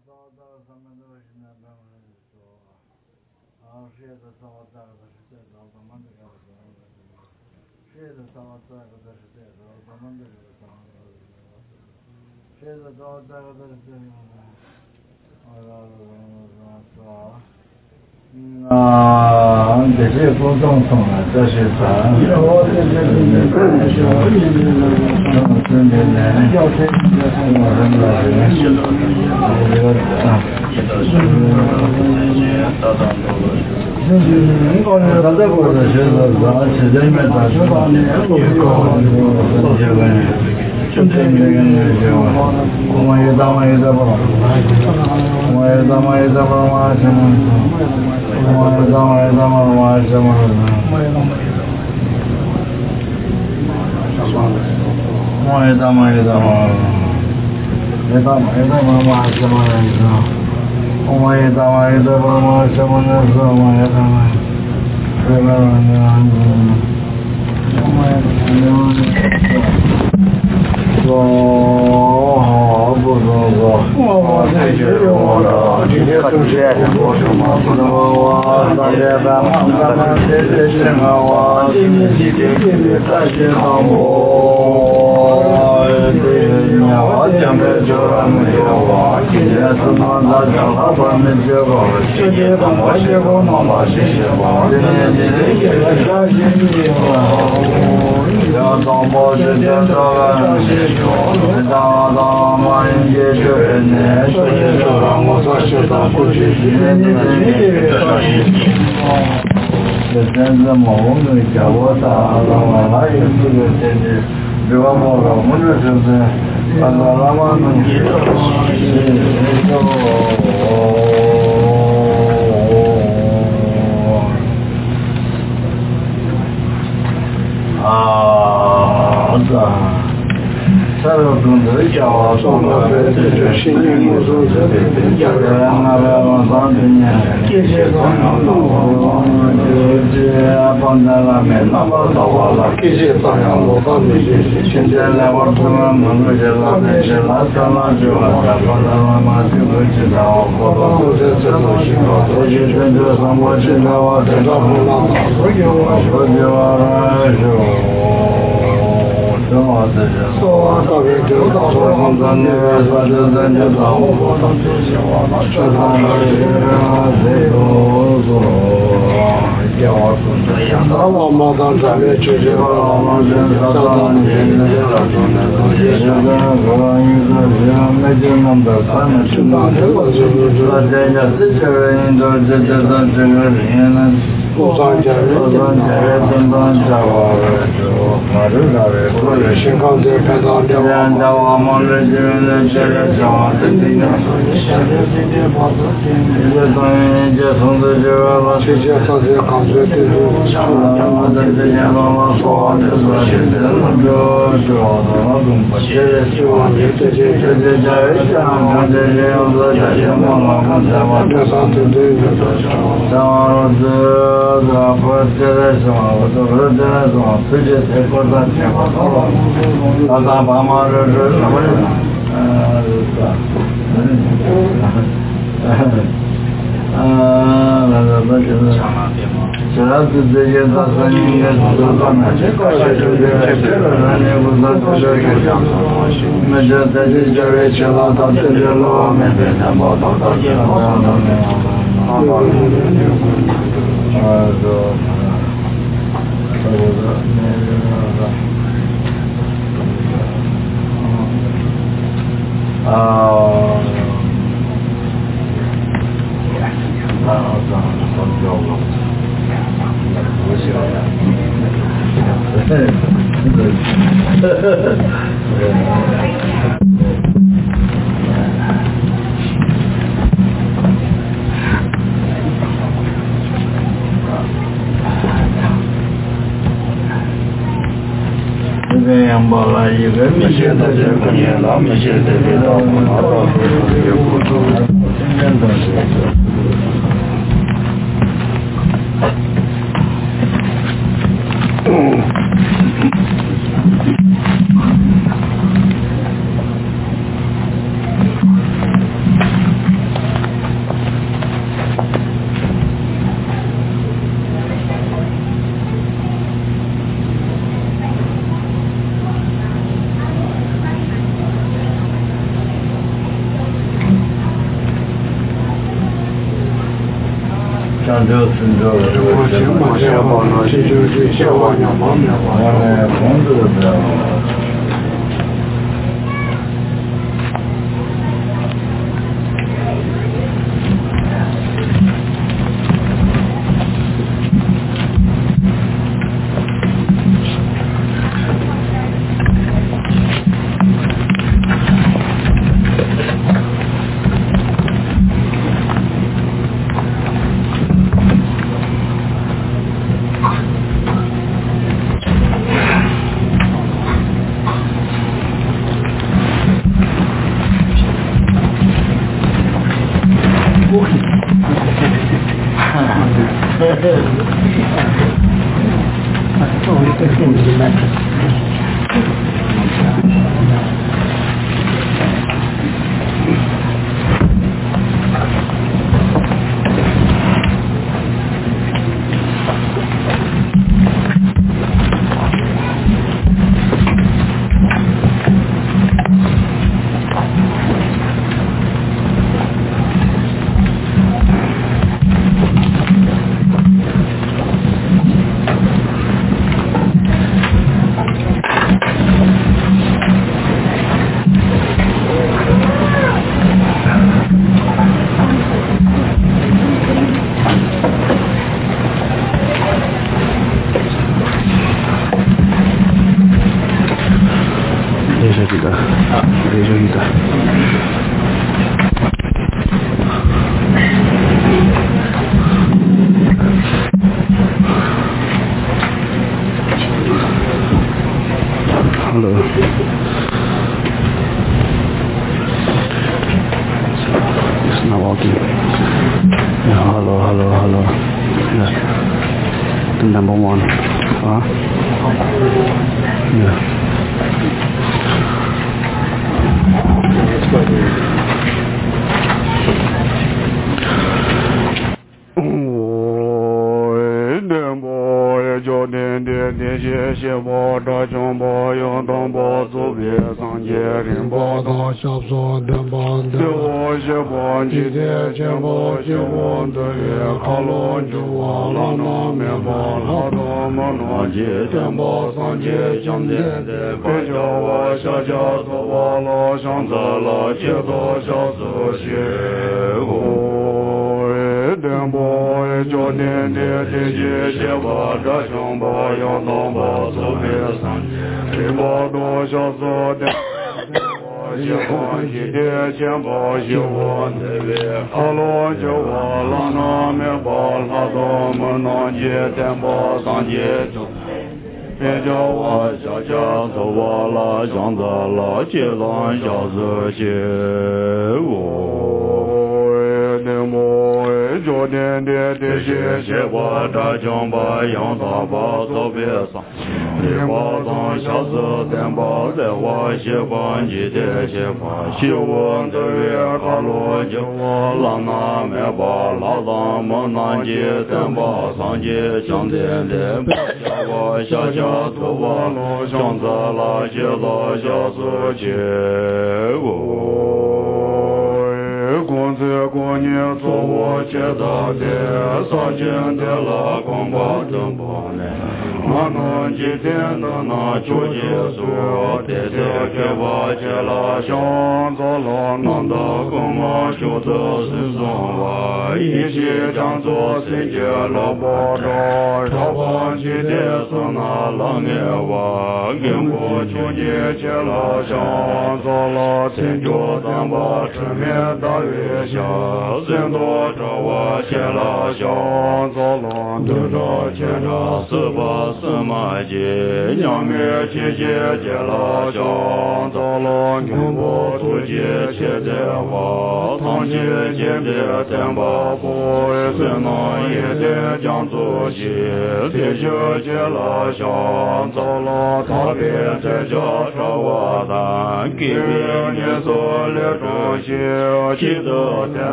这些不动送了，这些啥？ 万六十多个，我先把先把那些就是先往两方面往那工作的。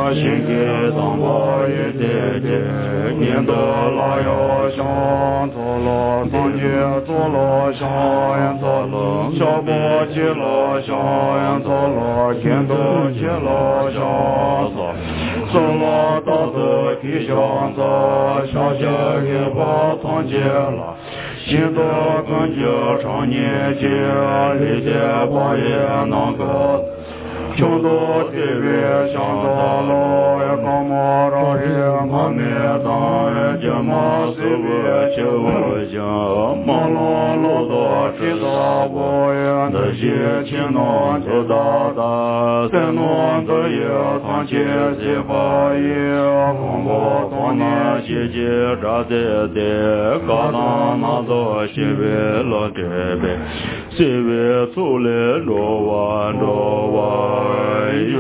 心给当把一点点，念得拉要想做了，当街做了想也做了，小波接了想也做了，天都接了想做，走了到这地上走，小姐也把当街了。心多跟着常年节，理解把也能够，穷多地位想到了，也搞么着人嘛没当，也嘛随便求讲，忙了路多知道不也那些钱能就大大，再能得也当钱些把也，恐怖当年姐姐扎的的，高当那都西北老这边，西北出来罗湾哟。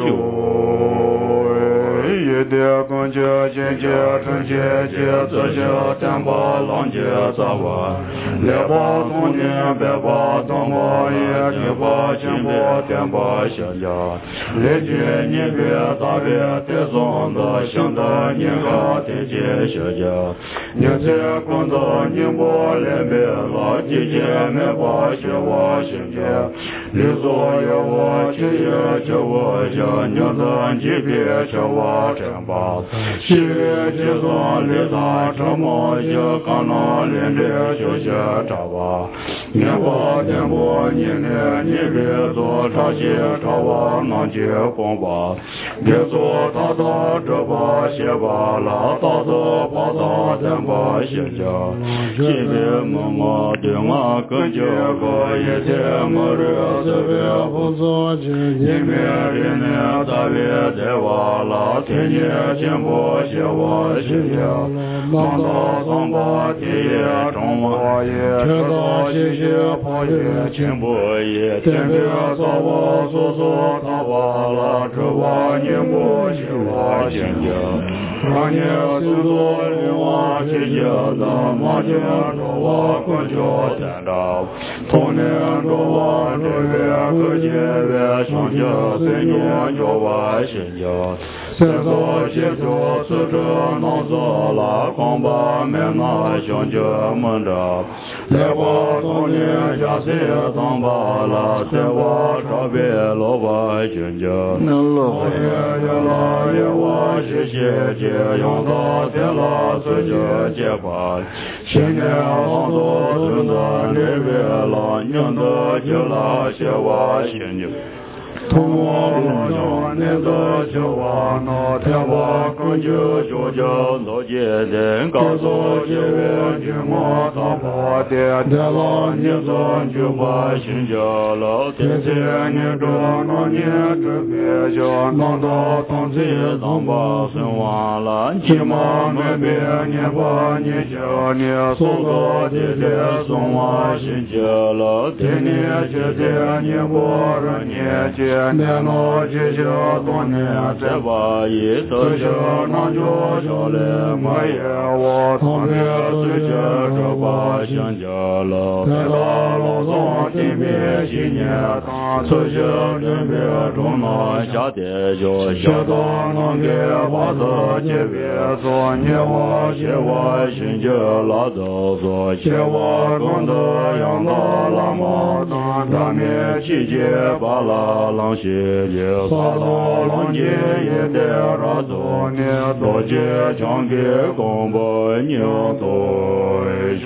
一点跟着姐姐成姐姐，这些天把浪姐咋玩？来把童年别把当把也，你把钱把天把想家，来姐你别大别的son的，想的你和天姐小家，你在工作你把来别了，姐姐没把学我心姐，你做有我姐姐叫我家，你的姐别叫我真把，七月节上里大车毛也看那连着就些找吧，你把天不你呢，你别做茶些茶吧，能结婚吧，别做大大这把些吧了，大大把大天把些家，西边妈妈的我跟这个一天没人这边不做去，你别人呢大别在娃了，天天见不些我心呀，忙到上把天也中我也，吃到谢谢跑也进不也，天边找我说说他把了，这把你不是我心呀，让你知道你我姐姐的忙见着我跟着天着，童年着我这边可见边想着谁年着我心呀，现在接着死着能做了，光把面那想着闷着，来把童年家谁当把了，在我这边老百姓家，老爷爷老爷我谢谢姐，用到天了自己结婚，新年好多真的那边了，娘的就了些我心里。同我老家那个就话那天我跟就叫老姐的，告诉姐妹去我大跑的，天老你走去把心家了，天天你着那你这边就弄到同志当把生完了，起码没别你把你叫你送个姐姐送我心家了，天天姐姐你不让你接。年老姐姐多年在把一头就那就下来没有我同别随着这把想家了，在大老庄地面新年他从小这边中那下的就下到那个花子这边做年我写我心就拉走做写我跟的养到拉毛当大面气节把拉郎姐姐撒到郎姐也得让做年多姐讲给公婆牛对说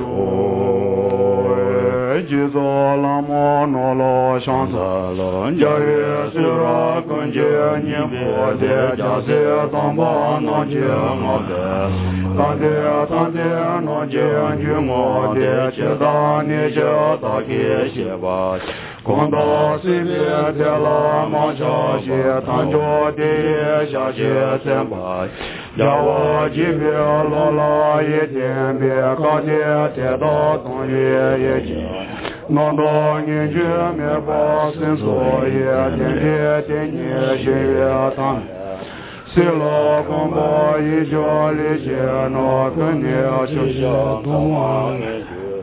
记着拉毛诺罗上山了家也是让跟姐你不的家是当把那姐我的当的那姐去我的接到你就到给些吧光到西边的了忙小些谈着的小些先吧要我几边落了一天别高铁铁道同学也去弄到你去面包生所也天天天你学月堂谁老公把一家里些那跟你就像同往你去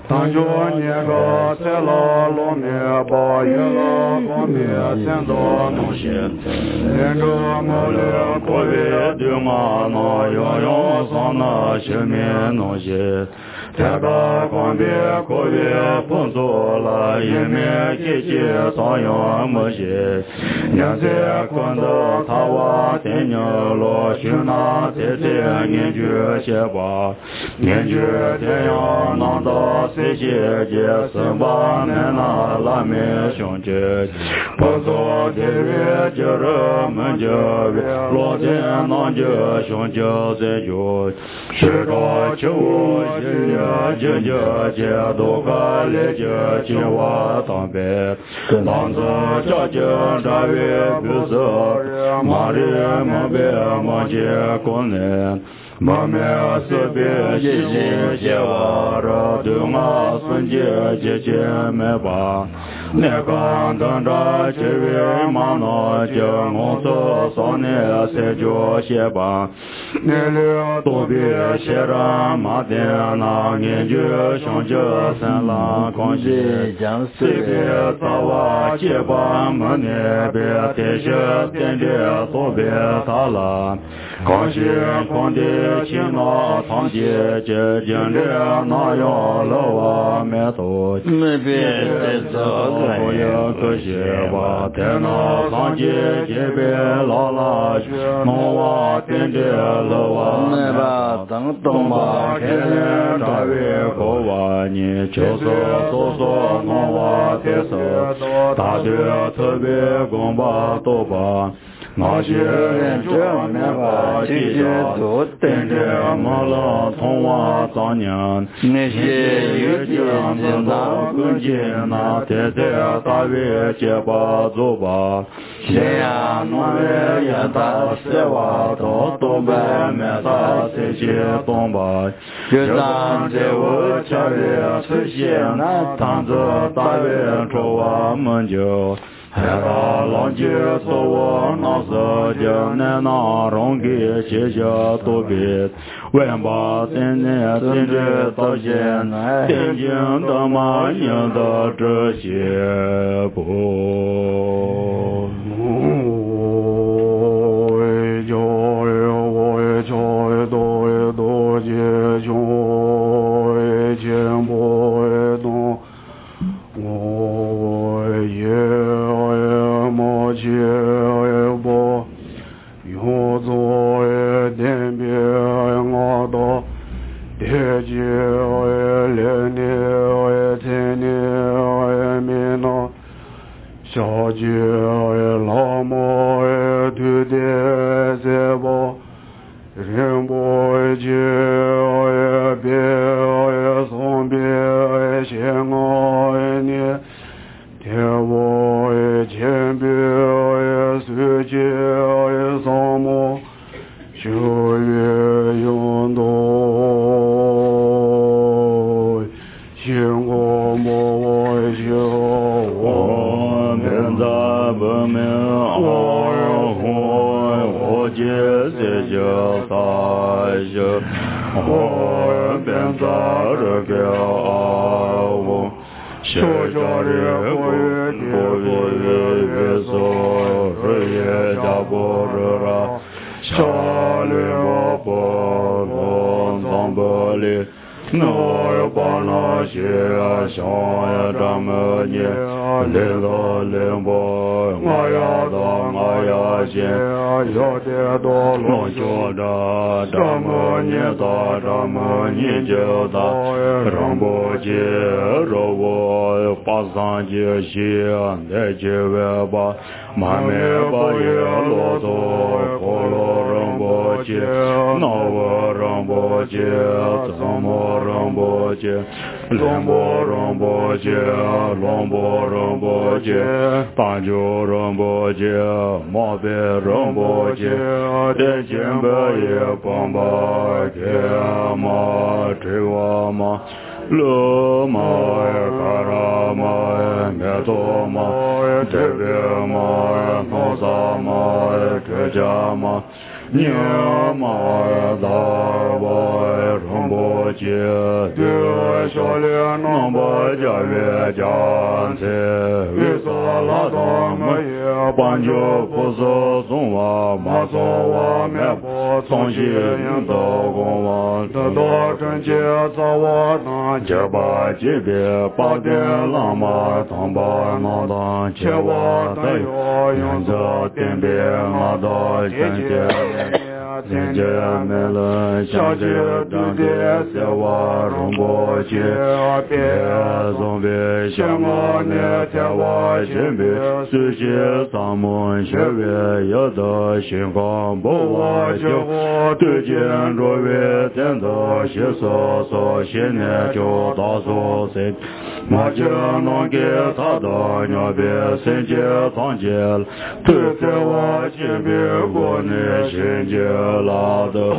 当作年个在了路面把月了光面见到东西，连着毛了过月的马那样样上那些面东西。太大光别过月不做了，一面姐姐照样没些。年在看到他娃天娘了，去那在年觉些吧，年觉天阳拿到谁姐姐身把那拉面兄弟，不做的月就人们就落在那就兄弟在就，是着就姐姐都个来姐姐我当白，当着家姐这位不是马里马白马姐过来。妈妈是别姐姐我这对我孙姐姐姐没吧，那个等着这位妈那叫我做上年才叫些吧，那里都别写着马店那研究上就三郎关系，随便找我结巴没那别带些点点都别打了，关系光的。去那堂姐姐经历那样了我没多没别的这个也可惜吧，在那堂姐姐别老了弄我点点了我没吧等等吧天天这位过完你就是说弄我的手大的特别公吧多吧那些人这没把姐姐都等着马了同我当年那些有钱那跟前那太太大卫结巴走吧谁呀那位也大是我都白没大这些东吧就当这我家里出现那当着大卫说我们就海大浪姐说我那时就那容给姐姐都别万把真正到现在天津的马宁的这些不多结穷见不动我也莫切不有做点别我都爹姐连年天年面那小姐老母对的在不人不接别送别先我你天我前别随接扫墓修月用多先我莫修我们在不明我接这就大修我们在这个我小家的过月所日夜家不日了下里我不当不里那要把那些想要这么你领导领不我要当我要先要的多弄觉得这么你到这么你就到让不接让我把上节些再结尾吧慢慢把也落到火了让不接那我让不接怎么让不接让不接让不接大就让不接毛别让不接的肩膀也帮吧给嘛这我嘛了嘛卡拉嘛没多嘛这边嘛弄啥嘛这家嘛你嘛大我让不解，对小莲能把家园家财，为啥拉到没有半脚不是送我马走我面包从西引导公王得到真结找我当结巴级别八点浪马当把能当切我的有用着点别我的姐姐天界没了小姐当爹写我容不起别总别想我那天我前别世界上门学月有的心光不我就对见若月天的写手手现在就到处谁马就能给他的鸟别世界长街对在我前边过那世界拉的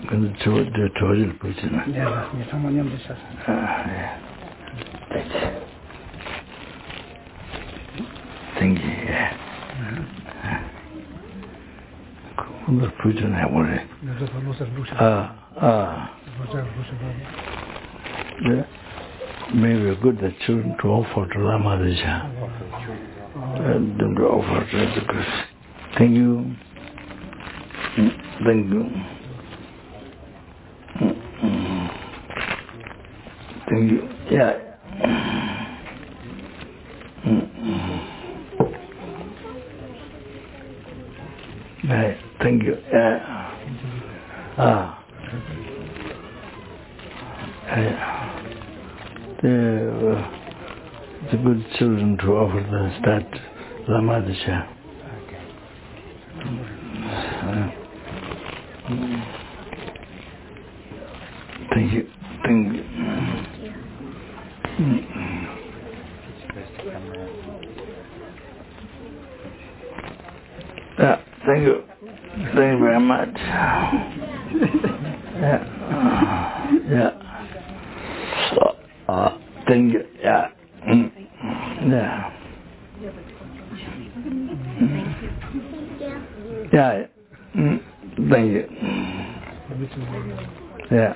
근데 저 저질 보이잖아. 네, 이 장모님 드셔서. 예. 땡기. 오늘 부전해 버래. Yeah. Maybe good that children to offer to Lama Risha. And them to offer to the Christ. Thank you. Thank you. Thank you. Yeah. Right. Thank you. Yeah. The good children to offer the start Lamadisha. Thank you. Thank you. Yeah, thank you. Thank you very much. Yeah. Thank you. Yeah. Yeah. Yeah. Thank you. Yeah.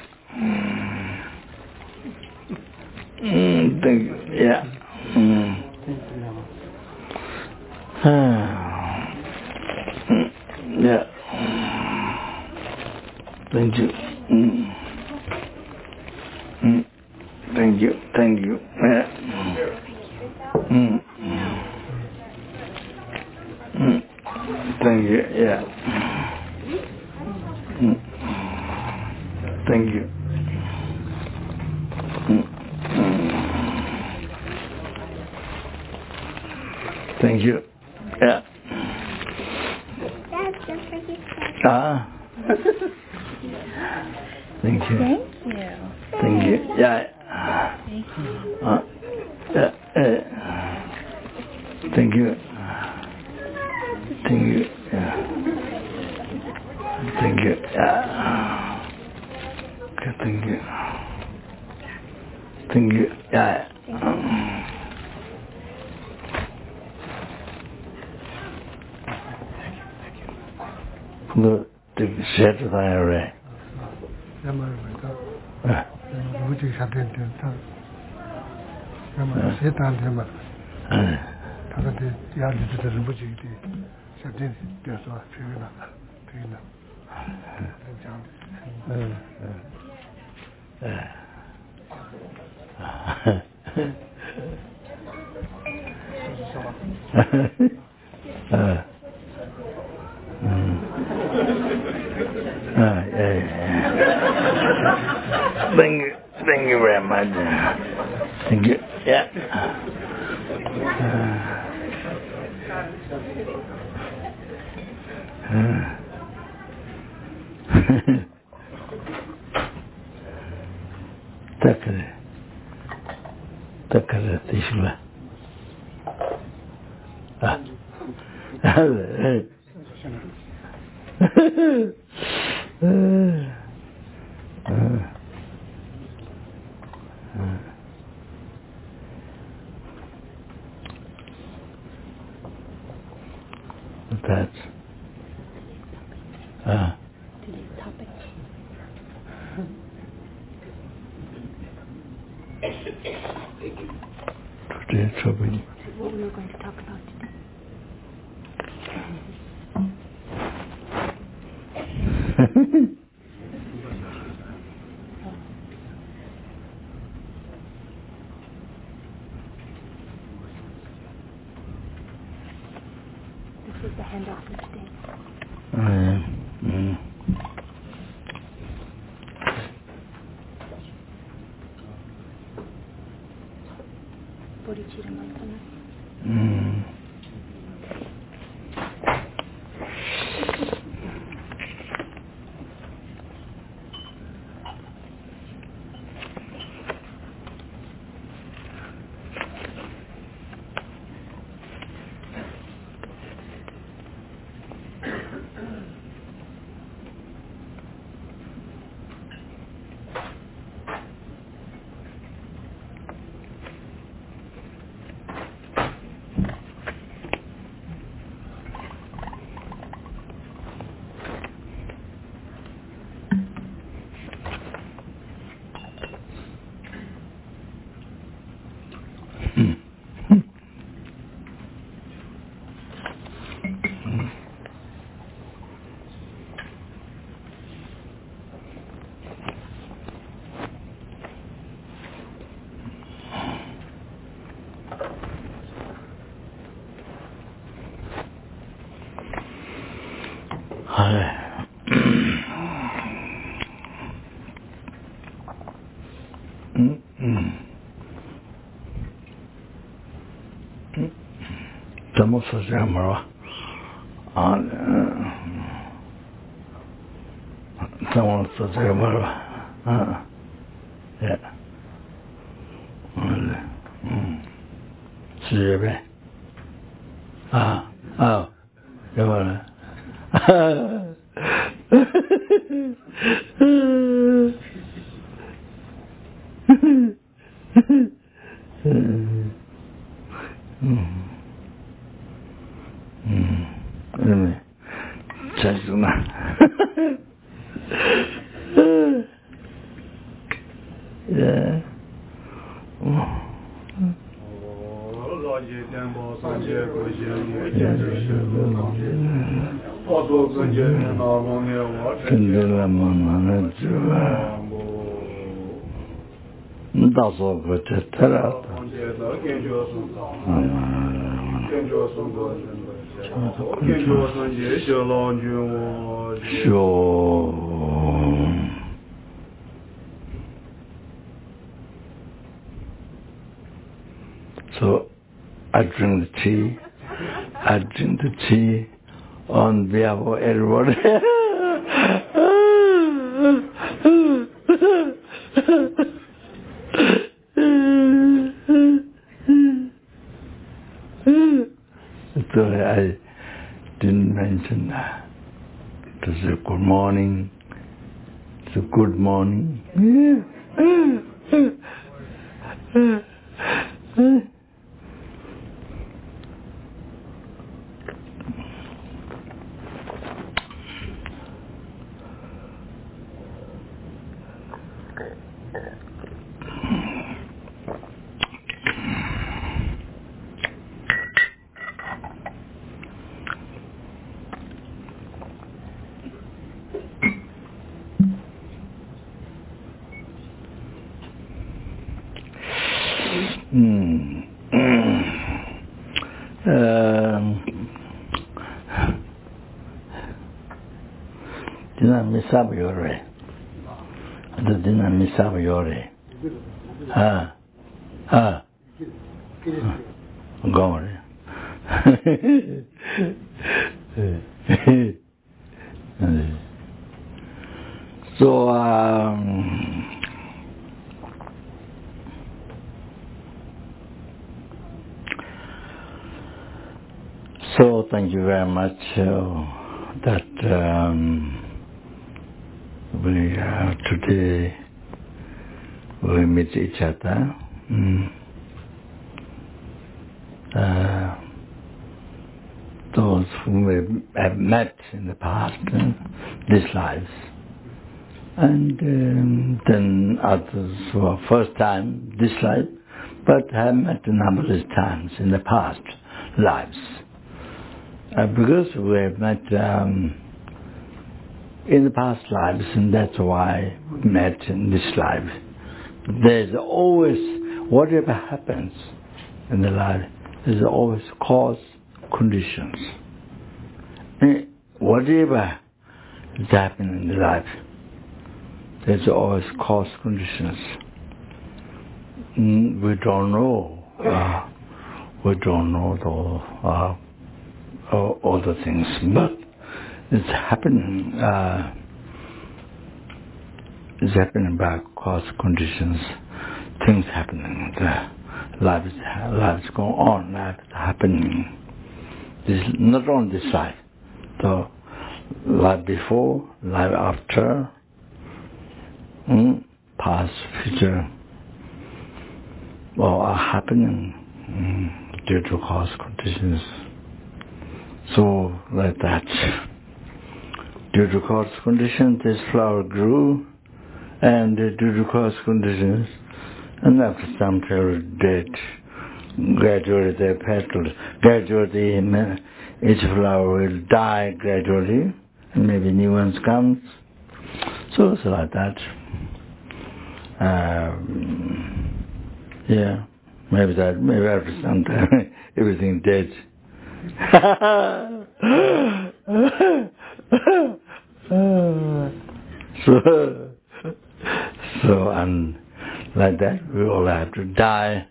Thank you. Yeah. Yeah. Thank you. Thank you. Thank you. Yeah. Thank you. Yeah. Thank you. Thank you. Yeah. Thank you. Thank you. Thank you. Yeah. Thank you. Yeah. Thank you. Thank you. Yeah. Thank you. Yeah. Okay, thank you. Thank you. Yeah. The set that I read. Thank you very much. Thank you. Yeah. Takare Tishla. That's Today's topic. today's topic. What we were going to talk about today. This was the handoff for today. Bodhicitta mindfulness. 怎么说这样吧？怎么说这样吧？是呗？对吧？真是呢。到时候我这特了。So I drink the tea. I drink the tea on behalf of everybody. So I didn't mention that. To say good morning. So good morning. Dina misab yore. Dina misab yore. Gone. So thank you very much that we today we meet each other. Those whom we have met in the past, these lives, and then others who are first time this life, but have met numberless times in the past lives. Because we have met in the past lives, and that's why we met in this life. There's always, whatever happens in the life, there's always cause, conditions. Whatever is happening in the life, there's always cause, conditions. We don't know. We don't know all the things, but it's happening. It's happening by cause, conditions. Things happening. Life is going on. Life is happening. This not only this life, the life before, life after, past, future, all are happening due to cause, conditions. So like that, due to cause conditions, this flower grew, and due to cause conditions, and after some period dead, gradually the petals, gradually each flower will die gradually, and maybe new ones come. So it's like that. Maybe after some time everything dead. So, and like that, we all have to die.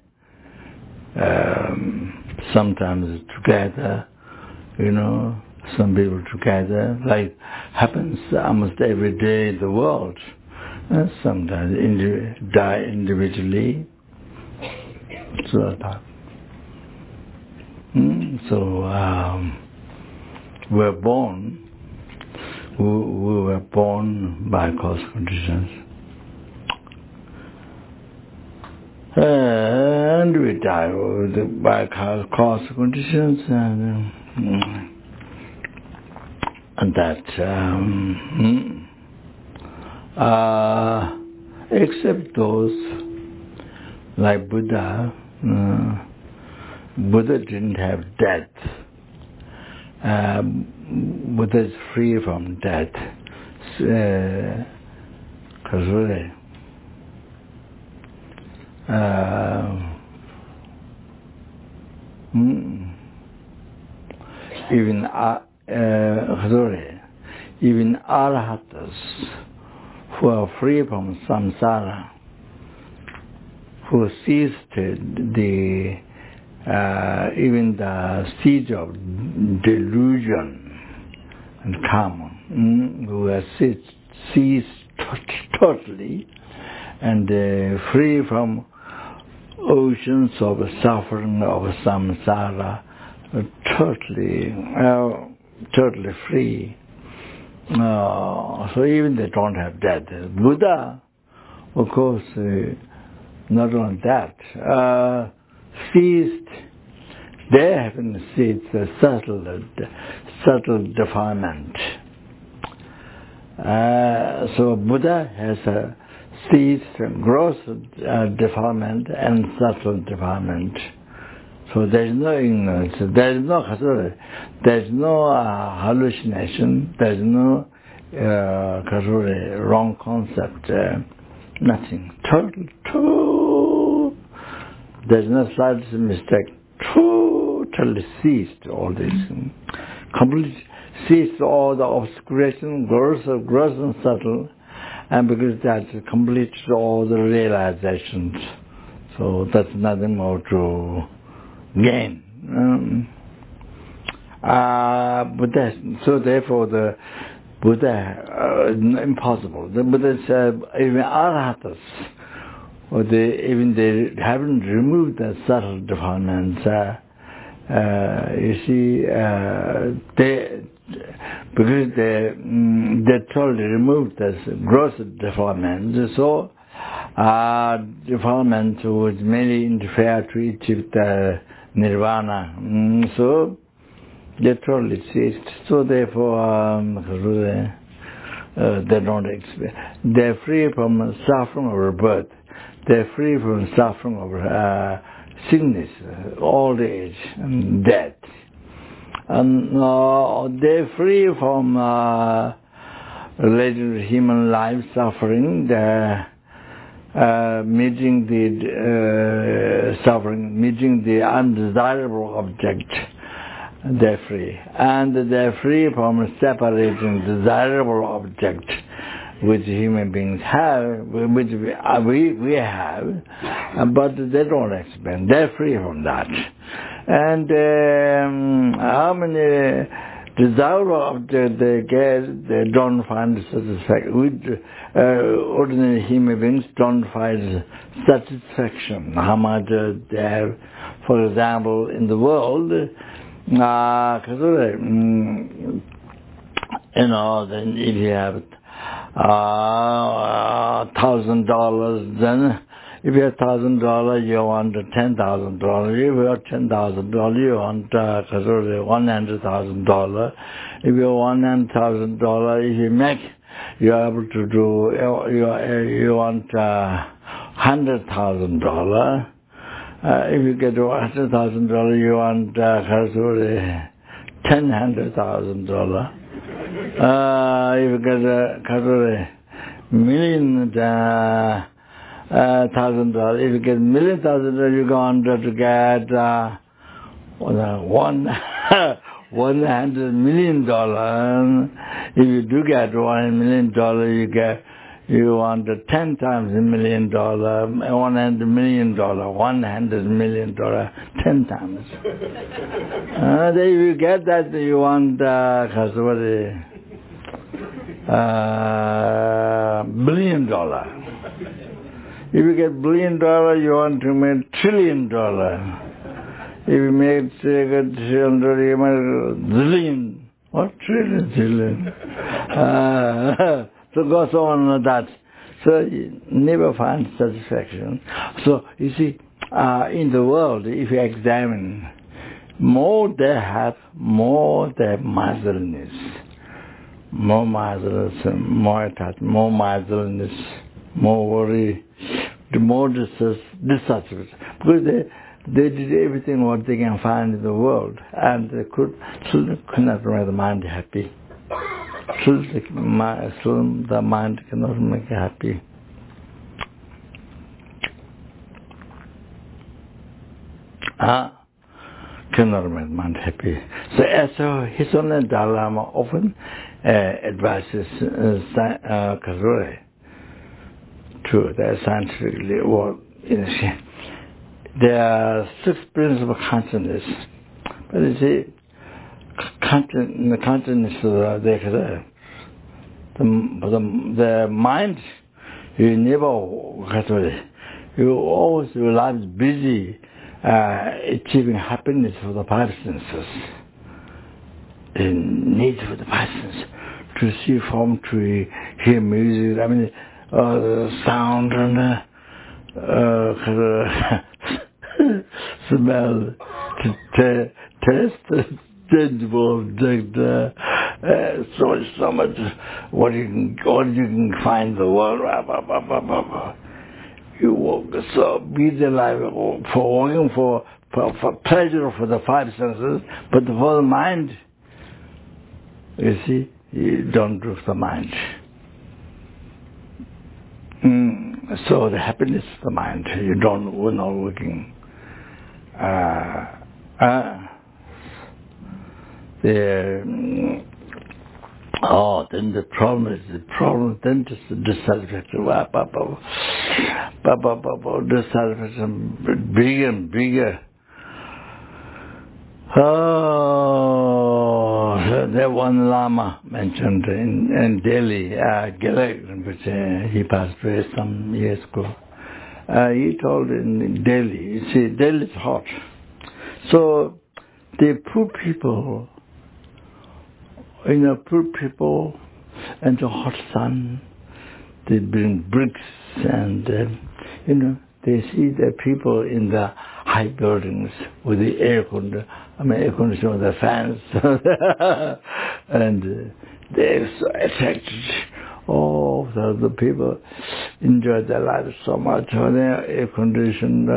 Sometimes together, some people together, like happens almost every day in the world. Sometimes die individually. So we're born. We were born by cause conditions. And we die by cause conditions, and that except those like Buddha. Buddha didn't have death. Buddha is free from death. Even Arhatas who are free from samsara, who ceased even the siege of delusion and karma, who are ceased totally and free from oceans of suffering of samsara, totally free. So even they don't have death. Buddha, of course, not only that, ceased. They haven't ceased the subtle defilement. So Buddha has ceased gross defilement and subtle defilement. So there's no ignorance, there's no hallucination, there's no wrong concept, nothing. Total, there's no slightest mistake. Totally ceased all this. Completely ceased all the obscuration, gross and subtle, and because that completed all the realizations. So that's nothing more to gain. Buddha, so therefore the Buddha, impossible. The Buddha said, even Arhatas, even they haven't removed the subtle defilements. You see, because they totally removed this gross defilement, so defilement would mainly interfere to achieve the nirvana. So they totally ceased. So therefore, they don't experience. They're free from suffering over birth. They're free from suffering over sickness, old age, and death. And they're free from related to human life suffering. They're meeting the suffering, meeting the undesirable object. They're free. And they're free from separating desirable object which human beings have, which we have, but they don't experience. They're free from that. And how many desirable objects they get, they don't find satisfaction. Ordinary human beings don't find satisfaction. How much they have, for example, in the world, then if you have $1,000, then if you have $1,000, you want $10,000. If you have $10,000, you want $100,000. If you have $100,000, if you make, you are able to do, you want $100,000. If you get $100,000, you want $100,000. If you get $1,000,000, if you get $1,000,000, you're going to get $100 million. If you do get $1 million, you want 10 times $1 million, $100 million, $100 million, 10 times. Then if you get that, you want $1 billion. If you get $1 billion, you want to make $1 trillion. If you make $1 trillion, you make zillion. What trillion? So goes on like that. So you never find satisfaction. So you see, in the world, if you examine, more they have, more their miserliness. More miserliness, more attachment, more miserliness, more worry, the more dissatisfaction. Because they did everything what they can find in the world, and they could not make the mind happy. The mind cannot make it happy. Cannot make the mind happy. So as His Holiness Dalai Lama often advises Kazore to the scientifically, there are 6 principles of consciousness. But you see, the consciousness, the mind, you never, you always, your life is busy achieving happiness for the 5 senses. The need for the 5 senses to see form, to hear music, sound and smell, to taste, tangible object, so much what you can find in the world. You walk so busy life for working for pleasure for the 5 senses, but for the mind, you see, you don't do the mind. So the happiness of the mind, we're not working. Then the problem is then just the dissatisfaction. Dissatisfaction bigger and bigger. That one Lama mentioned in Delhi, Gelek, which he passed away some years ago. He told in Delhi, you see, Delhi is hot. So they put people into hot sun. They bring bricks and, they see the people in the high buildings with the air conditioning with the fans. And they're so attracted. The people enjoy their lives so much when they're air conditioned.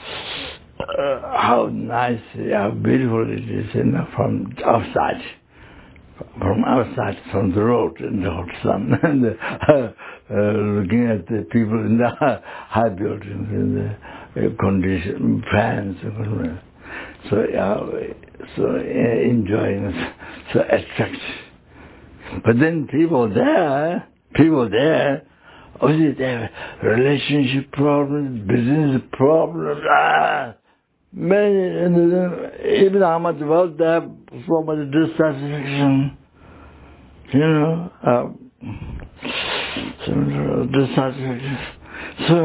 How nice, how beautiful it is from outside. From the road in the hot sun, and looking at the people in the high buildings, in the air conditioned fans, so enjoying it, so attractive. But then people there, obviously they have relationship problems, business problems, even how much wealth they have, so much dissatisfaction, dissatisfaction. So,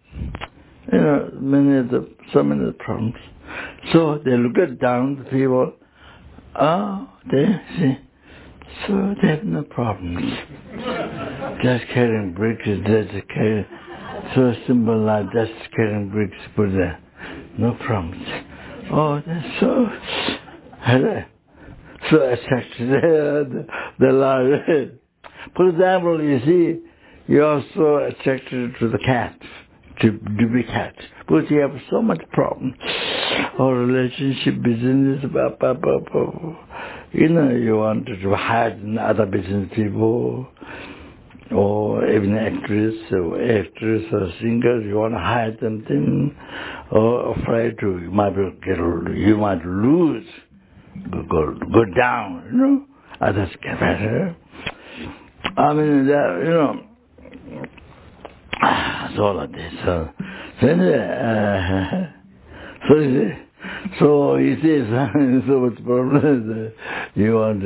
so many problems. So they look down the people, they see, so they have no problems. Just carrying bricks, so simple life, just carrying bricks, put there. No problems. They're so attracted the life. For example, you see, you're also attracted to the cat, to be cat, because you have so much problem. Relationship, business, you want to hide other business people, or even actress or singers, you want to hide them, or afraid you might lose go down, you know, others get better. I mean, you know, it's all of this. So anyway, so you see, so much problem. You want,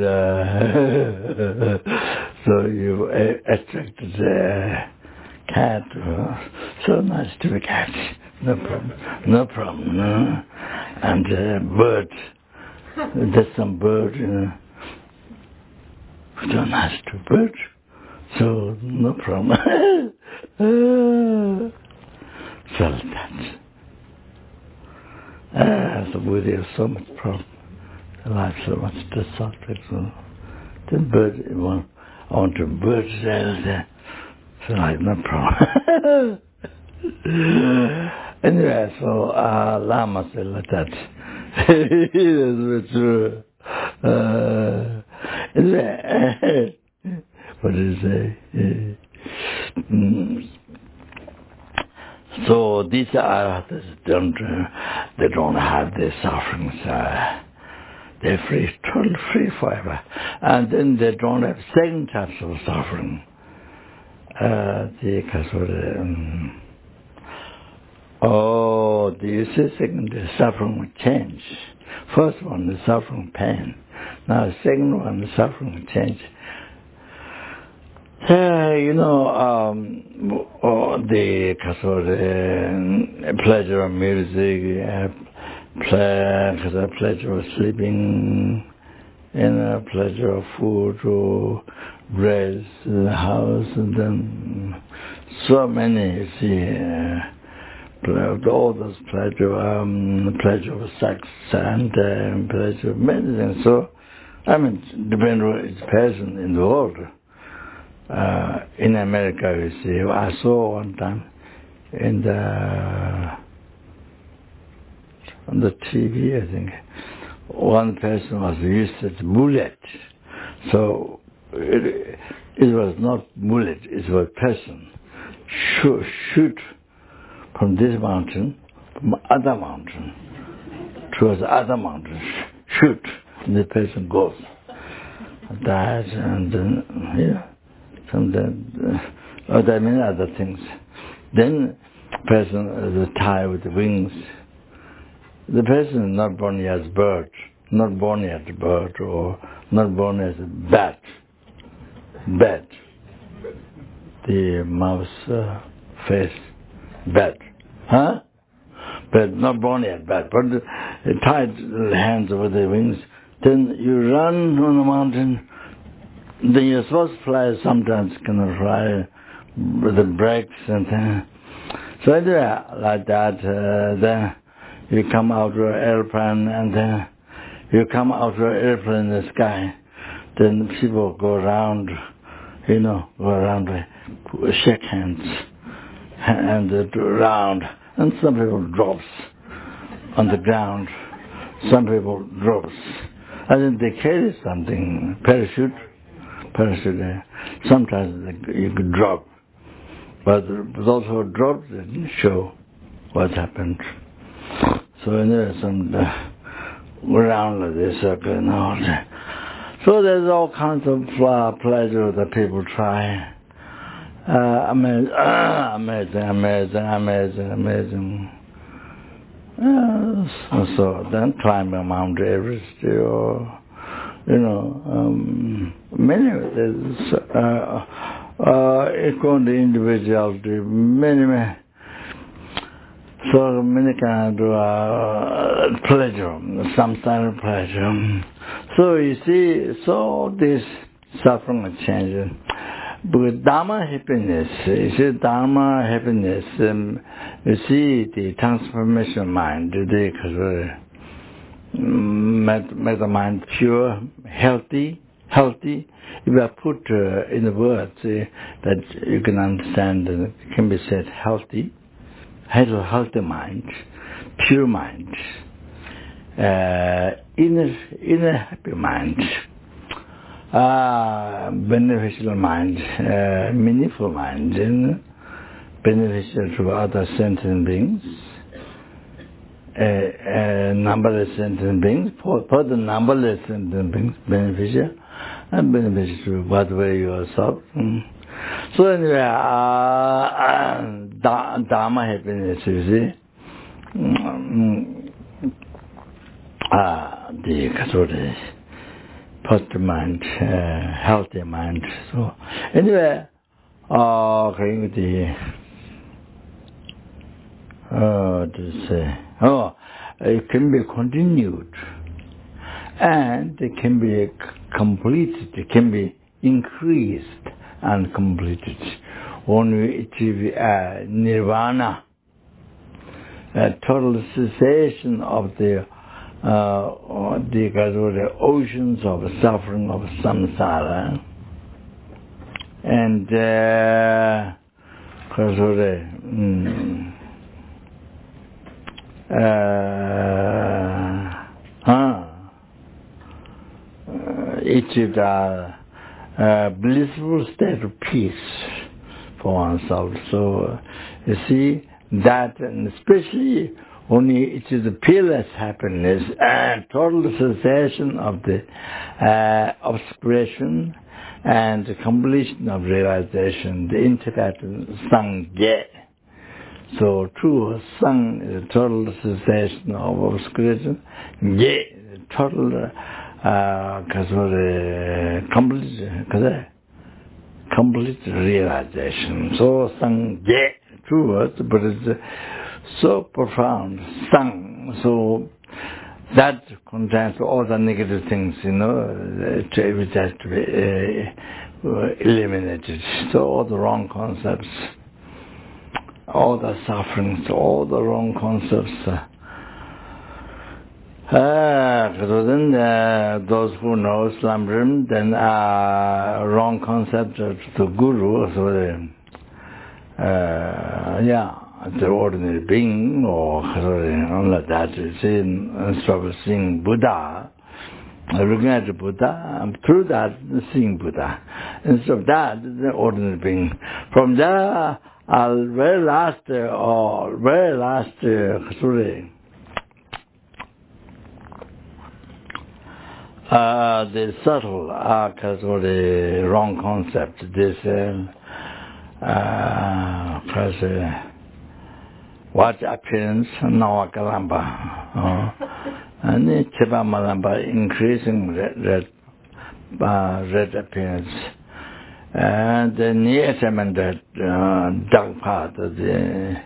so you attracted a cat. So nice to be a cat. No problem. No. And bird. There's some bird, you know. So nice to bird. So no problem. So that. So we have so much problem. Life so much disorder. So the bird, I want to bird cell. So like no problem. Anyway, so Lama said like that. That's very true. Anyway, what do you say? So these artists they don't have the sufferings. They're free, totally free forever. And then they don't have second types of suffering. The second the suffering will change. First one is suffering pain. Now the second one is suffering will change. You know, the pleasure of music, pleasure of sleeping, pleasure of food or rest in the house, and then so many, you see, all those pleasure of sex and pleasure of many things. So, I mean, depending on each person in the world. In America, you see, I saw one time on the TV, I think, one person was used as bullet. So it was not bullet, it was person. Shoot from this mountain, from other mountain, towards other mountain, shoot, and the person goes. Dies, and then, many other things. Then person is tied with wings. The person is not born as a bird, not born as a bird, or not born as a bat. The mouse face, bat. Huh? But not born as a bat, but tied hands over the wings. Then you run on the mountain. Then you're supposed to fly, sometimes cannot fly with the brakes and things. So anyway, like that, then you come out of an airplane, and then you come out of an airplane in the sky. Then people go around, shake hands, and around, and some people drops on the ground, some people drops. I think they carry something, parachute. Sometimes you could drop, but those who dropped didn't show what happened. So there's some around like this circle and all that. So there's all kinds of pleasure that people try. Amazing. So then climb a Mount Everest or many according to individuality, many so many kind of pleasure, some kind of pleasure. So you see, so this suffering and change. But Dharma happiness, you see the transformation mind, make the mind pure, healthy. If I put in the words that you can understand, it can be said healthy, healthy mind, pure mind, inner happy mind, beneficial mind, meaningful mind, beneficial to other sentient beings, numberless sentient beings, for the numberless sentient beings, beneficial and beneficial to whatever yourself. So anyway, Dharma happiness, you see, the sort of positive mind, healthy mind. So anyway, it can be continued, and it can be completed, it can be increased and completed when we achieve nirvana, total cessation of the oceans of suffering of samsara, and achieved a blissful state of peace for oneself. So you see that, and especially only it is the peerless happiness and total cessation of the obscuration and the completion of realization, the intimate sangye. So true sang is a total cessation of obscuration, ye total complete realization. So sang ye, true words, but it's so profound, sang. So that contains all the negative things, which has to be eliminated. So all the wrong concepts, all the sufferings, all the wrong concepts. Then those who know Slambrim, then wrong concept of the Guru, so the ordinary being, or like that. Instead of seeing Buddha, looking at the Buddha, and through that seeing Buddha. Instead of that, the ordinary being. From there, very last, the subtle the wrong concept. This what appearance now Kalamba and Chiba Malamba increasing red appearance, and the near dark part of the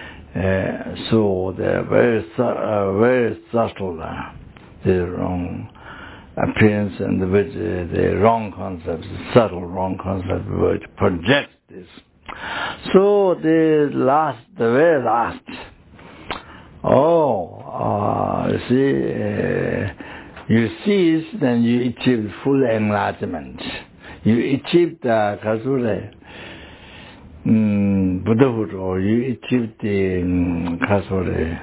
so the very subtle the wrong appearance and the wrong concepts, the subtle wrong concept which projects this. So the very last, you cease, then you achieve full enlightenment. You achieve the Buddhahood, or you achieve the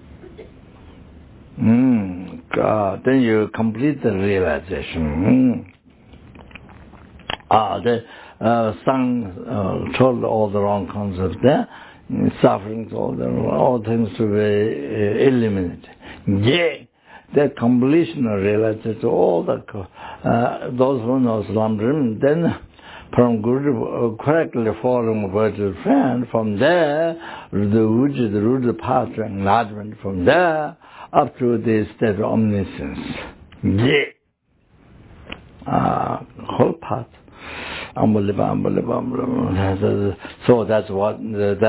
then you complete the realization. The Sang told all the wrong concepts there, sufferings, all things to be eliminated. The completion of realization, all the those who know Slambrim, then from Guru correctly following virtual friend, from there the root, the path to enlightenment, from there up to the state of omniscience. Whole path. So that's what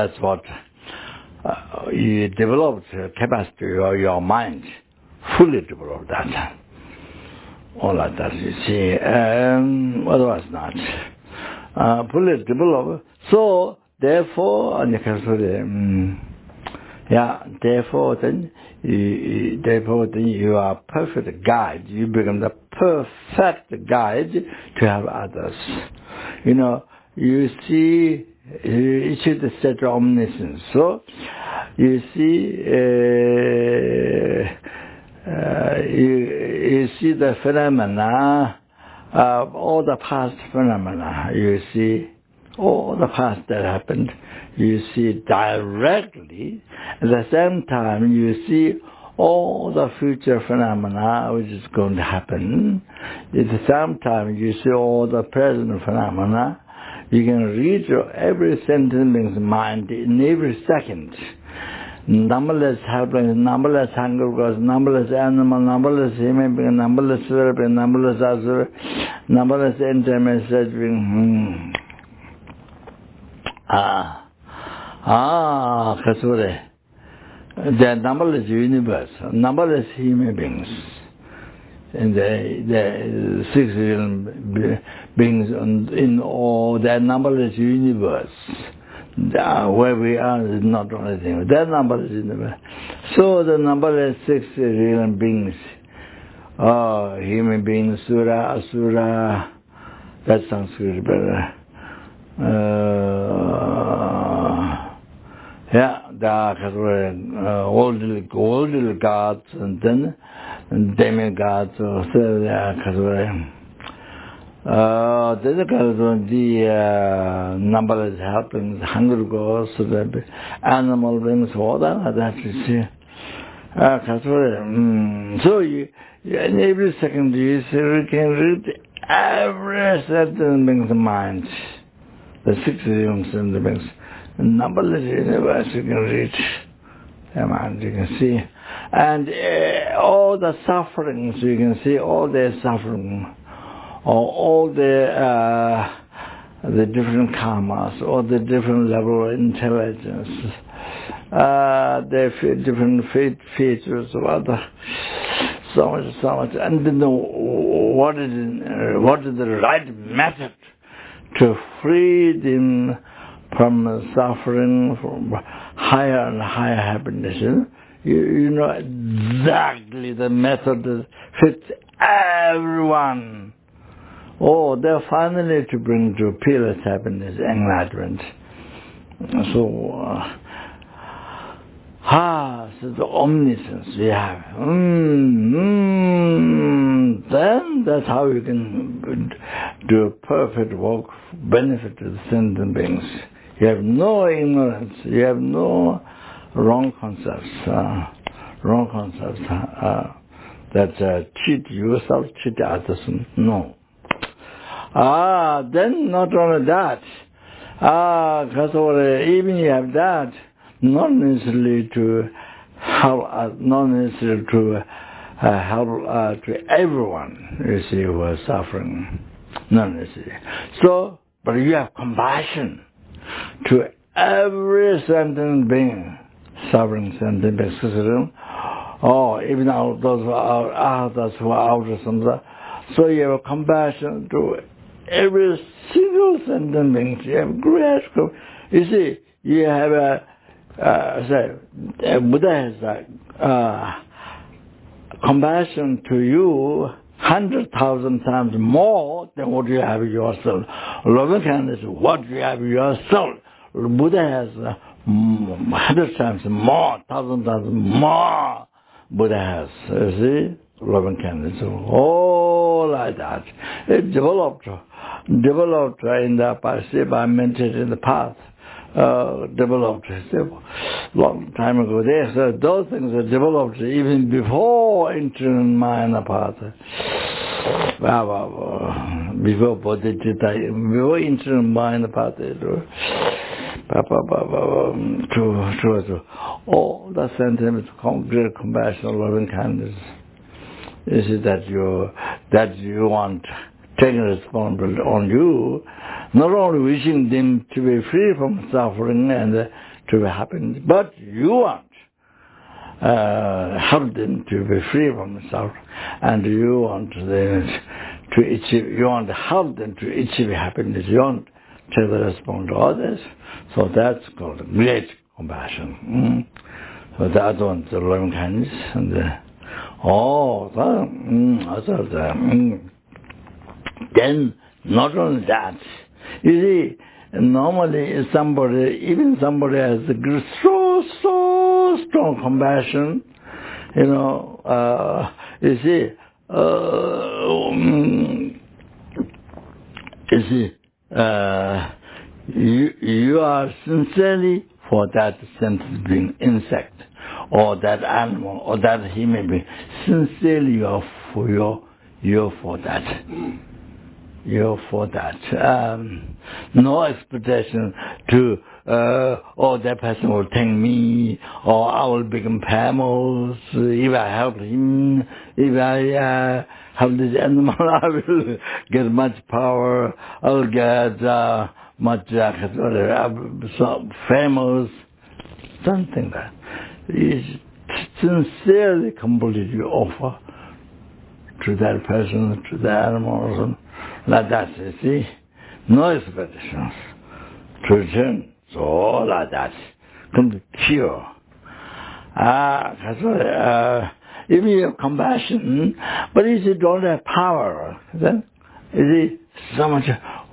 you developed capacity, your mind fully developed that. All like that, you see. Otherwise not. Fully developed. So therefore, therefore then you are perfect guide. You become the perfect guide to help others. You see, each is the state of omniscience. So you see, you see the phenomena of all the past phenomena. You see all the past that happened, you see directly. At the same time, you see all the future phenomena which is going to happen. At the same time, you see all the present phenomena. You can read every sentence in mind in every second. Numberless happenings, numberless hunger gods, numberless animal, numberless human being, numberless serpent, numberless asura, numberless intermediate being. Kasure. There are numberless universe, numberless human beings. And the 6 billion beings in all, there are numberless universe. Where we are is not the only thing. There are numberless universe. So the numberless 6 billion beings, human beings, Sura, Asura, that's Sanskrit better. All the gods and then demigods, the numberless helpings, hunger gods, animal beings, all that you see. So you, in every second you can read every certain being's mind. The 6 rooms and the beings. Numberless universe you can reach. You can see. And all the sufferings, you can see all their suffering. All the different karmas, all the different level of intelligence. Their different features of other. So much. And then what is the right method to free them from suffering, from higher and higher happiness? You know exactly the method that fits everyone. They're finally to bring to peerless happiness, enlightenment. So, so the omniscience we have. Then that's how you can do a perfect work, benefit to the sentient beings. You have no ignorance, you have no wrong concepts, that cheat yourself, cheat others. No. Then not only that, even you have that, not necessarily to help, not necessarily to help to everyone, you see, who are suffering. Not necessarily. So, but you have compassion to every sentient being, suffering sentient being, even those who are others who are out of some. So you have compassion to every single sentient being. You have great. You see, you have Buddha has compassion to you 100,000 times more than what you have yourself. Loving kindness is what you have yourself. Buddha has 100 times more, 1,000 times more. Buddha has, you see, loving kindness. All like that. It developed in the past, I mentioned in the past. Developed a long time ago there. So those things are developed even before entering Mayanapata. Before Bodhicitta, before entering Mayanapata. All the sentiments of great compassion, loving kindness. Is it that you want taking responsibility on you, not only wishing them to be free from suffering and to be happy, but you want help them to be free from suffering, and you want them to achieve. You want to help them to achieve happiness. You want to take the responsibility to others. So that's called great compassion. So that one's the loving kindness and then not only that, you see, normally somebody has a so strong compassion, you see, you are sincerely for that sentient being, insect, or that animal, or that human being. Sincerely, you're for that. You're for that. No expectation to, that person will thank me, or I will become famous, if I help him, if I help this animal, I will get much power, I will get much famous, something like that. You sincerely, completely offer to that person, to the animals, like that, you see. No expectations to return. So like that. Come pure. If you have compassion, but if you don't have power, then is it so much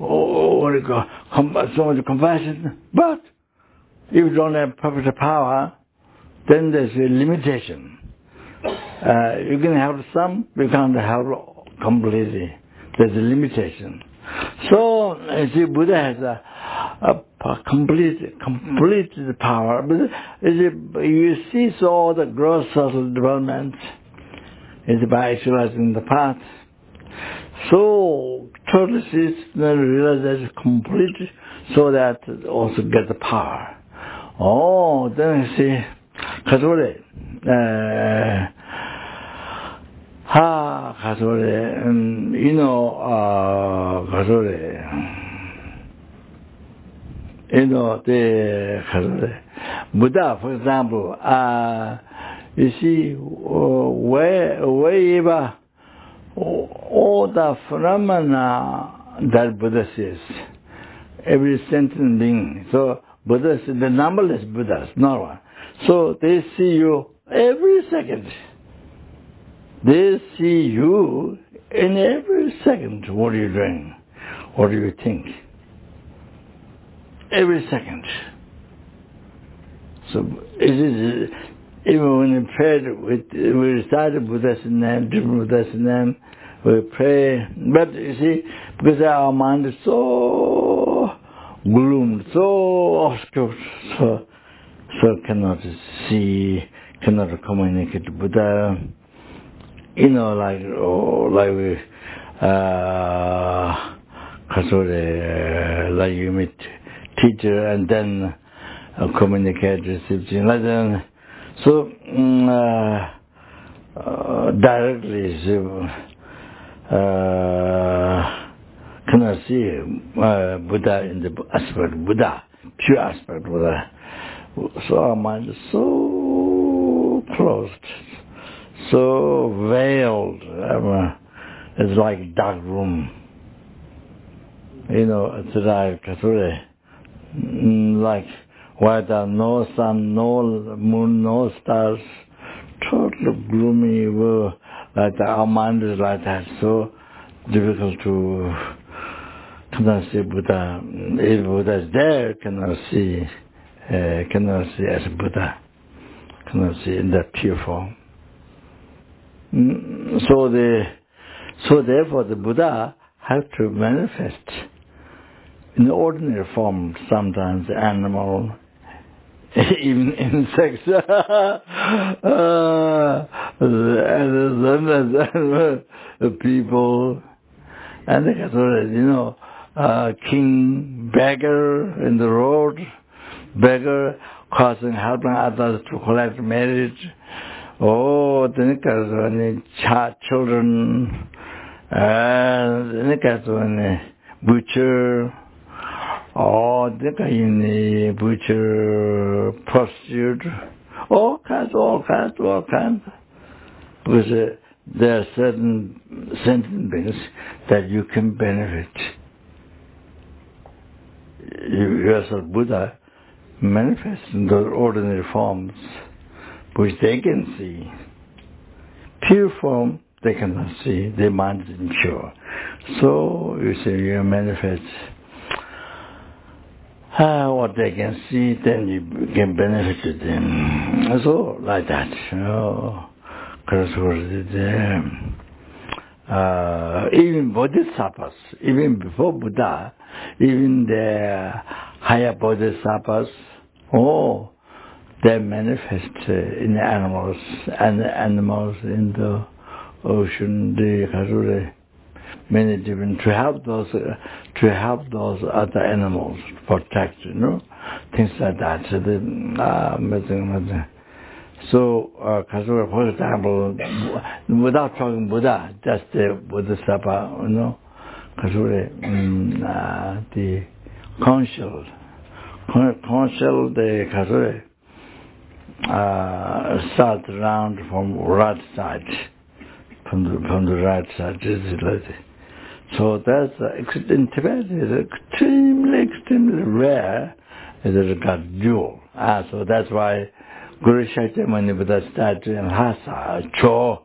so much compassion? But if you don't have perfect power, then there's a limitation. You can help some, you can't help completely. There's a limitation. So, you see, Buddha has a complete power. But you see, so the gross social development is by actualizing the path. So, totally realize that it's complete, so that also get the power. Oh, then you see, Buddha, for example, you see, wherever all the phenomena that Buddha sees, every sentient being, so Buddha sees the numberless Buddhas, not one. So they see you every second. They see you in every second. What are you doing? What do you think? Every second. So it is, even when we pray, we recite Buddha's name, different Buddha's name, we pray. But you see, because our mind is so gloomed, so obscure, so cannot see, cannot communicate to Buddha. Like we, like you meet teacher and then communicate, receive, like that. So, directly, cannot see Buddha in the aspect, Buddha, pure aspect, Buddha. So our mind is so closed, so veiled. It's like dark room. It's like where there are no sun, no moon, no stars, totally gloomy. Like our mind is like that, so difficult to cannot see Buddha. If Buddha is there, cannot see as Buddha, cannot see in that pure form. So therefore the Buddha has to manifest in ordinary form, sometimes animal, even insects, people, and king, beggar in the road, beggar causing, helping others to collect marriage. Oh, then children, and butcher, or butcher, prostitute, all kinds. Because there are certain sentient beings that you can benefit. You yourself, Buddha, manifest in those ordinary forms, which they can see. Pure form, they cannot see. Their mind is impure. So, you see, you manifest what they can see, then you can benefit to them. So, like that. Even bodhisattvas, even before Buddha, even the higher bodhisattvas, they manifest in the animals and the animals in the ocean, the many different to help those other animals protect, things like that. So, for example, without talking Buddha, just the Bodhisattva, the conscious, the start around from right side, from the right side. So that's in Tibet is extremely rare. Is it got jewel? So that's why Guru Shakyamuni Buddha statue in Lhasa, Cho,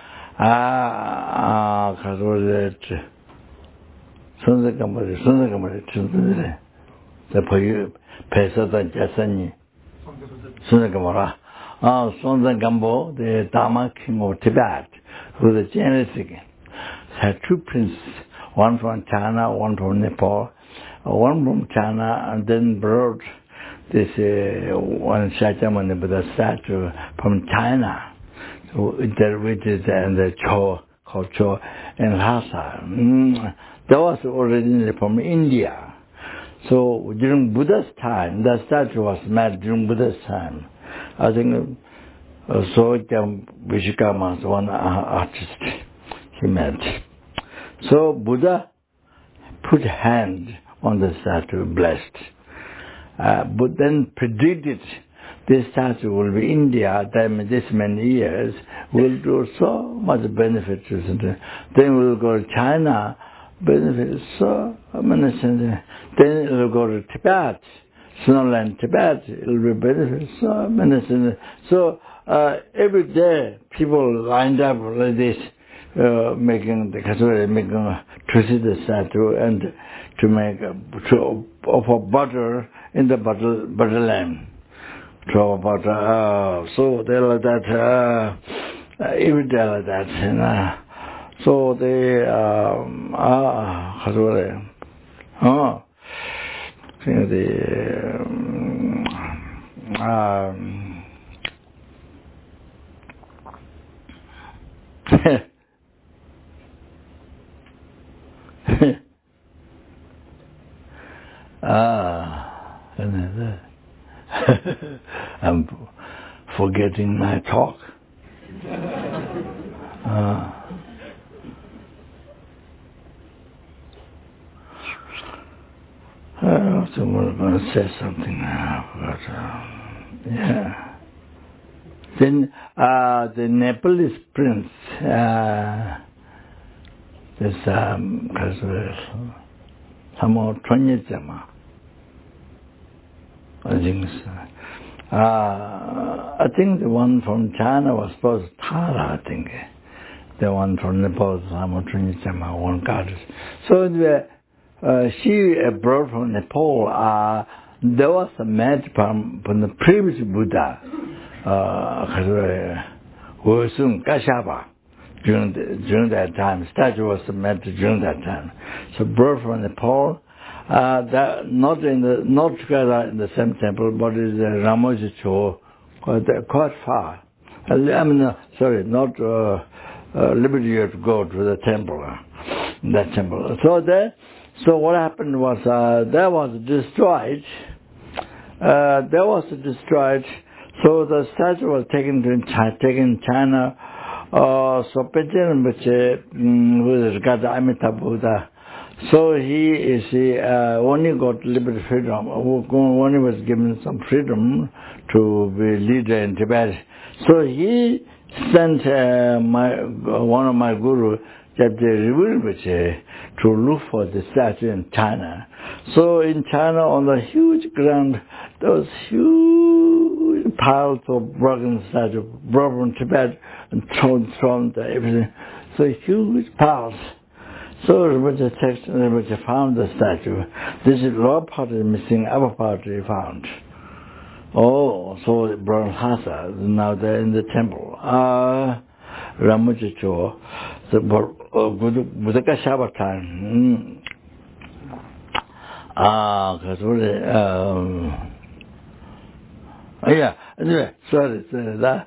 Sundakamari, the Pesata Jasani, Sundakamara, Sundakambo, the Dharma king of Tibet, who the genetic had two princes, one from China, one from Nepal, one from China, and then brought this one Shakyamuni Buddha statue from China, so which is the Cho, called Cho in Lhasa. That was originally from India. So during Buddha's time, that statue was made during Buddha's time. I think Sogyam Vishikama was one artist he made. So Buddha put a hand on the statue, blessed. But then predicted this statue will be India, then this many years, will do so much benefit. Then we'll go to China, benefit so many. Then it will go to Tibet, Snowland, Tibet, it will be benefit so many. So every day people lined up like this, making the Kasuri, to see the statue and to make to offer butter in the butter lamp. To offer butter. So they like that. Every day like that. So they Kasuri. I'm forgetting my talk. Someone's going to say something now, but yeah. Then the Nepalese prince, this Samo Tronyejama, I think the one from China was supposed to Tara, I think. The one from Nepal, Samo Tronyejama, one goddess. So she brought from Nepal, there was a match from the previous Buddha, Wosung Kashyapa, during that time. Statue was made during that time. So brought from Nepal, that not together in the same temple, but is Ramoji Cho, quite far. Not liberty you have to go to the temple, that temple. So what happened was that was destroyed. So the statue was taken in China. So Panchen who is got Amitabha Buddha. So he only got liberty freedom. Only was given some freedom to be leader in Tibet. So he sent one of my guru, to look for the statue in China. So in China, on the huge ground, there was huge piles of broken statues, brought from Tibet and thrown to everything. So huge piles. So Rinpoche found the statue. This is lower part is missing, upper part is found. So it brought Lhasa. Now they're in the temple. Ramoji Cho, the Buddha Kashyapa time. 可是哎呀，对，sorry，that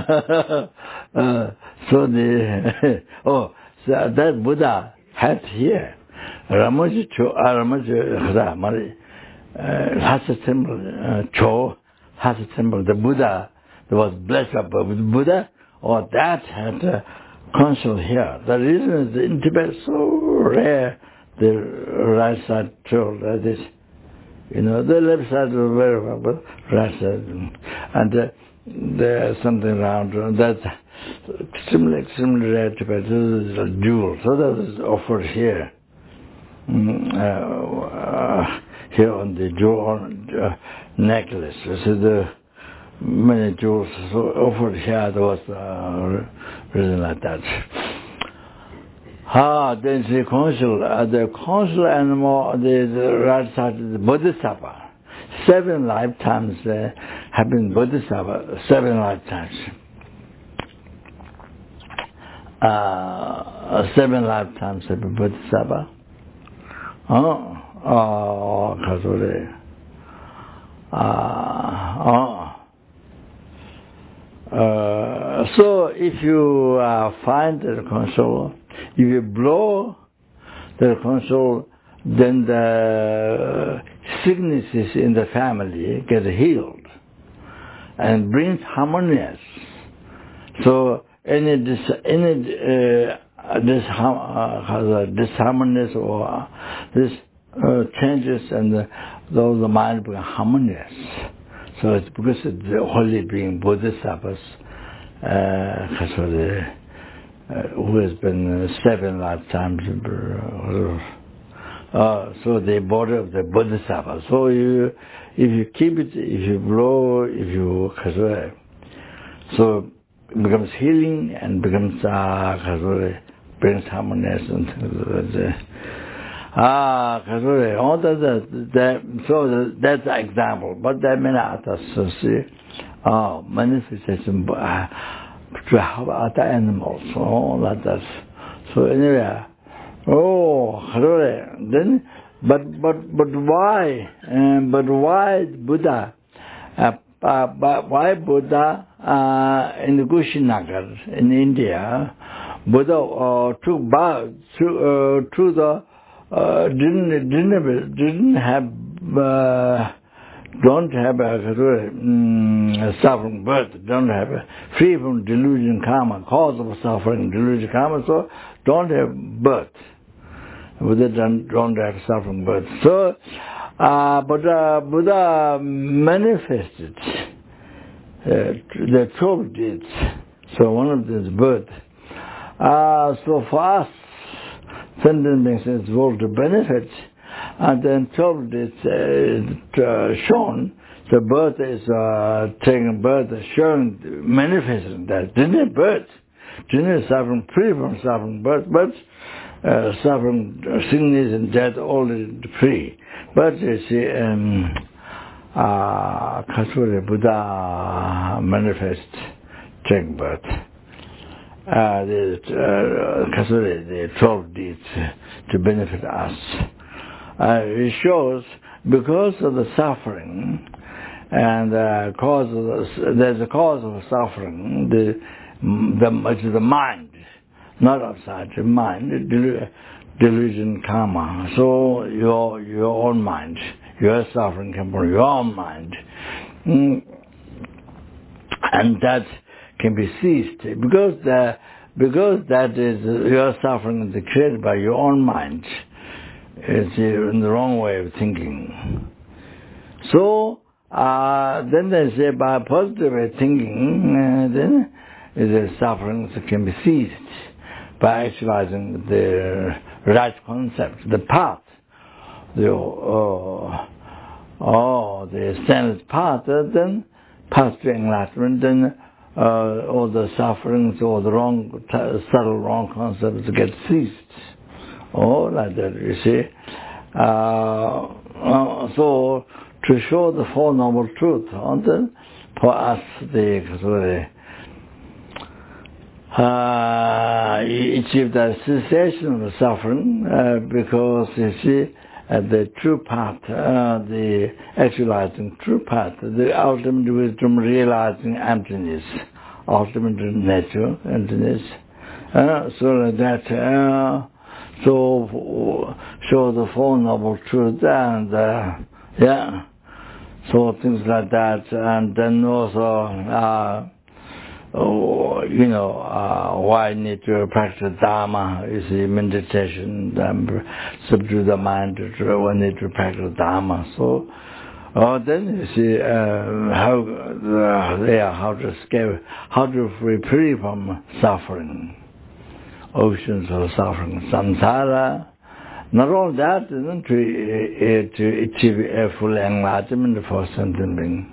so that Buddha had here. Ramoji has a temple, Cho has a temple. The Buddha that was blessed up with Buddha, or that had a council here. The reason is in Tibet so rare, the right side Cho like this. The left side was very well, but right side. And there's something around that's extremely rare Tibet. This is a jewel. So that is offered here. Here on the jewel necklace. This is the many jewels offered here. There was reason like that. Then the consul animal, the right side is the Bodhisattva. 7 lifetimes have been Bodhisattva. 7 lifetimes. 7 lifetimes have been Bodhisattva. So if you find the consul, if you blow the consul, then the sicknesses in the family get healed and brings harmonious. So any disharmonious or this changes and the mind become harmonious. So it's because of the holy being Bodhisattvas, who has been 7 lifetimes. So the body of the Bodhisattva. So if you keep it, if you blow, if you so it becomes healing and becomes brings harmonious and things like that. So that's an example. But there are many others. Manifestation to help other animals. Like that. So anyway, then, but why? But why Buddha? Why Buddha in the Kushinagar in India? Buddha took bath through the don't have a suffering birth, don't have free from delusion karma, cause of suffering, delusion karma, so don't have birth. Buddha don't have suffering birth. So, but Buddha manifested the 12 deeds. So one of them is birth. So for us, sentient beings is able to benefit, and then 12 deeds shown. The birth is taking birth, showing, manifesting that. Didn't birth, didn't suffering, free from suffering birth, but suffering, sickness and death, all free. But you see, Kasuri Buddha manifest taking birth. The 12 deeds to benefit us. It shows because of the suffering and there's a cause of suffering, the mind, not outside, the mind, delusion, karma. So your own mind, your suffering comes from your own mind. And that can be ceased because that is your suffering is created by your own mind. It's in the wrong way of thinking. So then they say by positive way of thinking, then the sufferings can be ceased by actualizing the right concept, the path, the standard path, then path to enlightenment, then all the sufferings, all the subtle wrong concepts get ceased. Like that, you see. So, to show the Four Noble Truths, for us, achieve the cessation of suffering, because, you see, the true path, the actualizing true path, the ultimate wisdom realizing emptiness, ultimate nature, emptiness. So that, show the Four Noble Truths and, so things like that, and then also, why need to practice Dharma? You see, meditation, subdue the mind. We need to practice Dharma. So, then you see how to escape, how to free from suffering, oceans of suffering, samsara. Not only that, to achieve a full enlightenment for sentient being.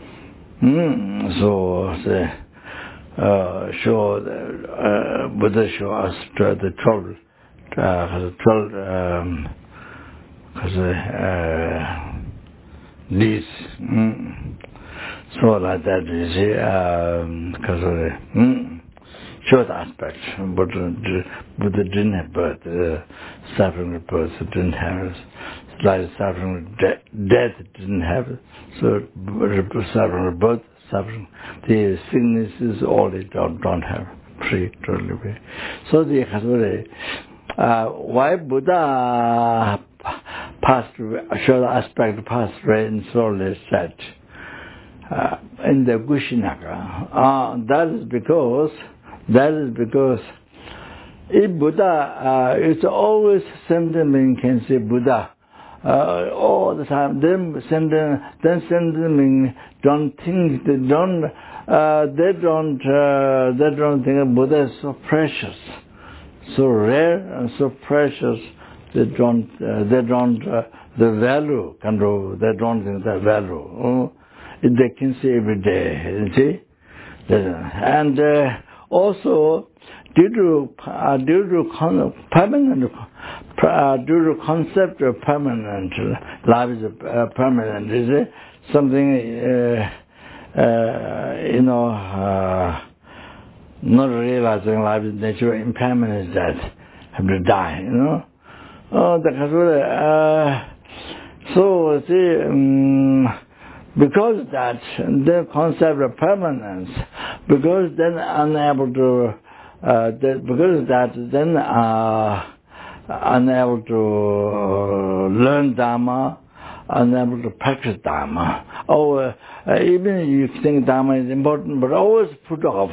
Buddha show us the 12 these. So like that, you see, short aspect. Buddha didn't have birth, suffering with birth didn't have it. Like suffering with death didn't have it. So suffering with birth, suffering, the sicknesses all they don't have, free, totally free. So why Buddha passed through a short aspect passed away in soul is said in the Kushinaka. That is because if Buddha, it's always sentient being can say Buddha all the time. Then sentient being don't think they don't think Buddha is so precious, so rare and so precious. They don't the value control. They don't think the value. They can see every day. You see, and also due to concept of permanent, life is permanent. Is it something not realizing life is nature, impermanent is that have to die. So see. Because that, the concept of permanence, because then unable to, unable to learn Dharma, unable to practice Dharma. Or even you think Dharma is important, but always put off.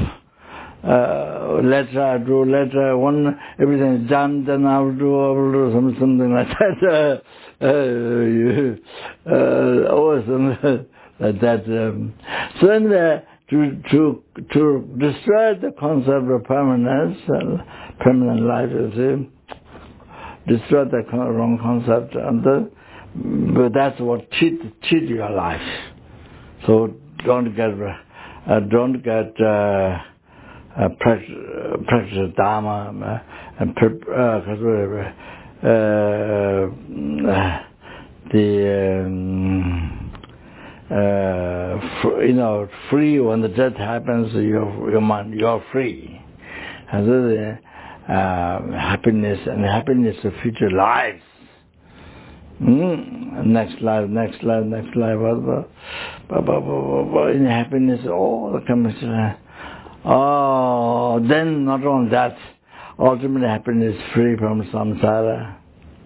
Later, when everything is done, then I'll do something like that. Always like that. So anyway, to destroy the concept of permanence, permanent life, you see, destroy the wrong concept, but that's what cheat your life. So don't get practice Dharma and free when the death happens. You're free, and the happiness of future lives. Next life. In happiness, all the comes. Then not only that, ultimate happiness, free from samsara,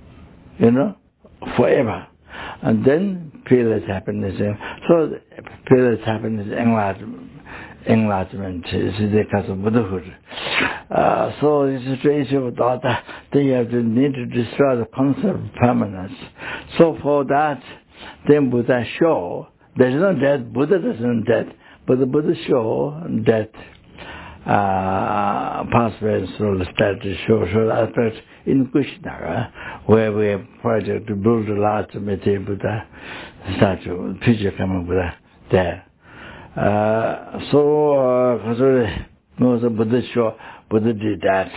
forever. And then peerless happiness. So peerless happiness, enlightenment is the cause of Buddhahood. So it's a situation of thought that you need to destroy the concept of permanence. So for that, then Buddha show there is no death. Buddha doesn't death, but the Buddha show death. Pathway through the show aspect in Kushinaka, where we have project to build a large Metteyya Buddha statue, picture coming Buddha there. The Buddha show, Buddha did that.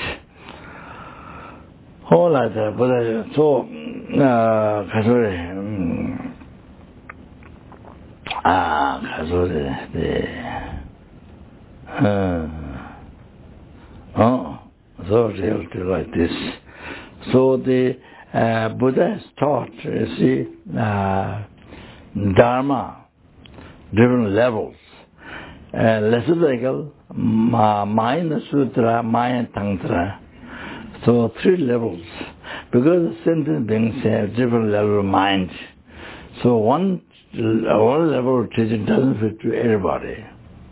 All like that, Buddha. So, so reality like this. So the Buddha has taught, you see, Dharma, different levels. Lesbical, Maya Sutra, Maya Tantra. So 3 levels. Because the sentient beings have different level of mind. So one level of teaching doesn't fit to everybody.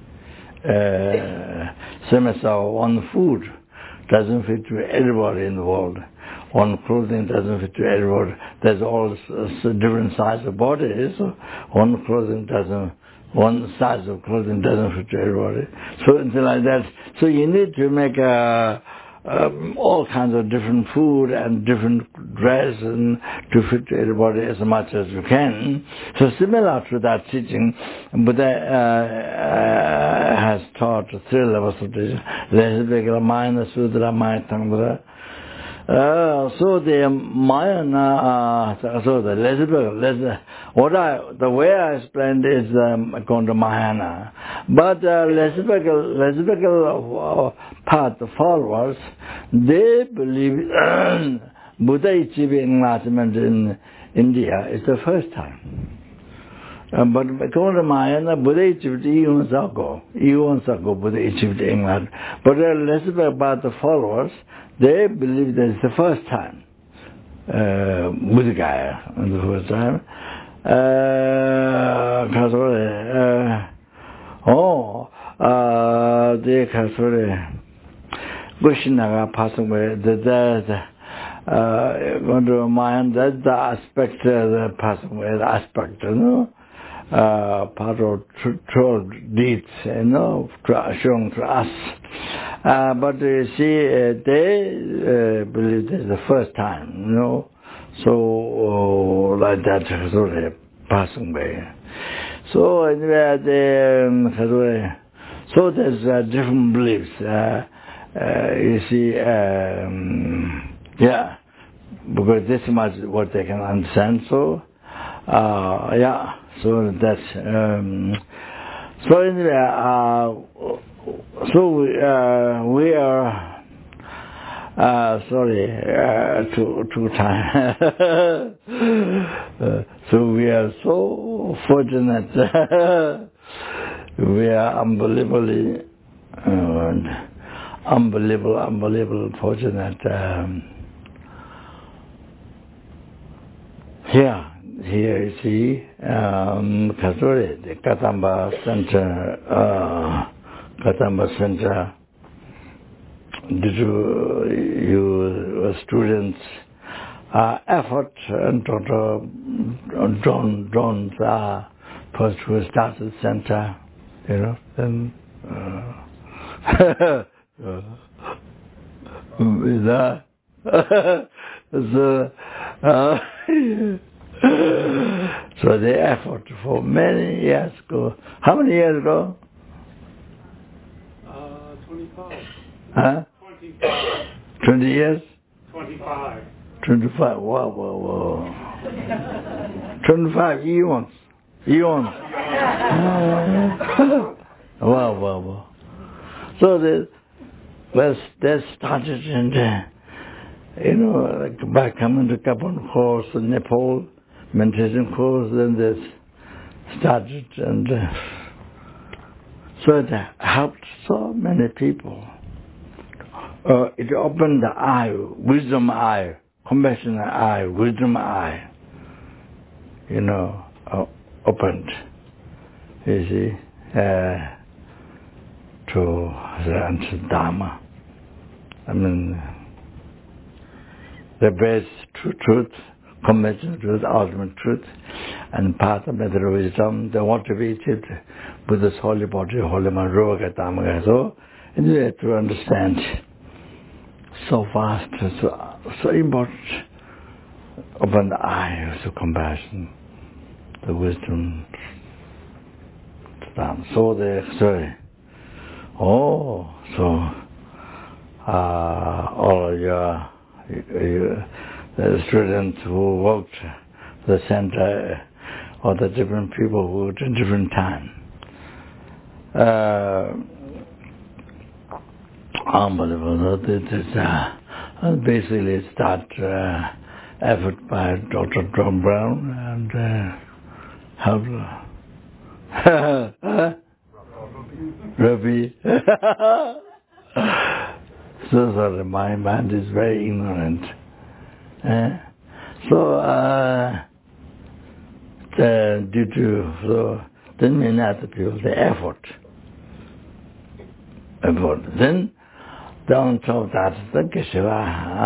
Same as one food doesn't fit to everybody in the world. One clothing doesn't fit to everybody. There's all different size of bodies. So one size of clothing doesn't fit to everybody. So it's like that. So you need to make all kinds of different food and different dress and to fit to everybody as much as you can. So similar to that teaching, Buddha has taught 3 levels of teaching. Lesbical, Maya Sutra, Maya Tantra. So the Maya, so the lesbical, the way I explained is going to Mahayana. But lesbical part, the followers, they believe Buddha achieving enlightenment in India is the first time. But going to Mahayana, Buddha achieved eons ago. Buddha achieved enlightenment. But lesbical part, the followers, they believe that it's the first time. Buddhagaya, the first time. The Kushinaga passing away, going to Mayan, that's the aspect, the passing away, the aspect, you know, part of true deeds, you know, shown to us. But you see, they believe this is the first time, you know, so like that, sort of passing away. So anyway, so there's different beliefs. You see, yeah, because this much what they can understand. So, yeah, so that's so anyway. So we are sorry too time. So we are so fortunate. We are unbelievably fortunate. Here you see, Kasuri, the Katamba Center. Did you students effort and John's first who started the center, you know, then so the effort for many years ago. How many years ago? 25. Huh? 25. 20 years? 25. 25. Wow. 25 eons. Wow. So they started and you know, like by coming to Kapan course in Nepal, meditation course, then they started and so it helped so many people. It opened the eye, wisdom eye, compassion eye, wisdom eye, you know, opened, you see, to the Dharma. I mean, the best truth, compassion truth, ultimate truth, and path of better wisdom, they want to be achieved with this holy body, holy mind, Roga Dhamma. So, and you have to understand so fast, so important, open the eye to compassion, the wisdom, to Dhamma. So all of the students who worked the center, or the different people who worked in different time. Unbelievable. Basically start effort by Dr. John Brown and Ravi. So sorry, my mind is very ignorant. Due to then many other people, the effort. Then down to that, the Geshe-la,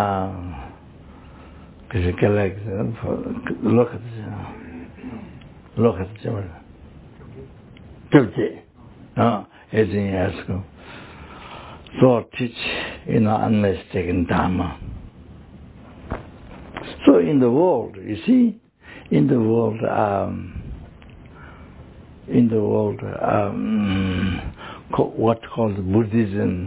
look at the 18 years ago. So teach unmistaken Dharma. So in the world, you see, in the world, what called Buddhism,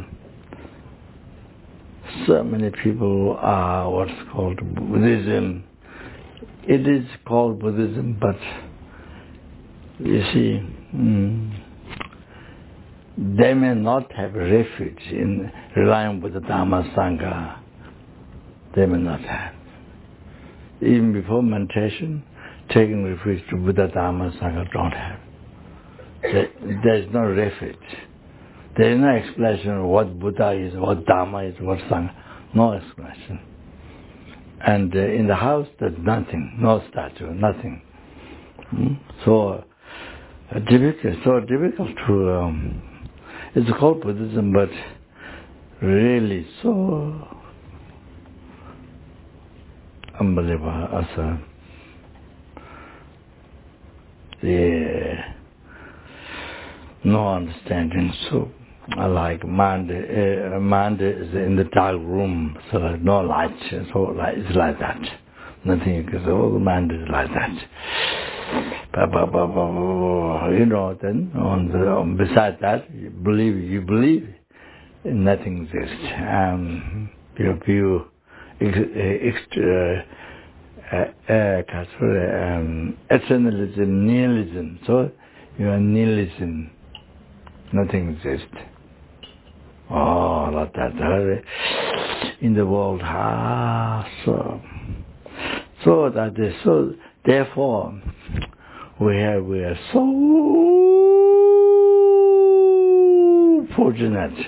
so many people are what's called Buddhism. It is called Buddhism, but you see, they may not have refuge in relying with the Dhamma Sangha. They may not have. Even before meditation, taking refuge to Buddha, Dhamma, Sangha don't have. There is no refuge. There is no explanation of what Buddha is, what Dhamma is, what Sangha. No explanation. And in the house, there's nothing, no statue, nothing. So difficult to. It's called Buddhism, but really so unbelievable as no understanding. So like mind is in the dark room, so like no light. So like it's like that. Nothing you can say. Oh, the mind is like that. Then beside that, you believe, nothing exists. Eternalism, nihilism. So you are nihilism. Nothing exists. Oh, like that. In the world, so that is so. Therefore, we are so fortunate.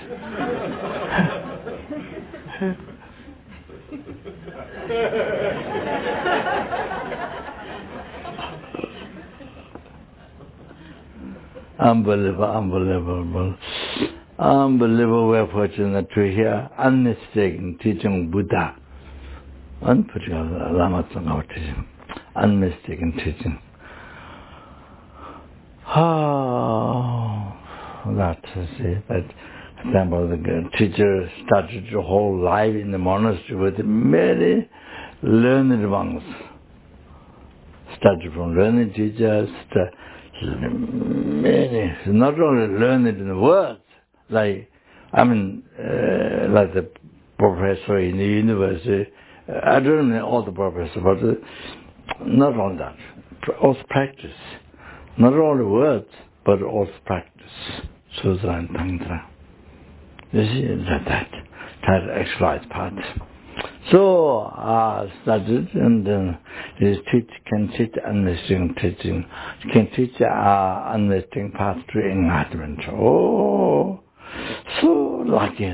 Unbelievable. We're fortunate to hear unmistaken teaching Buddha. Unfortunately, Lama Tsongkhapa teaching. Unmistaken teaching. That example, the teacher started the whole life in the monastery with many learned monks. Started from learned teachers, many, not only learned in the words, like the professor in the university. I don't know all the professors, but not only that, also practice. Not only words, but also practice. Sutra and Tantra. You see, that exercise part. So I studied, and then can teach unmistakable teaching, can teach unmistakable path to enlightenment. Oh, so like it.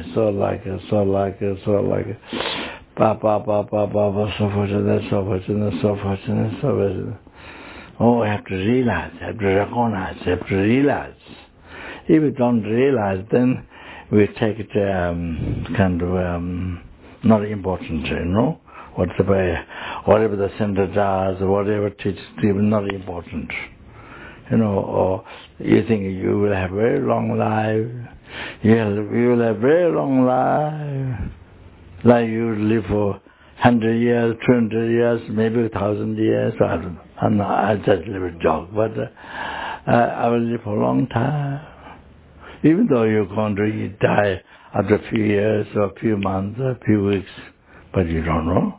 So fortunate. Oh, I have to realize, have to recognize, have to realize. If we don't realize, then we take it kind of not important, whatever the center does, whatever teaches, even not important. Or you think you will have very long life, you will have very long life, like you live for 100 years, 200 years, maybe 1,000 years. I just live a joke, but I will live for a long time. Even though you're going to die after a few years, or a few months, or a few weeks, but you don't know.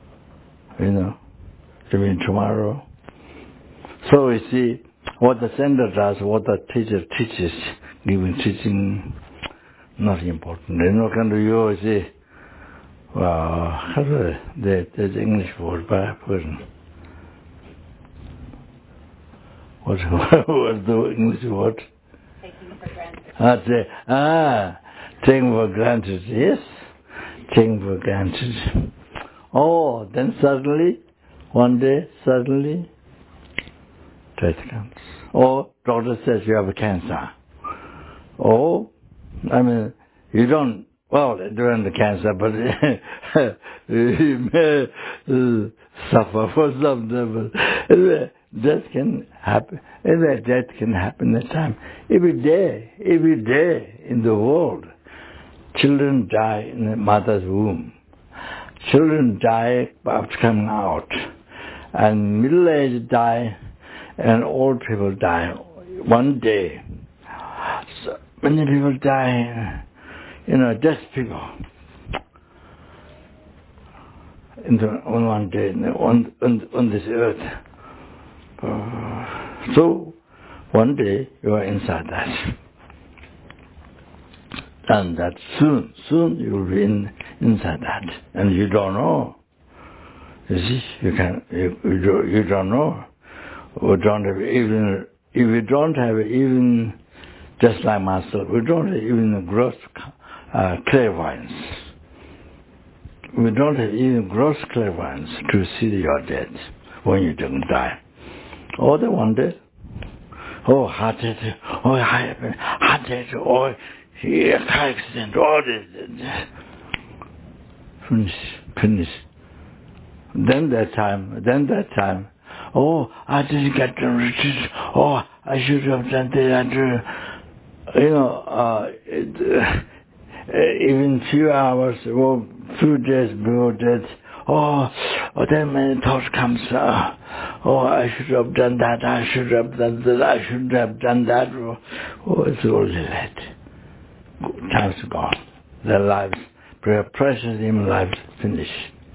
Even tomorrow. So you see, what the center does, what the teacher teaches, giving teaching, not important. You see, Well, how do there's English word by a person. What was the English word? Taking for granted. Taking for granted, yes. Taking for granted. Oh, then suddenly, one day, death comes. Or doctor says you have a cancer. Oh, I mean, you don't, well, during the cancer, but you may suffer for something. But death can happen. Death can happen at time. Every day in the world, children die in the mother's womb. Children die after coming out. And middle-aged die, and old people die one day. So many people die, deaf people. On one day, on this earth. So, one day you are inside that. And that soon you will be inside that. And you don't know. You see, you don't know. We don't have even, if we don't have even, just like myself, we don't have even a gross clairvoyance. We don't have even gross clairvoyance to see your death when you don't die. Or the one day, heart attack, heart attack, car accident, all this. Finish. Then that time, I didn't get the riches. I should have done that. Even few hours or few days before death, then many thoughts comes. I should have done that. I should have done that. I shouldn't have done that. It's all late. Time's gone. Their lives, precious human lives, finish.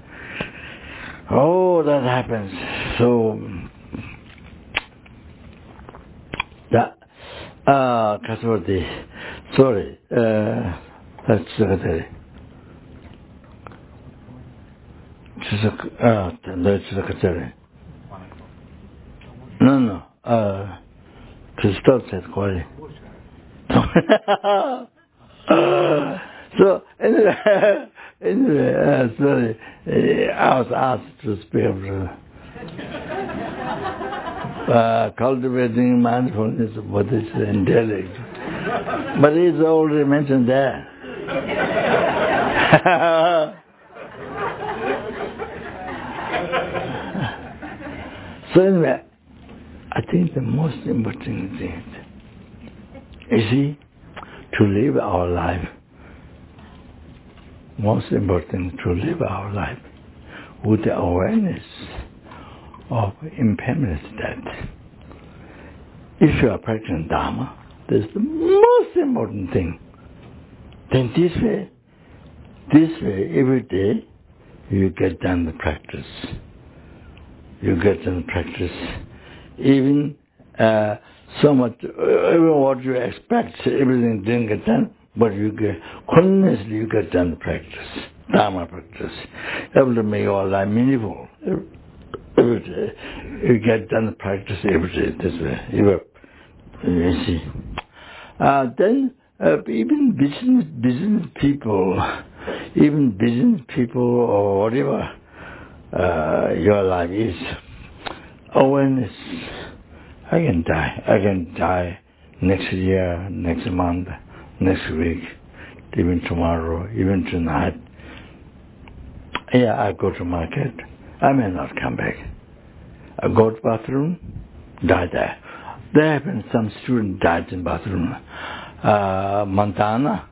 That happens. So, sorry, that's secretary. That's secretary. No, Christophe said quality. So, anyway, sorry, I was asked to speak of cultivating mindfulness, but it's in dialect. But it's already mentioned there. So anyway, I think the most important thing is to live our life. Most important to live our life with the awareness of impermanent death. If you are practicing Dharma, that's the most important thing. Then this way, every day, you get done the practice. Even so much, even what you expect, everything didn't get done, but continuously you get done the practice, Dharma practice, able to make your life meaningful. Every day, you get done the practice every day this way. You see. Then even business people or whatever your life is, awareness. I can die next year, next month, next week, even tomorrow, even tonight. Yeah, I go to market. I may not come back. I go to bathroom, die there. There have been some student died in bathroom. Mandana,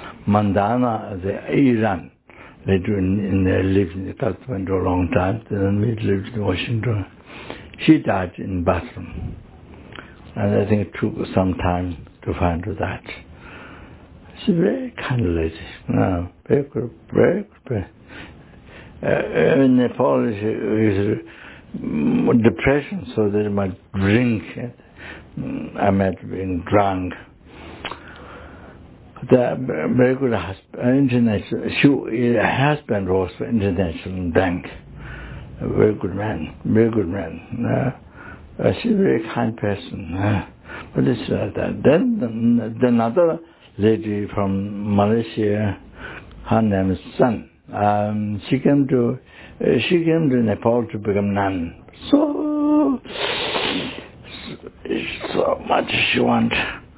Iran. They lived in Kathmandu a long time. Then we lived in Washington. She died in bathroom. And I think it took some time to find her that. She's a very kind lady. No, very good. In Nepal, she is depression, so they might drink. I met being drunk. The very good husband, husband was for International Bank. A very good man, very good man. She's a very kind person. But it's like that. Then another lady from Malaysia, her name is Sun. She came to Nepal to become nun. So much she want.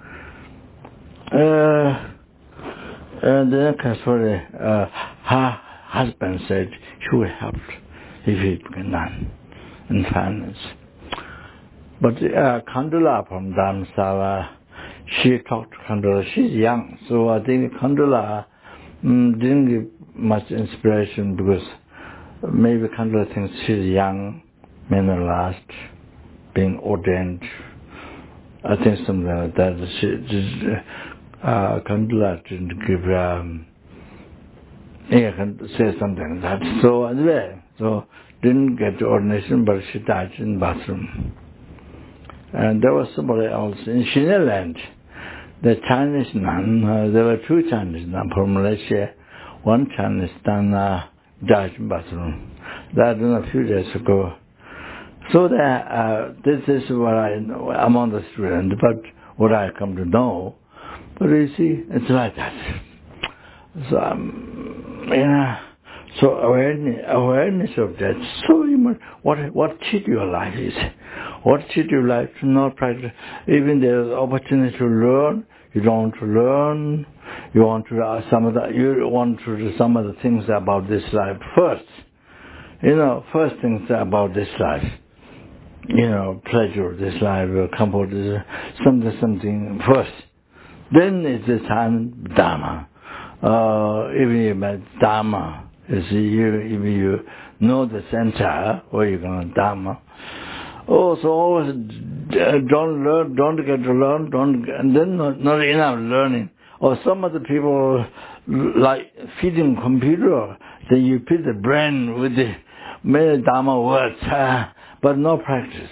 And then her husband said she would help if he became nun in finance. But Kandula from Dharamsala, she talked to Kandula. She's young, so I think Kandula didn't give much inspiration because maybe Kandula thinks she's young, may not last, being ordained. I think something like that. Kandula didn't give, say something like that. So anyway, didn't get the ordination, but she died in the bathroom. And there was somebody else in Shinaland, the Chinese nun. There were two Chinese nuns from Malaysia. One Chinese nun died in the bathroom. That was a few days ago. So this is what I know among the students, but what I come to know. But you see, it's like that. So so awareness of that. So what cheat your life is. What cheat your life to not practice. Even there's opportunity to learn, you don't want to learn. You want to do some of the things about this life first. First things about this life. Pleasure of this life, comfort, something first. Then it's the time Dharma. Even if Dharma, if you know the center where you're going to Dharma. So always don't learn, don't get to learn, and then not enough learning. Or some of the people like feeding computer, then you feed the brain with the many Dharma words, but no practice,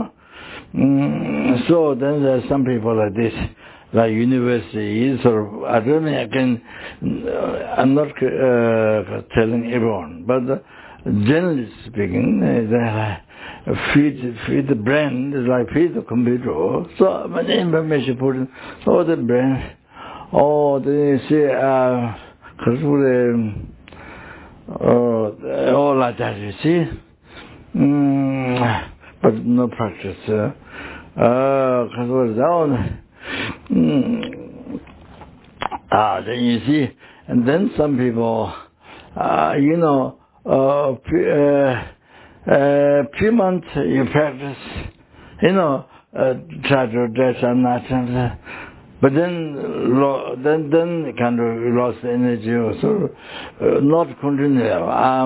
So then there's some people like this, like universities, or I don't mean I'm not telling everyone, but generally speaking, they feed the brain, is like feed the computer. So many information put in, so the brain, then you see, all like that, you see. But no practice. Then you see, and then some people, few months you practice, try to dress and that, but then kind of lost energy or so, not continue.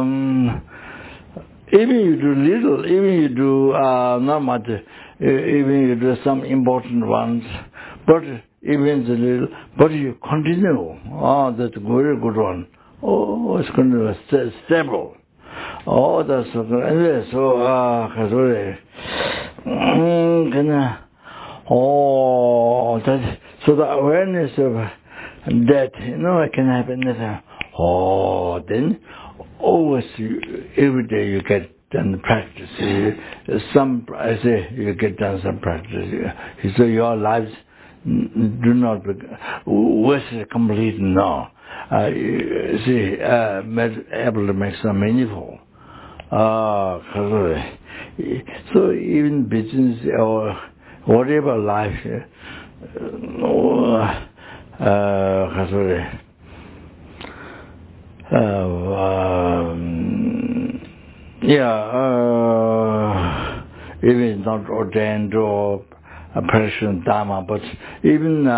Even you do little, even you do not much, even you do some important ones, but even the little, but you continue. That's a very good one. It's going to be stable. That's so good. Anyway, so the awareness of that, it can happen. Then always every day you get done practice. You get done some practice. So your lives do not worship complete now. Able to make some meaningful. So even business or whatever life, even not ordained or a Persian Dharma, but even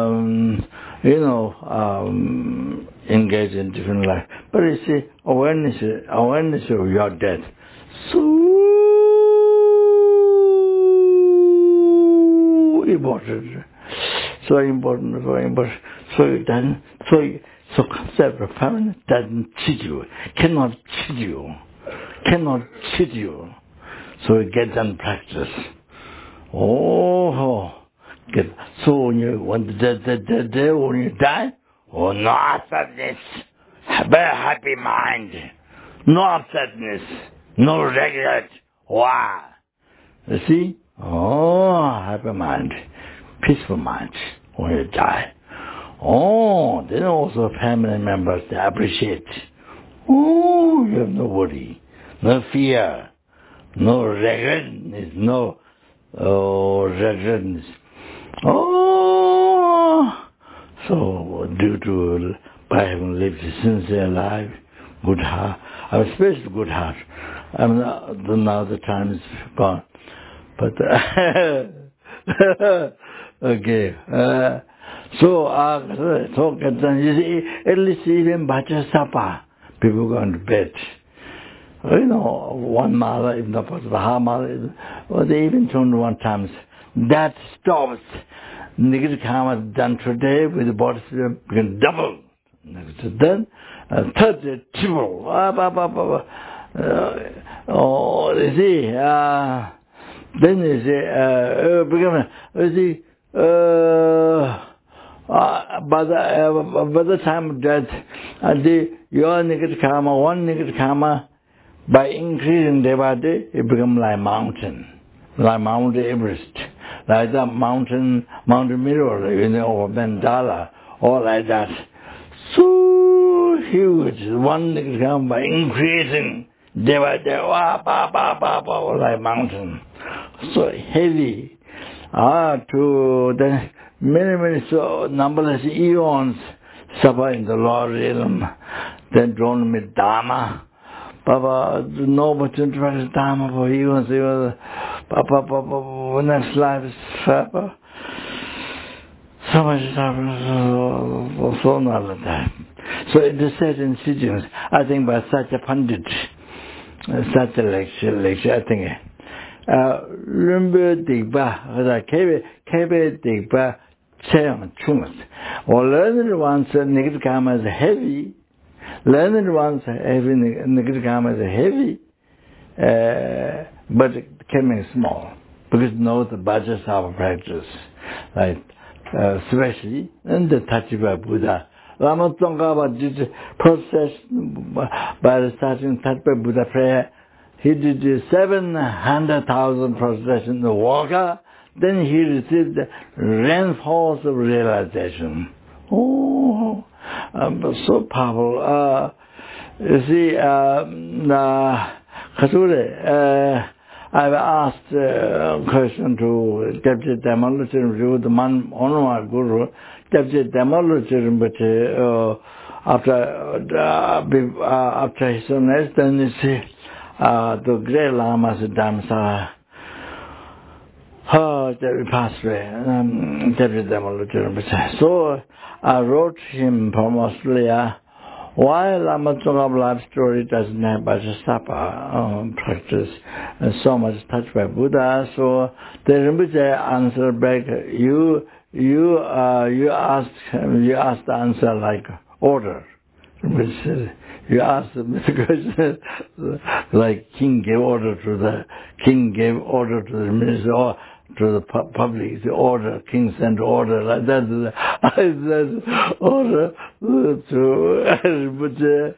engage in different life. But you see, awareness of your death, so important. So concept of permanence doesn't cheat you, cannot cheat you. So you get done practice. So when you die, oh, no sadness, very happy mind, no sadness, no regret. Wow. You see? Oh, happy mind, peaceful mind when you die. Oh, then also family members, they appreciate. Oh, you have no worry, no fear, no regretness, no regretness. Oh, so due to by having lived a sincere life, good heart, especially good heart. I mean, now the time is gone, but okay. So you see, at least even Bhaja people go to bed. You know, 1 mile, if not possible, half mile, or they even turn 1 times. That stops. Negative karma done today with the body can double. Then, third, triple. You see, then you see, by the time of death, your negative karma, one negative karma, by increasing day by day, it becomes like mountain, like Mount Everest, like that Mount Mirror, or Mandala, or like that. So huge, one negative karma by increasing day by day, like mountain. So heavy. To the many, so numberless eons suffer in the lower realm, then drawn with Dharma. Papa, no much interest Dharma for eons, Papa, next life is Papa. So much suffering, so not like that. So it is said in teachings, I think by such a pundit, such a lecture, I think. Lumber digba, kebe digba, cheong chungas. Or learned ones negative karma is heavy. Learned ones heavy negative karma is heavy, but becoming small because know the Bhaja Sapa practice, like especially in the Tachiba Buddha. Lama Tsongkhapa did process by the starting Tachiba Buddha prayer. He did 700,000 processions in the walker. Then he received the rainfalls of realization. Oh, so powerful. You see, Khasure, I've asked a question to Deputy Demologist Review, the man, Onuma Guru, Deputy Demologist, but after his illness, then you see, the great Lamas Dhamsa, that passed away, Deputy Demologist. So I wrote him from Australia, why Lama Tsongkhapa life story doesn't have Bhaja practice so much touched by Buddha. So the Rinpoche answered back, you asked the answer like order. You asked the question like king gave order to the minister or to the public, the order, king sent order, like that. I said order to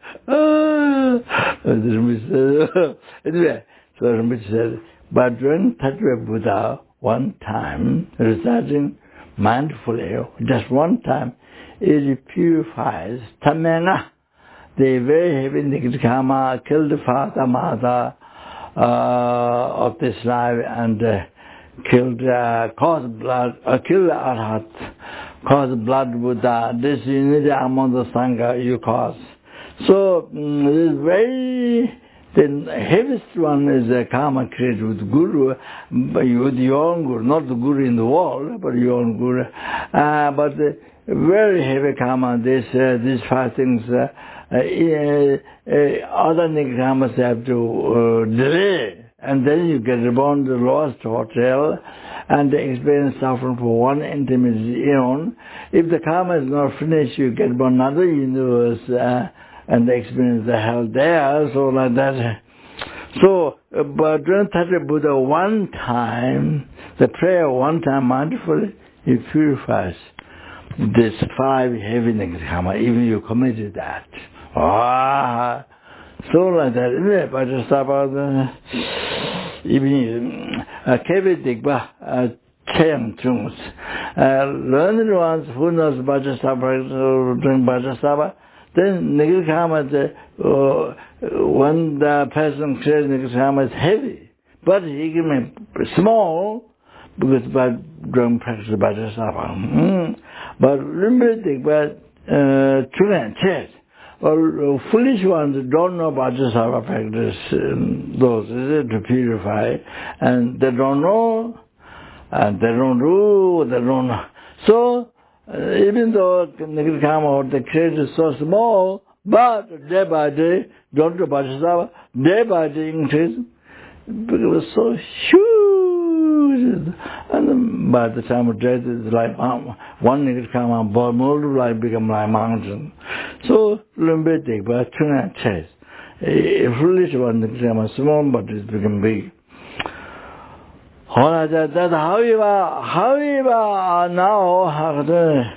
anyway, so Rinpoche said, but when Tattva Buddha one time reciting mindfully, just one time, it purifies tamena, the very heavy negative karma, killed the father, mother of this life, and killed, caused blood, killed the arhat, caused blood Buddha, disunity among the Sangha you cause. So, this very, the heaviest one is a karma created with Guru, with your own Guru, not the Guru in the world, but your own Guru. But very heavy karma, these 5 things, other negative karmas have to delay. And then you get reborn to the lowest hotel and experience suffering for one intimate eon. If the karma is not finished, you get born another universe and experience the hell there, so like that. So, but during Tattva Buddha one time, the prayer one time mindfully, It purifies this 5 heavy negative karma, even you committed that. So like that, isn't it? But just about even Kevin Digba, Chayam Chungs. Learned ones who knows Bajasaba, doing Bajasaba, then negative karma, when the person creates negative karma is heavy, but he can be small, because by doing practice Bajasaba. But limited, but children, chess. Or foolish ones don't know Bajasava practice, those is it, to purify, and they don't know, and they don't do, they don't know. So, even though negative karma or the credit is so small, but day by day, don't do Bajasava, day by day increase, because it was so huge. And by the time of death, it's like one negative karma multiply become like mountain. So limited, but tuna chase. A foolish one negative karma small, but it become big. That however now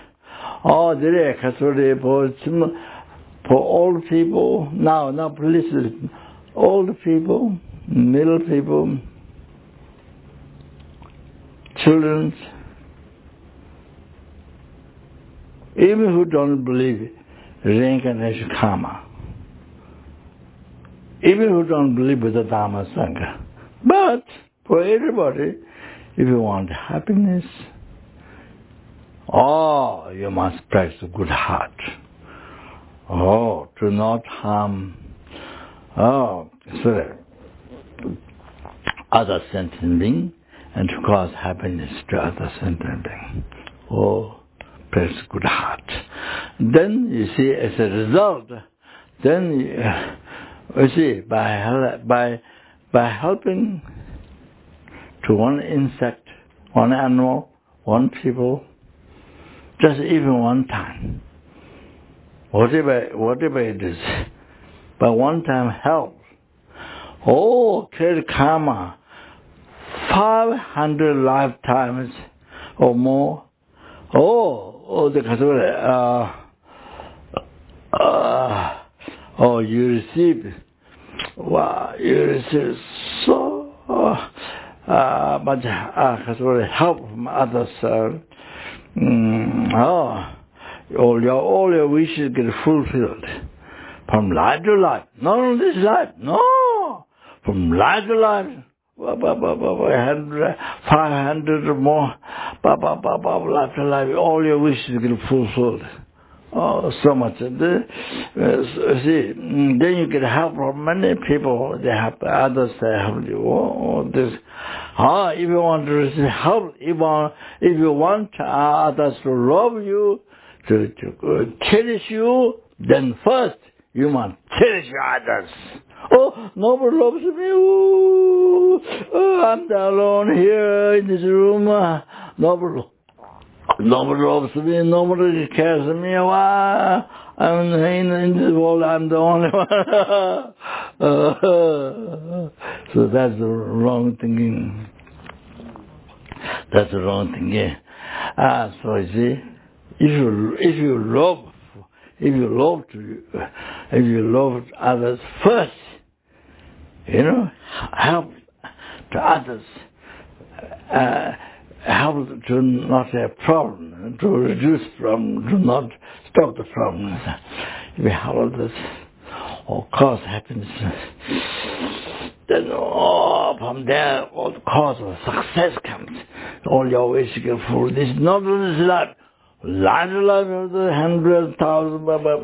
for old people now, not police, old people, middle people, children, even who don't believe reincarnation karma, even who don't believe with the Dharma Sangha. But for everybody, if you want happiness, you must practice a good heart. To not harm, other sentient being, and to cause happiness to other sentient being. Practice good heart. Then you see, as a result, then you see by helping to one insect, one animal, one people, just even one time, whatever it is, by one time help. Create karma, 500 lifetimes or more. You receive so much help from others. All your wishes get fulfilled from life to life. Not only this life, no, from life to life. 500 or more, life to life, all your wishes get fulfilled. So much. See, then you get help from many people. They help others. They help you. If you want to receive help, if you want others to love you, to cherish you, then first you must cherish others. Nobody loves me. I'm alone here in this room. Nobody loves me. Nobody cares for me. I'm in this world. I'm the only one. So that's the wrong thinking. That's the wrong thinking. So you see, if you love others first, help to others, help to not have problem, to reduce problem, to not stop the problems. If you help others or cause happiness, then from there, all the cause of success comes. All your wishes get full. This is not this life. Life of the 100,000.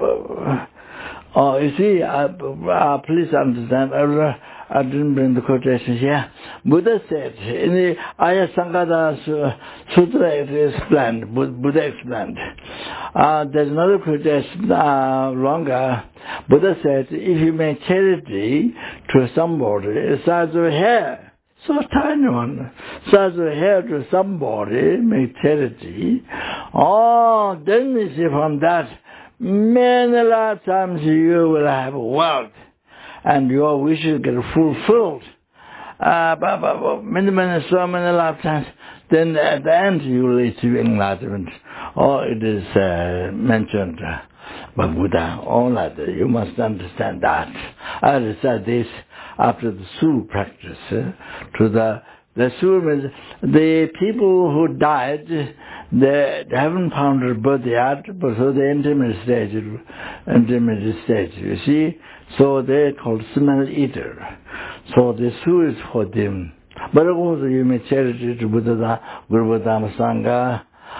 You see, please understand. I didn't bring the quotations here. Buddha said in the Ayasankara Sutra, it is explained. Buddha explained. There's another quotation longer. Buddha said, if you make charity to somebody, the size of a hair, so tiny one, size of a hair to somebody, make charity. Then you see from that, many lifetimes you will have wealth, and your wishes get fulfilled. So many lifetimes, then at the end you will receive enlightenment. Or it is mentioned by Buddha, all that. You must understand that. I recite this after the Su practice. To the Su means the people who died, they haven't found a birth yet, but so the intermediate stage, you see. So they're called smell eater. So the Su is for them. But of course you may charity to Buddha, Guru Dhamma Sangha,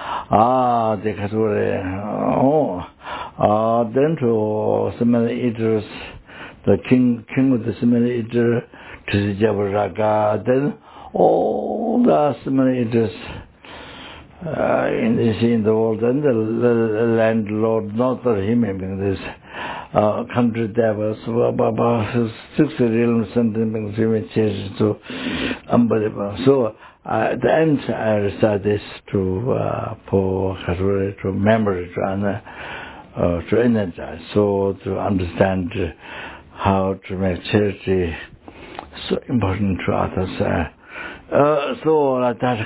then to smell eaters, the king of the smell eater, to the Jabaraga, then all the smell eaters in the world, and the landlord, not for him, this country devils, about 6 realms, something to unbelievable. So at the end, I recite this to memory, to energize, so to understand how to make charity so important to others. So like that,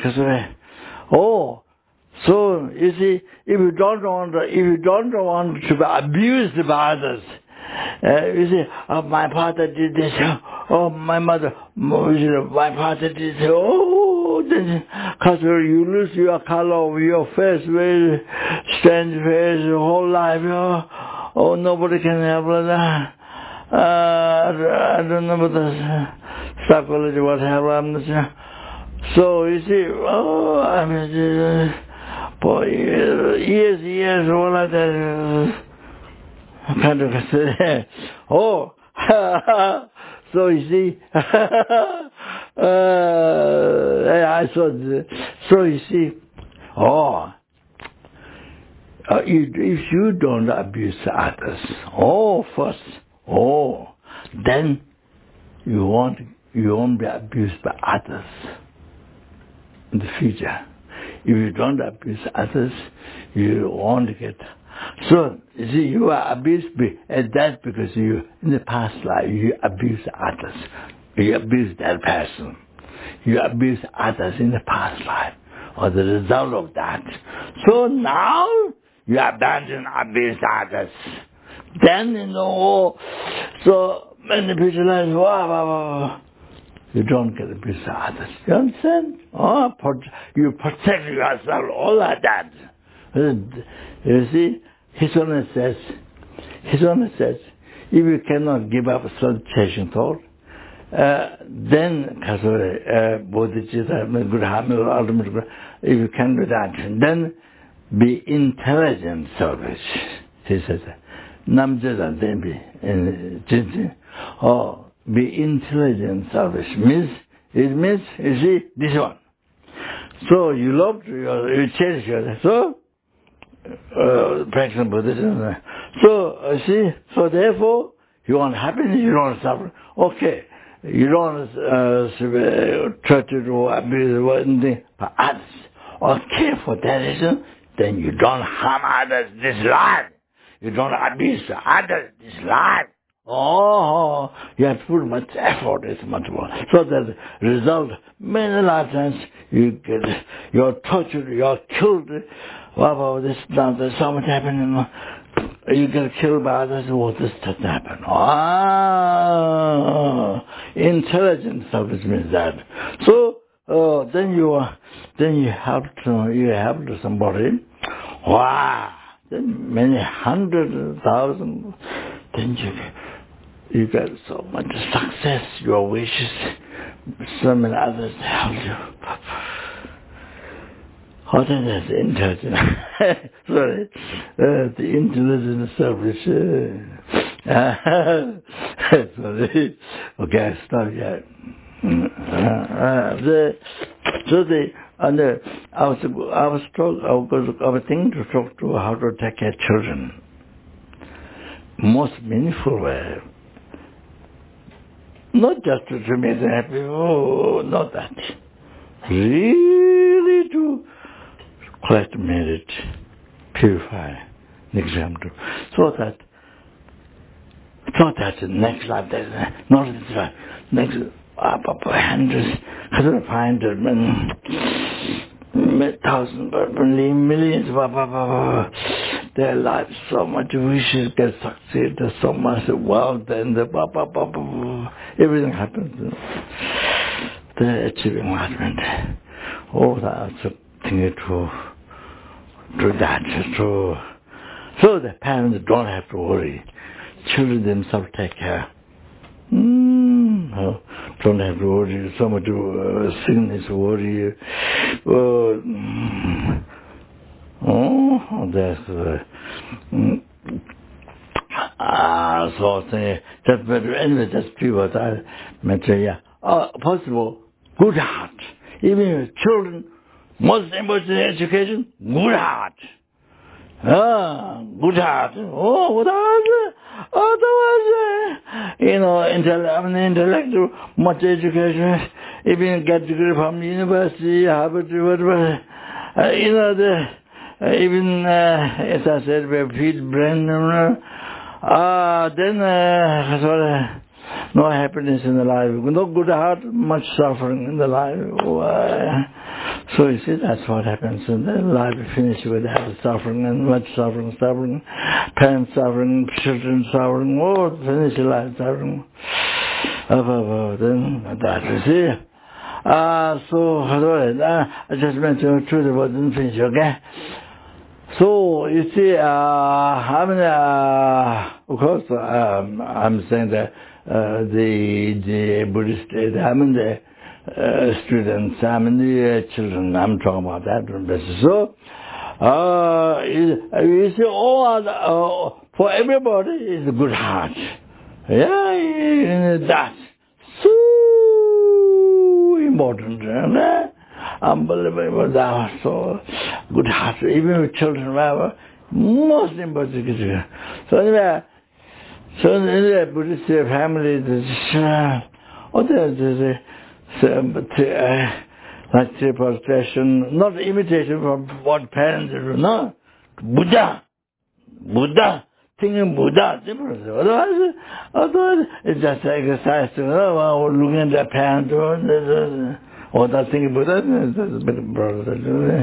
so you see, if you don't want to be abused by others, you see, my father did this, my mother, my father did this, then because you lose your color of your face, very strange face, your whole life, nobody can help that. I don't know about the psychology, what happened. So you see, I mean, for years, all like that, kind of say, so you see, I thought, so you see, if you don't abuse others, first, then you won't be abused by others in the future. If you don't abuse others, you won't get. So, you see, you are abused at that because you, in the past life, you abused others. You abused that person. You abused others in the past life, or the result of that. So now, you abandon abuse others. Then, so many people like, you don't get abused by others. You understand? You protect yourself, all like that. You see, His Holiness says, if you cannot give up self-chasing thought, then, bodhicitta, good harmony, ultimate good, if you can do that, then be intelligent service. He says, namjada dembi, be intelligent service. It means, you see, this one. So you love, you cherish yourself. So, practice Buddhism. So, see, so therefore, you want happiness, you don't want suffering. Okay, you don't try to do anything but others, or care for that reason, then you don't harm others this life. You don't abuse others this life. You have to put much effort, it's much more. So that the result, many lifetimes, you're tortured, you're killed. This, now there's so much happening. You get killed by others, this doesn't happen. Intelligent service means that. So, then you help to somebody. Wow! Then many 100,000, then you get so much success, your wishes, so many others help you. Then there's intelligence. Sorry, the intelligent service. Sorry. Okay, I stop here. I was thinking to talk to how to take care of children. Most meaningful way. Not just to make them happy, not that. Really to collect merit, purify, example. So that next life, not this life, next hundreds, 100 thousands, millions, their lives, so much wishes get succeed, so much wealth, and everything happens. They're achieving enlightenment. All that's a thing to do that. So the parents don't have to worry. Children themselves take care. Don't have to worry so much sickness, worry. That's so that's better. Anyway, that's true what I mentioned. Yeah, possible. Good heart. Even children, most important education. Good heart. Good heart. Good heart. Otherwise, intellectual, much education, even get degree from university, Harvard, whatever. Even, as I said, we feed brain, then, no happiness in the life, no good heart, much suffering in the life. So you see, that's what happens in the life. Finish with that suffering and much suffering, parents suffering, children suffering, finish your life suffering. Then that you see. So I just mentioned the truth about the finish, okay? So you see, of course, I'm saying that the Buddhist, the students, the children, I'm talking about that. So, you see, for everybody is a good heart. Yeah, that's so important. Unbelievable, that so good heart. Even with children, most important. So anyway, the Buddhist family, like demonstration, not imitation from what parents do, no. Buddha, thinking Buddha, otherwise it's just exercise, looking at their parents, or that thinking Buddha, that's a bit of brother.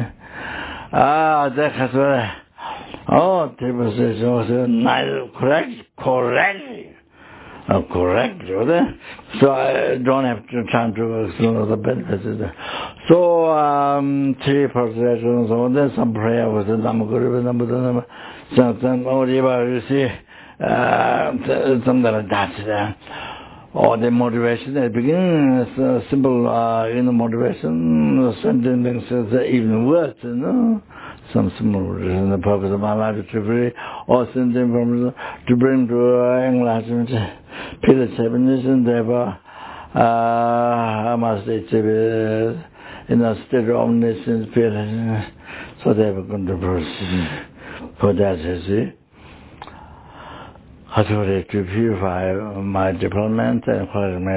That's what, demonstration was correct. Correct, so I don't have time to explain all the benefits. So, 3 processions, so then some prayer was the Namakuru, you see, something like that. Or the motivation at the beginning is simple, motivation, sending things, even words, some simple reason, the purpose of my life is to free, or sending from to bring to enlightenment. Peter 7 is endeavor. I must say, in a state of omniscience, fearlessness, so they were going to proceed. For that, you see, I told it to purify my development and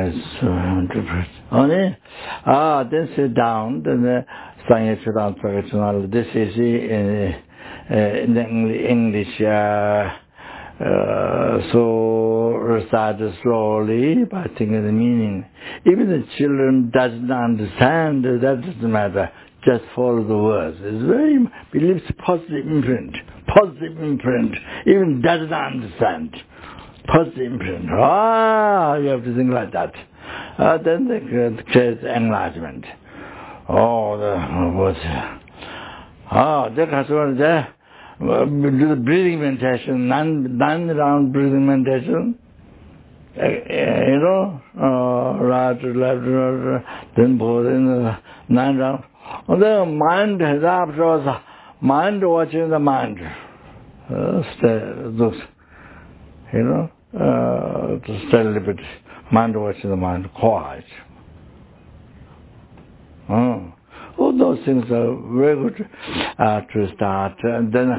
only, then sit down, then this is in the English, so recite slowly by thinking the meaning. Even the children doesn't understand, that doesn't matter. Just follow the words. It's very, believes positive imprint. Even doesn't understand. Positive imprint. You have to think like that. Then they create enlightenment. Do the breathing meditation, 9 round breathing meditation, right to left, then both in 9 rounds. And then mind has afterwards, mind watching the mind. To stay a little bit, mind watching the mind, quiet. All those things are very good to start. And then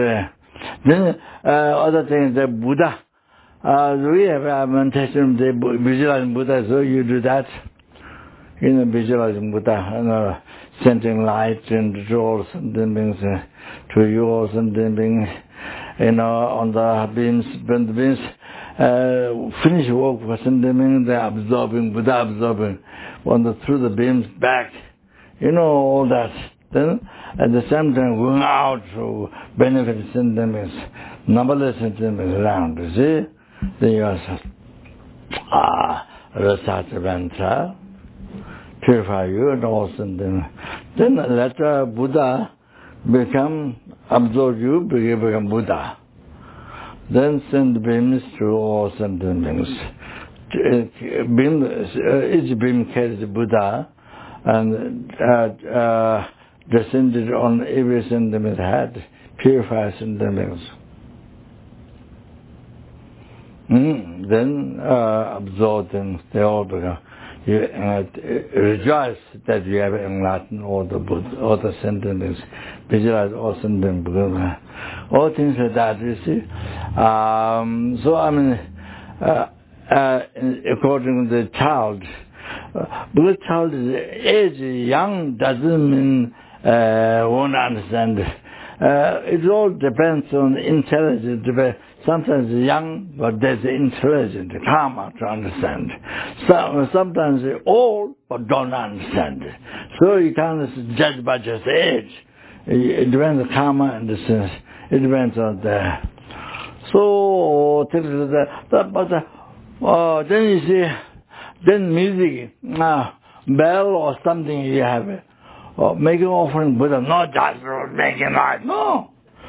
other things, the Buddha. We have a meditation, visualizing Buddha, so you do that. Visualizing Buddha, sending light and jewels and things to you, or something being, on the beams, when the beams finish work for something, they're absorbing, Buddha absorbing, through the beams back. All that. then at the same time going out to benefit sentiments, numberless sentiments around, you see? Then you are Rasatavanta, purify you and all sentiments. Then let Buddha absorb you, become Buddha. Then send beams to all sentiments. Each beam carries Buddha and descended on every sentiment head, purifies sentiments. Then absorb them, they all become. You rejoice that you have enlightened all the Buddha, all the sentiments, visualize all sentiments, all things like that, you see. So I mean, according to the child, because child is age young doesn't mean won't understand. It all depends on intelligence. Sometimes young, but there's intelligent karma to understand. Sometimes old, but don't understand. So you can't judge by just age. It depends on karma and the sense. It depends on the. So things like that. But then you see, then music, bell or something you have, making offering Buddha, not just making light, no.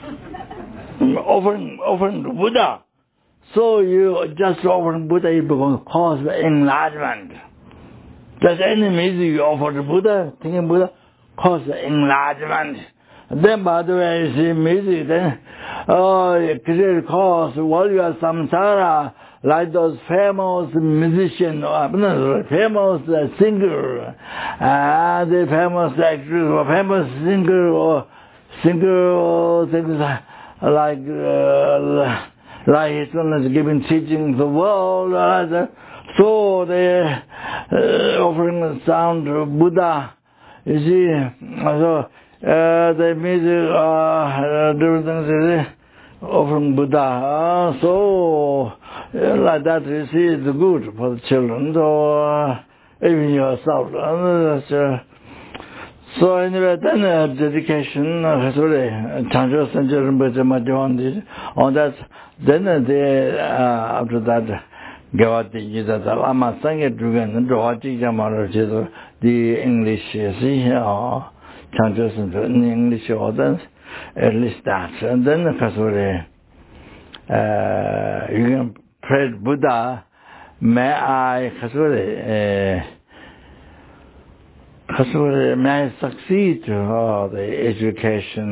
Offering to Buddha. So you just offering Buddha, you become cause enlargement. Does any music you offer to Buddha, thinking Buddha, cause enlargement? Then by the way, you see music, then it creates cause while you are samsara, like those famous musicians, famous singer, the famous actress or famous singer or things like his one is giving teaching the world. So they offering the sound to Buddha. You see, so the music, different things, offering Buddha. So like that, you see, it's good for the children. So even yourself. So anyway, then dedication, Chancho on that, then after that, Gawati Jidata Lama sang it again, the English, see, Chancho in English orders, at least that. And then you can pray Buddha, may I, may I succeed the education,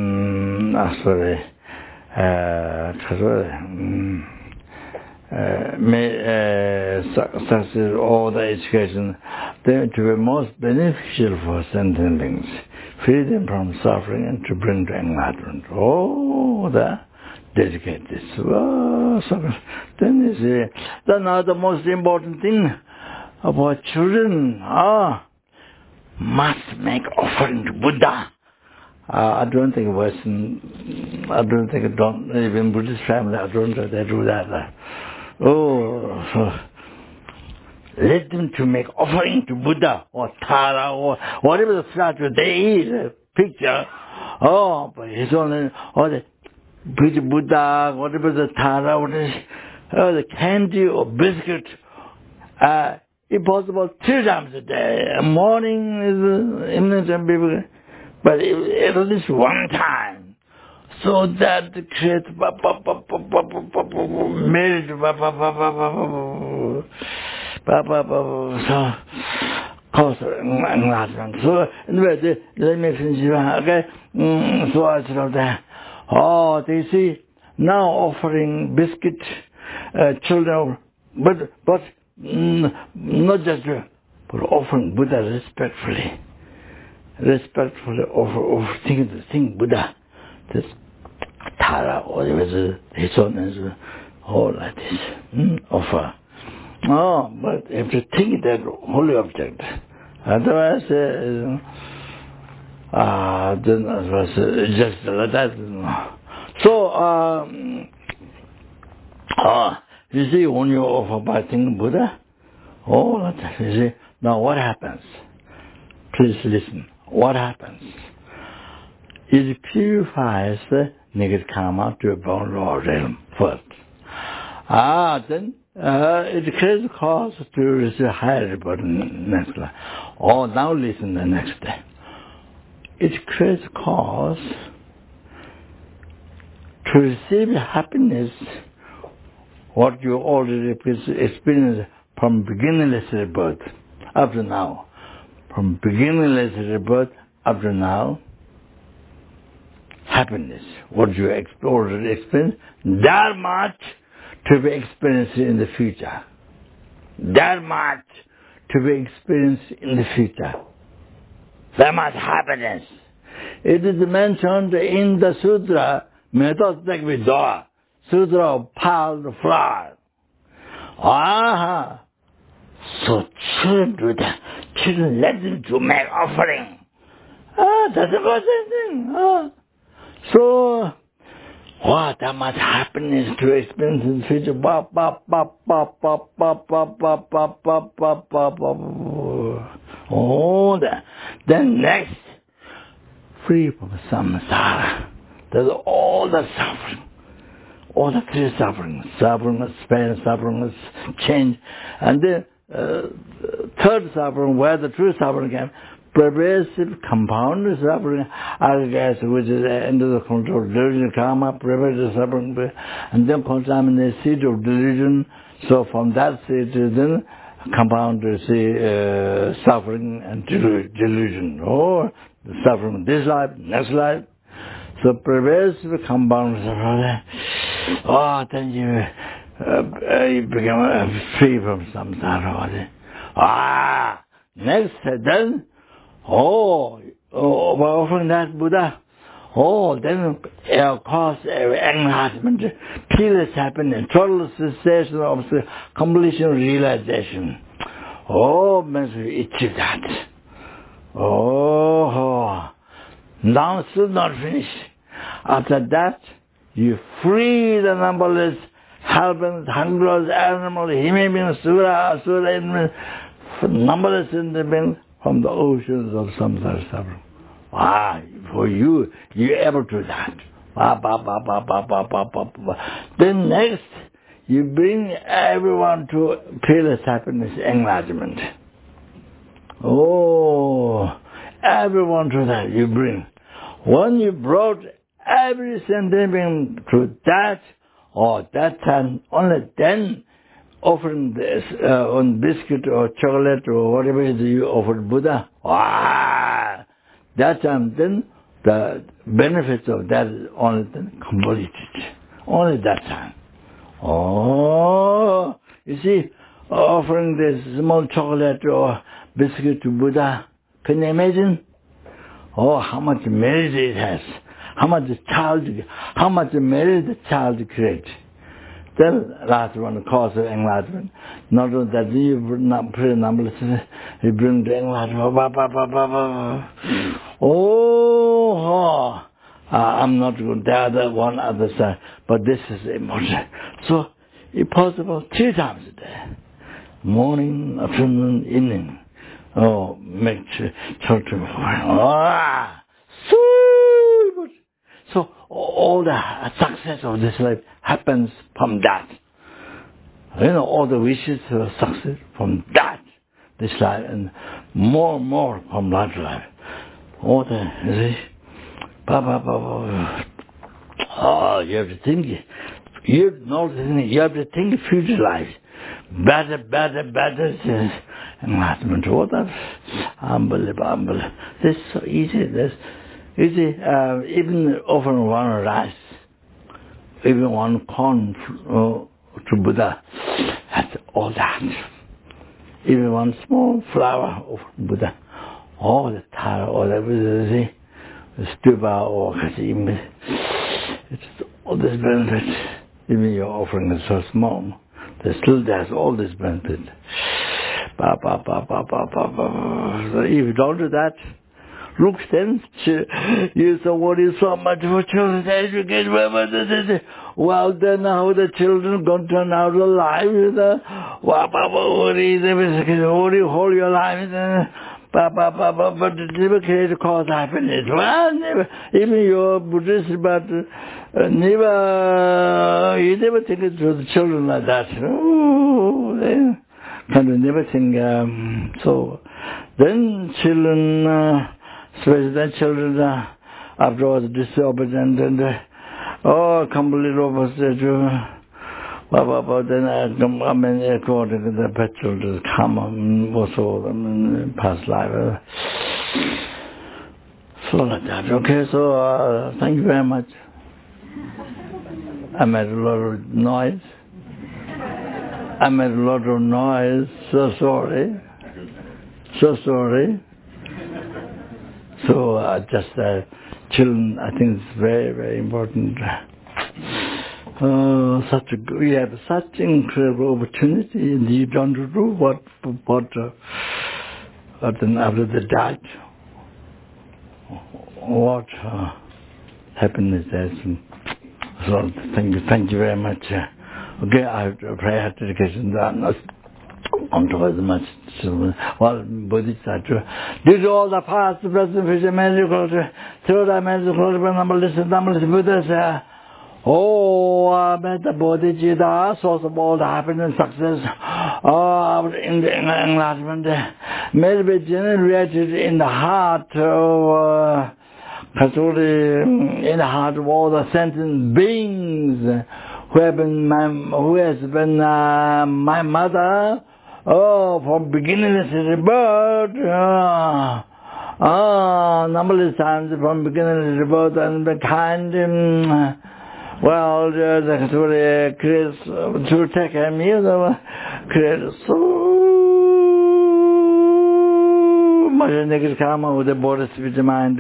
may succeed all the education, then to be most beneficial for sentient beings, free them from suffering and to bring to enlightenment. Oh, dedicate this. Oh, so then you see, then now the most important thing about children, must make offering to Buddha. I don't think even Buddhist family, I don't think they do that. Let them to make offering to Buddha or Tara or whatever the statue they eat, picture. But it's only, or the Buddha, whatever the Tara, the candy or biscuit, if possible, 3 times a day. Morning is imminent and people, but at least 1 time. So that creates marriage, so cause enlargement. So anyway, let me finish. Okay, so I said that. They see now offering biscuit, children, but not just but offering Buddha respectfully offer think Buddha, this Tara or his own all like this offer. But if you think that holy object, otherwise then it was just like that. So you see, when you offer by thinking Buddha, like that, you see, now what happens? Please listen. What happens? It purifies the negative karma to a bone realm first. Then it creates cause to receive higher rebirth next life. Now listen the next day. It creates cause to receive happiness, what you already experienced from beginningless rebirth up to now. From beginningless rebirth up to now, happiness, what you already experienced, that much to be experienced in the future. That much to be experienced in the future. That much happiness. It is mentioned in the Sutra, Method Sutra of Pearl Flower. So children do that. Children let them to make offering. That's a good thing. So, that much happiness to experience in the future. Then next, free from samsara. There's all the suffering. All the three sufferings. Suffering, pain, suffering, change. And then third suffering, where the true suffering came, pervasive compound suffering, I guess, which is under the control of delusion, karma, pervasive suffering, and then contaminated seed of delusion. So from that seed, then compound suffering and delusion, or the suffering this life, next life. So pervasive compound suffering. Then you become free from samsara. Next, then, by offering that Buddha, then it'll cause enlightenment, peerless happiness, total cessation of completion realization. Means we achieve that. Now it's still not finished. After that, you free the numberless helpless, hungrous animals, human beings, asura, numberless in the beings from the oceans of samsara suffering. For you're able to do that. Then next, you bring everyone to peerless happiness, enlightenment. Everyone to that you bring. When you brought every sentient being to that, that time, only then offering this on biscuit or chocolate or whatever it is you offered Buddha, that time then the benefits of that is only then completed. Only that time. You see, offering this small chocolate or biscuit to Buddha, can you imagine? How much merit it has. How much merit the child creates. Then last one, cause of enlightenment. Not only that you pray numberless, you bring the enlightenment. I'm not going to the other one other side, but this is important. So, if possible, 3 times a day. Morning, afternoon, evening. Make church. So all the success of this life happens from that. All the wishes for success from that, this life, and more from that life. All the, you have to think. You have to think future life. Better. Enlightenment. Unbelievable. This is so easy. Even offering one rice, even one corn to Buddha, that's all that. Even one small flower of Buddha, all the tara or the stupa or it's all this benefit. Even your offering is so small, there's all this benefit. So if you don't do that, look then, you so worry so much for children's education. Well, then how the children going to turn out alive? Worry whole your life. but never create cause happiness. Well, never, even you're Buddhist, but never, you never think it to the children like that. Oh, they kind of never think, so. Then children, especially then children, afterwards disobedient and, completely opposite to, but then I mean, according to the petrol to come also in past life. So like that. Okay, so thank you very much. I made a lot of noise. So sorry. So just children, I think it's very, very important. We have such incredible opportunity, and you don't do what then after the death, what happiness is. So thank you very much. Okay, I have to pray dedication done. Unto as much well, Bodhisattva. Due to all the past, the present, future, magical, through the magical, numberless Buddhas, the Bodhicitta, source of all the happiness, success, in the enlightenment, may be generated in the heart of, in the heart of all the sentient beings who has been my mother. From beginning to the birth, numberless times from beginning to the birth and the kind, the creates to take care of me, creates so much negative karma with the body, spirit, mind.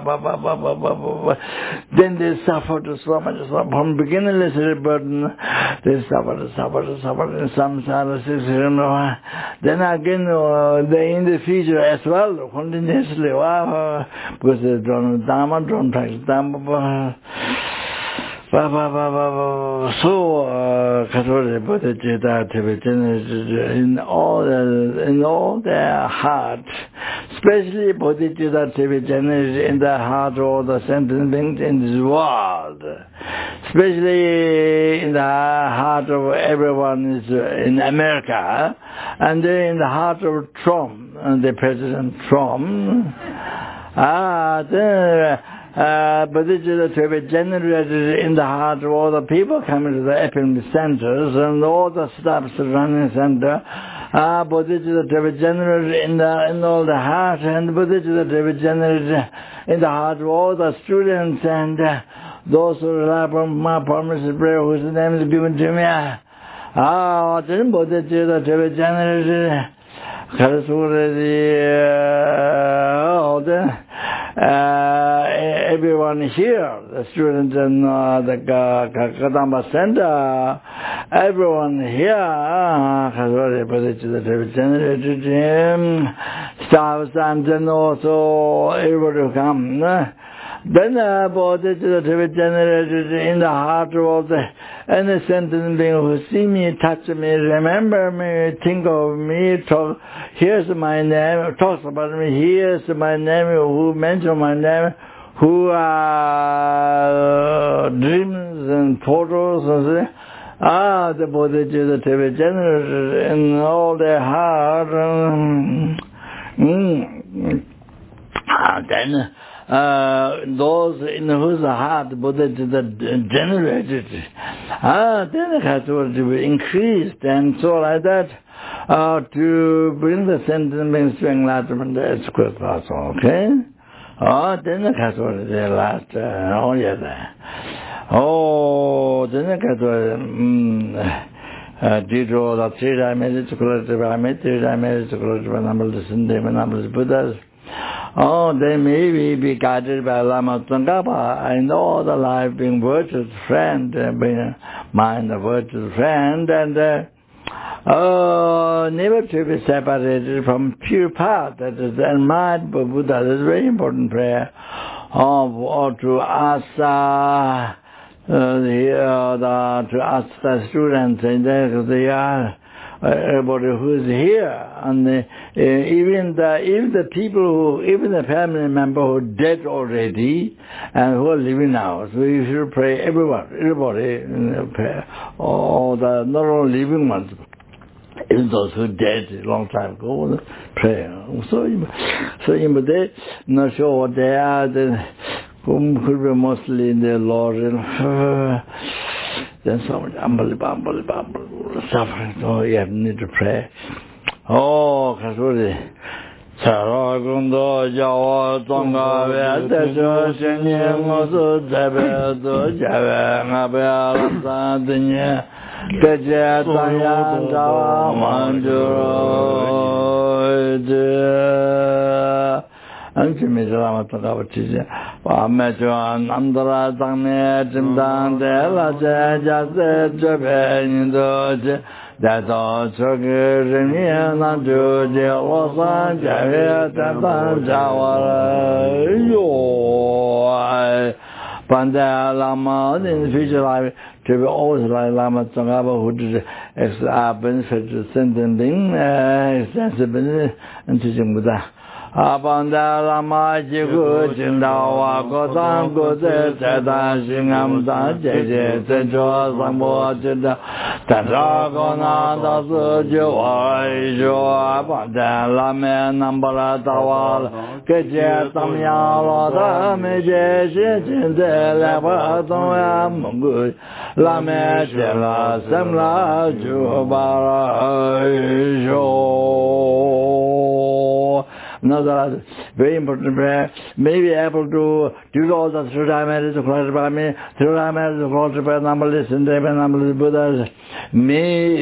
Then they suffer so much from beginning to the burden. They suffer in samsara. Then again, they in the future as well, continuously, because they don't Dharma, don't practice Dharma. So, Kathori Bodhicitta in all their heart, especially Bodhicitta to be generated in the heart of all the sentient beings in this world, especially in the heart of everyone is in America, and then in the heart of Trump, the President Trump. Bodhicitta to be generated in the heart of all the people coming to the epicenters and all the staff surrounding center. Bodhicitta to be generated in all the heart, and Bodhicitta to be generated in the heart of all the students and those who rely upon my promises prayer whose name is given to me. Then Bodhicitta to be generated. Everyone here, the students in the Kadamba Center, everyone here, generated staffs and then also everybody who come. Then Bodhicitta to be generated in the heart of all the innocent being who see me, touch me, remember me, think of me, talk, here's my name, talks about me, here's my name, who mention my name, who dreams and photos and say, the Bodhicitta to be generated in all their heart. Then those in whose heart Bodhicitta generated, then it has to be increased and so like that, to bring the sentient beings to enlightenment as quick as possible, okay? Then it has to be the last, then it has to due to the three-dimensional numberless Buddhas, they may be guided by Lama Tsongkhapa. I know the life being virtuous friend, being mind a virtuous friend, and never to be separated from pure path. That is mind Buddha. That is a very important prayer. Or to ask to ask the students, and they are everybody who is here, and even the people even the family member who are dead already and who are living now. So you should pray everybody, pray, all the not only living ones, even those who dead a long time ago, pray. So they not sure what they are. Could be mostly in the Lord. Then so much unbelievable suffering. So you have need to pray. Oh, Kasuri. Saragundo Jawa Tonga Vetejo Shenye Mosu Tebe Do Jave Ngabea Santinye Keje Tanya Jawa Manjuro Anchimizrama Tokavachija Wamechuan Andra Tangme Jimdan Dela Jase Jebe Nindoje Dato Chokirimi Nanjuji Wasan Javi Tatan Jawara Yo Panda Lama in the future life to be always like Lama Tsongaba who did benefit to sending extensive and teaching Buddha. Abanda Lama Jigu Jindawa Gosan Gose Chetan Shingam Dan Jeje Tencho Sambo Chida Tanja Gona Dasu Jiwa Ijo Abanda Lame Nambala Tawal Keje Tamya Loda Meje Shinde Lepa Toya Mungu Lame Shela Semla Jubara Ijo. Another very important prayer. May be able to do all the through time marriage of Christ by me, through time marriage of Christ by number and number Buddhas. May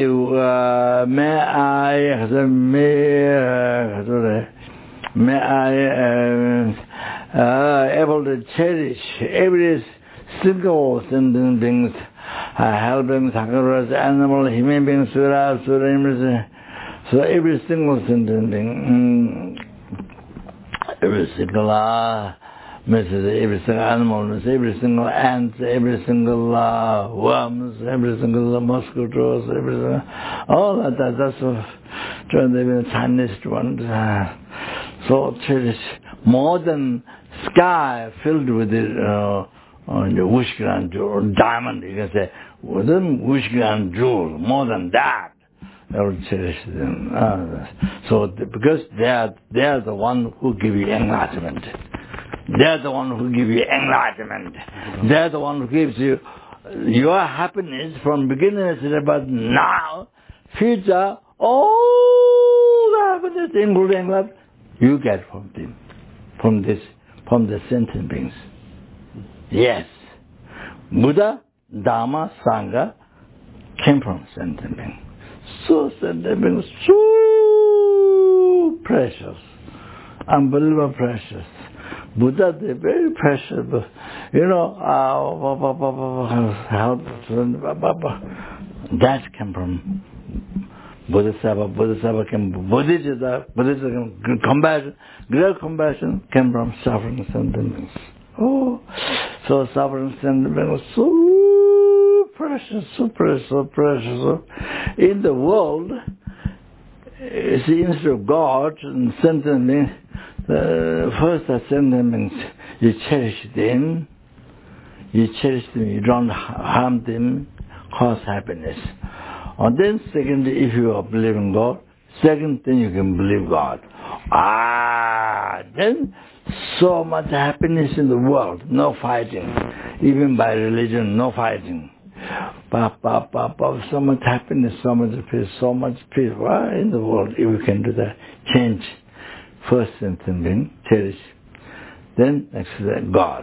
I able to cherish every single sentient beings, helping Sakaras, animal, human beings, Surah, so every single sentient being. Every single every single animal, every single ant, every single worms, every single mosquitoes, everything, all that's the tiniest one. So cherish more than sky filled with the Wishgran jewel, diamond, you can say, within Wishgran jewel, more than that. I will cherish them. So because they are the one who give you enlightenment. They are the one who give you enlightenment. They are the one who gives you your happiness from beginning to but now, future, all the happiness, including love, you get from them, from the sentient beings. Yes, Buddha, Dharma, Sangha came from sentient beings. So sentient beings, so precious, unbelievable precious. Buddha, they're very precious, but that came from Bodhisattva came from Buddhism, compassion, great compassion came from suffering sentient beings. Oh, so suffering sentient beings, so precious, so precious, so precious. In the world, see, instead of God and sentient beings, first the sentient beings, you cherish them, you don't harm them, cause happiness. And then secondly, if you are believing God, second thing you can believe God. Then so much happiness in the world, no fighting. Even by religion, no fighting. So much happiness, so much peace. Why in the world if we can do that? Change. First sentient being, cherish. Then next God.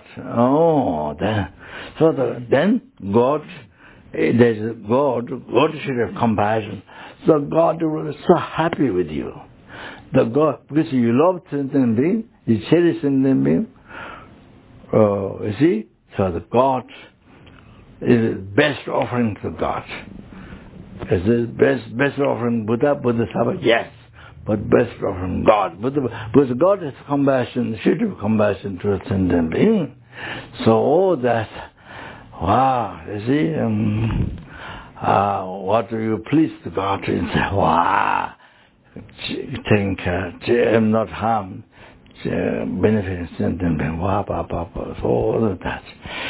Then God, there's God should have compassion. So God will be so happy with you. The God, because you love sentient being, you cherish sentient being. You see? So the God is the best offering to God. Is the best offering Bodhisattva? Yes. But best offering God. Because God has compassion, should have compassion to a sentient being. So that, wow, you see, what do you please to God? And say, wow, taking care, I'm not harmed, benefiting, sending, wow, so all of that.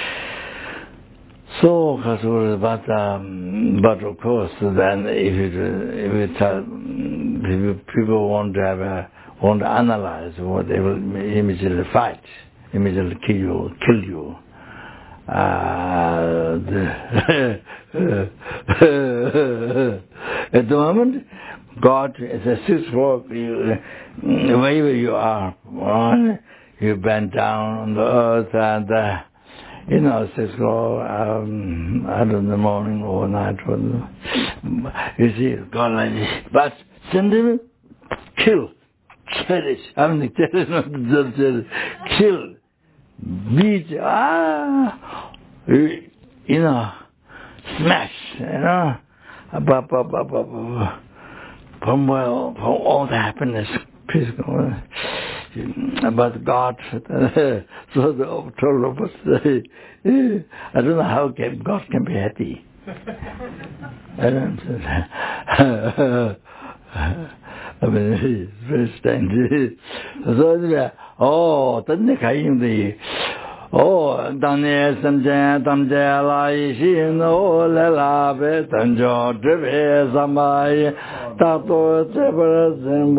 So, but of course, then if people want to analyze, what they will immediately fight, immediately kill you. At the moment, God is a 6 o'clock. Wherever you are, you bend down on the earth and. 6 o'clock, either in the morning or night. You see, God like this. But send him, kill, cherish. Kill, beat, smash, from all the happiness, peace. But God, so the told of us, I don't know how God can be happy. I mean, it's very strange. So,当年生前当家来信我来拉贝等着这边上麦大多这边真不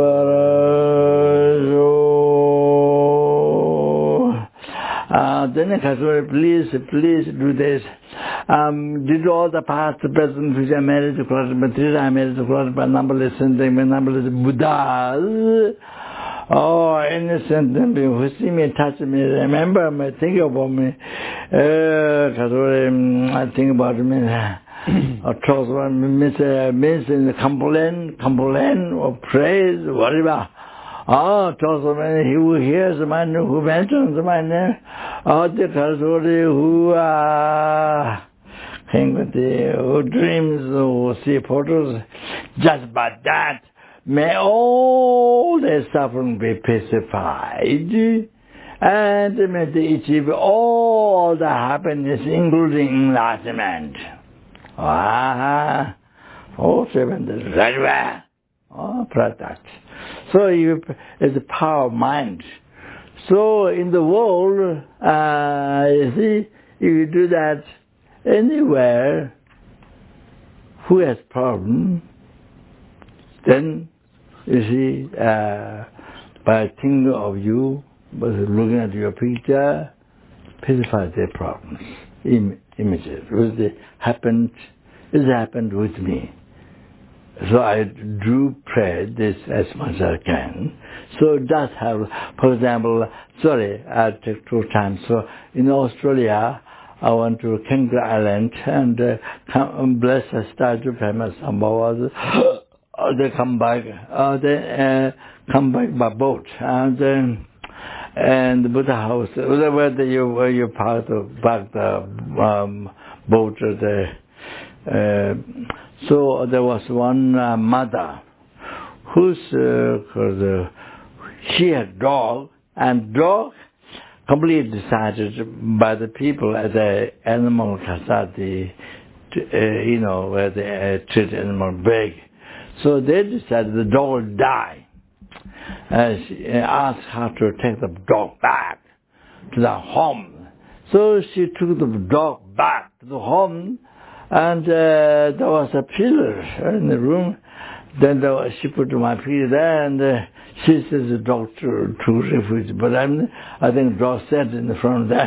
then I said, please do this. Did all the past, present, future marriage, material marriage, numberless sentence, numberless Buddhas. Oh, innocent who see me, touch me, remember me, think about me. I think about me. Or trust means complain or praise, whatever. Trust me, he who hears my name, who mentions my name. The Kasuri who dreams, who see photos, just by that. May all their suffering be pacified, and may they achieve all the happiness, including enlightenment. Very well. Product. So it's the power of mind. So in the world, you see, if you do that anywhere, who has problem, then you see, by thinking of you, by looking at your picture, pacify their problems, images. It happened with me. So I do pray this as much as I can. So it does have, for example, I take 2 times. So in Australia, I went to Kangaroo Island and bless a statue of famous Sambhawas. They come back. They come back by boat, and the Buddha house, where you park the boat there. So there was one mother whose she had dog, and dog completely decided by the people at the animal society, where they treat animal big. So they decided the dog would die. She asked her to take the dog back to the home. So she took the dog back to the home, and there was a pillar in the room. Then she put my pillar there, and she says the dog to refuge. But I think the dog sat in the front of that.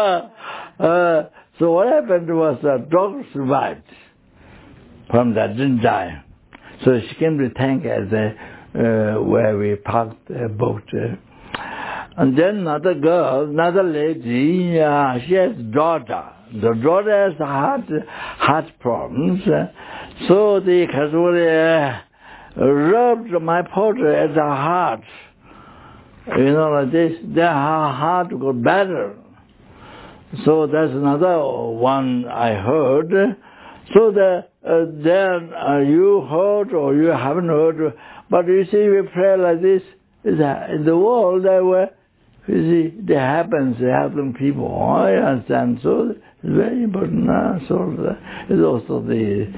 So what happened was the dog survived from that, didn't die. So she came to thank us where we parked the boat. And then another lady, she has a daughter. The daughter has heart problems. So the Kasuri rubbed my powder at the heart. Like this. Then her heart got better. So that's another one I heard. So then you heard or you haven't heard, but you see, we pray like this. In the world, there were, you see, they happen people. I understand. So very important. It's also the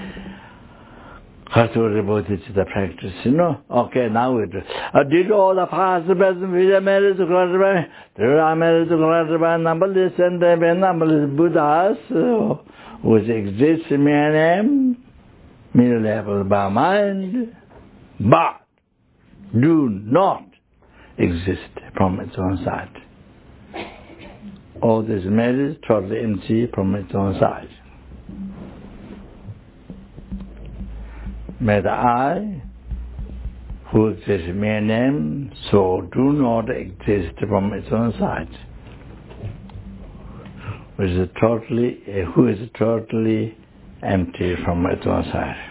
devoted to the practice, Okay, now we do. Did all the past, present, future, married to Clarabah, there are married to Clarabah, numberless and numberless Buddhas, which exist in my name, middle level by mind, but do not exist from its own side. All this matter is totally empty from its own side. May the I, who exists in my name, so do not exist from its own side, who is totally empty from its own side.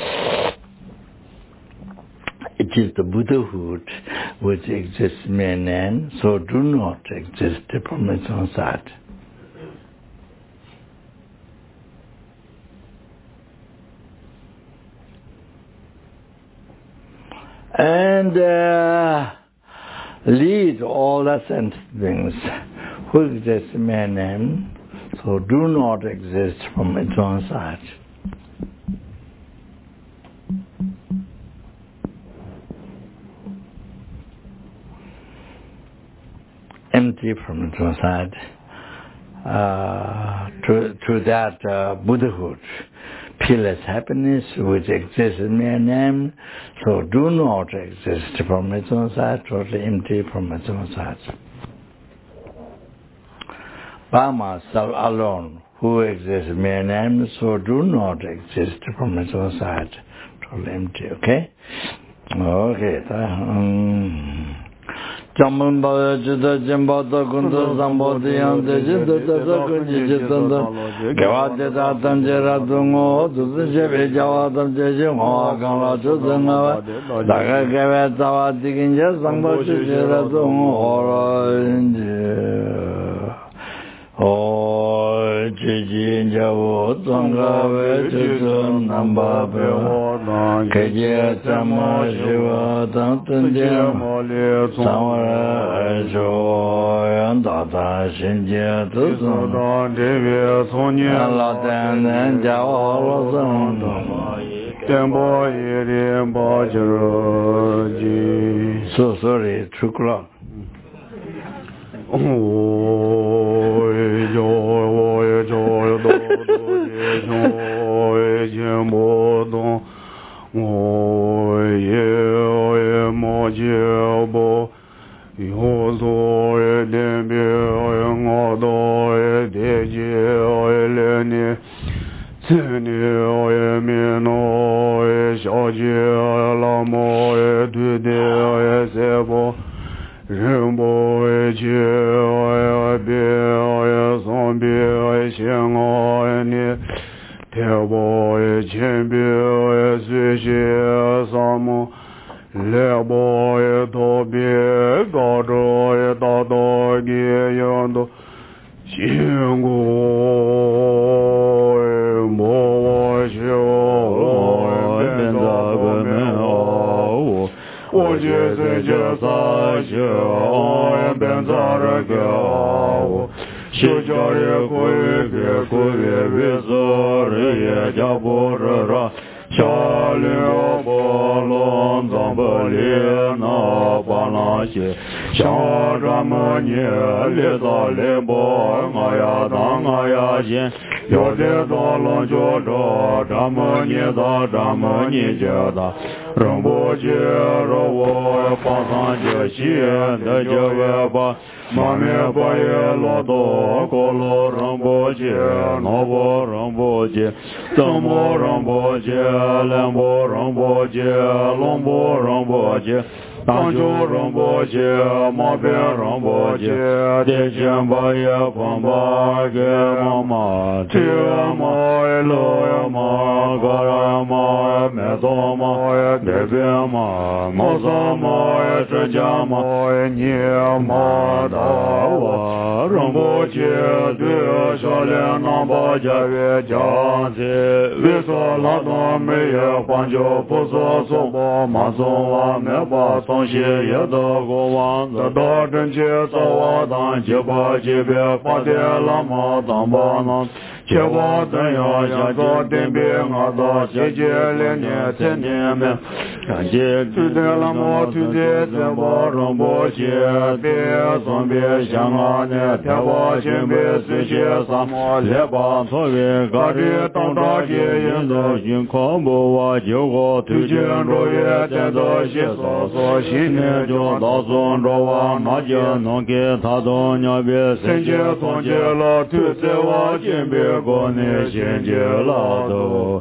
It is the Buddhahood which exists in my name, so do not exist from its own side. And lead all the sentient beings who exist in my name, so do not exist from its own side. Empty from its own side to that Buddhahood, peerless happiness which exists in my name, so do not exist from its own side, totally empty from its own side. By myself alone, who exists in my name, so do not exist from its own side, totally empty, okay? Okay, Jamamba Jida Jambata Kunda Zamboti and the Jida Kunjitanda Gavata Tanjera Dungo, to the Jevi Javata Jejimo, Gala Judana, Daga Gavata Diginja, Zambochi Jera Dungo, Oh, Jiji Javo, Tonga, Vejun, Namba, Kaja, Tama, Shiva, Tantanjia, Samara, Joy, and Tata, Shinja, Tuzun, Devi, Sonia, Latan, and Java, Tembo, Yeri, Bajaraji. So sorry, 2 o'clock. 没做嘛呀，那边嘛，没做嘛呀，这家嘛呀，你嘛大哇，人不接对小脸囊把家越讲起，为啥老多没有换就不说说吧，马上我没把东西也都过完，这大正节早我当结巴结别发的老马当把那。结果怎样？想做点别我到姐姐2年3年没，看见对的了么？对的怎么让不接？别送别想我呢，天把前别随些什么来把错别搞的当大姐人都心恐怖我就我推荐着也在这些说说新年就到中着我那就能给他都鸟别生气从接了推在我前别。过年先接老头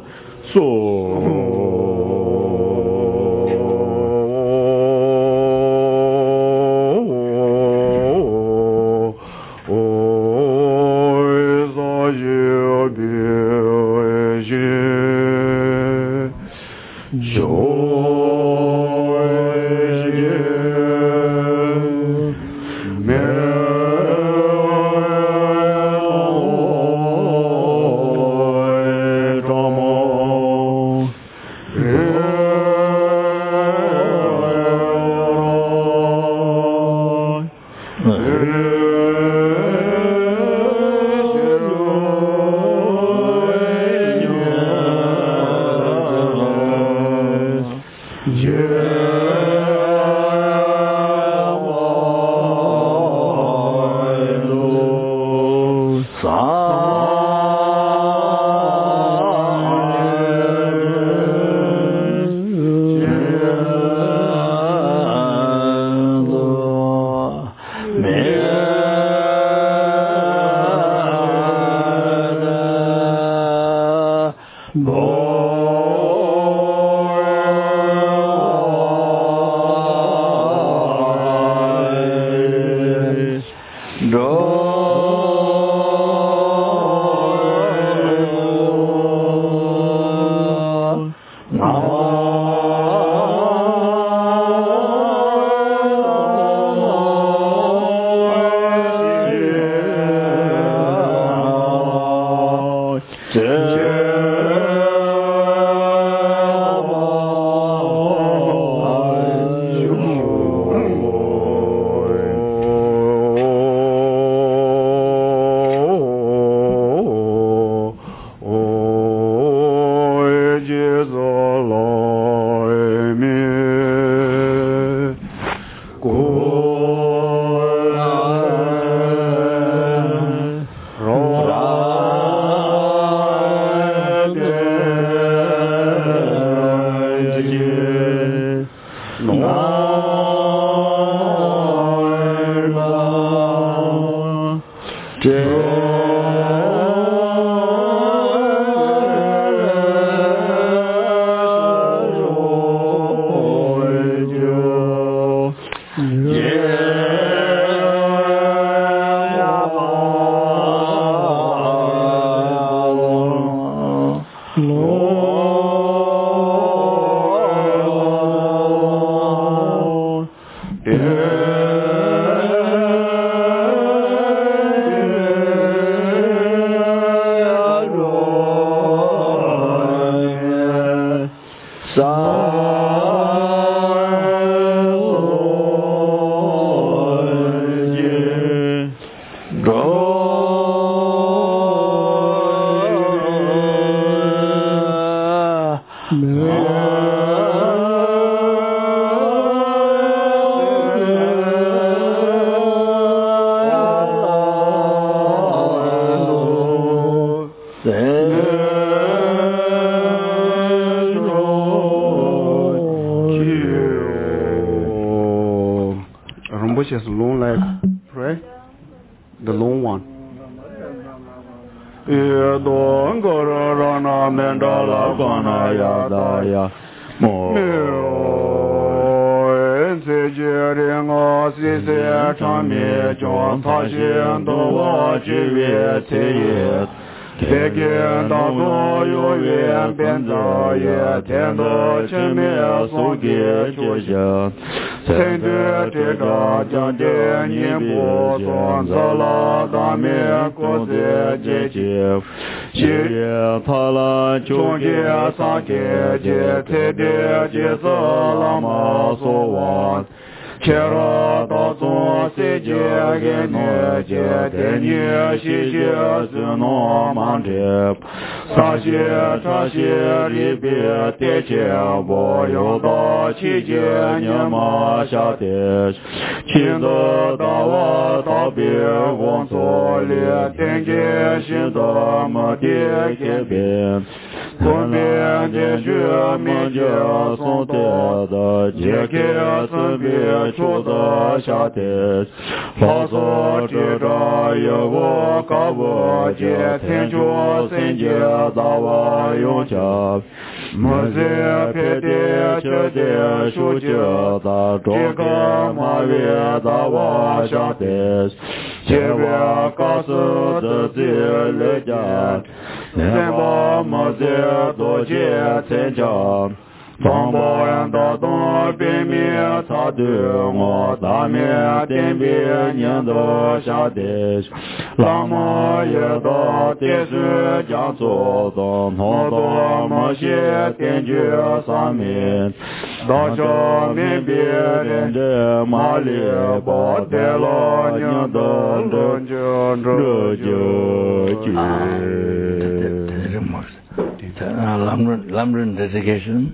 Rinpoche is long like pray the long one. Don Gorana Mendala Gana Yadaya Mo Sejeringa Sise Chami John Tashin Dowa Jive Teye 别见到所有缘变造也天的前面所给觉醒，曾对这个将的你不算走了大面国在结晶，谢他了就给撒给这才的结色了嘛所望。切罗到中世界给你接天你西西是诺曼的，撒些这些里边的钱我有到期间你马下的，亲自到我到别工作里天天心的么的改变。东边的学民家送的解开身边出的下的，老子知道有我高我接天主圣洁到我永家，我在别的这的书记的这个马月到我下的，结果告诉自己来家，怎么没在多接参加，从不人到东边面他对我大面天边年都下的，那么也到电视讲座的好多某些天局上面，到上面别人的马里把带了年的人就 Lamrin dedication.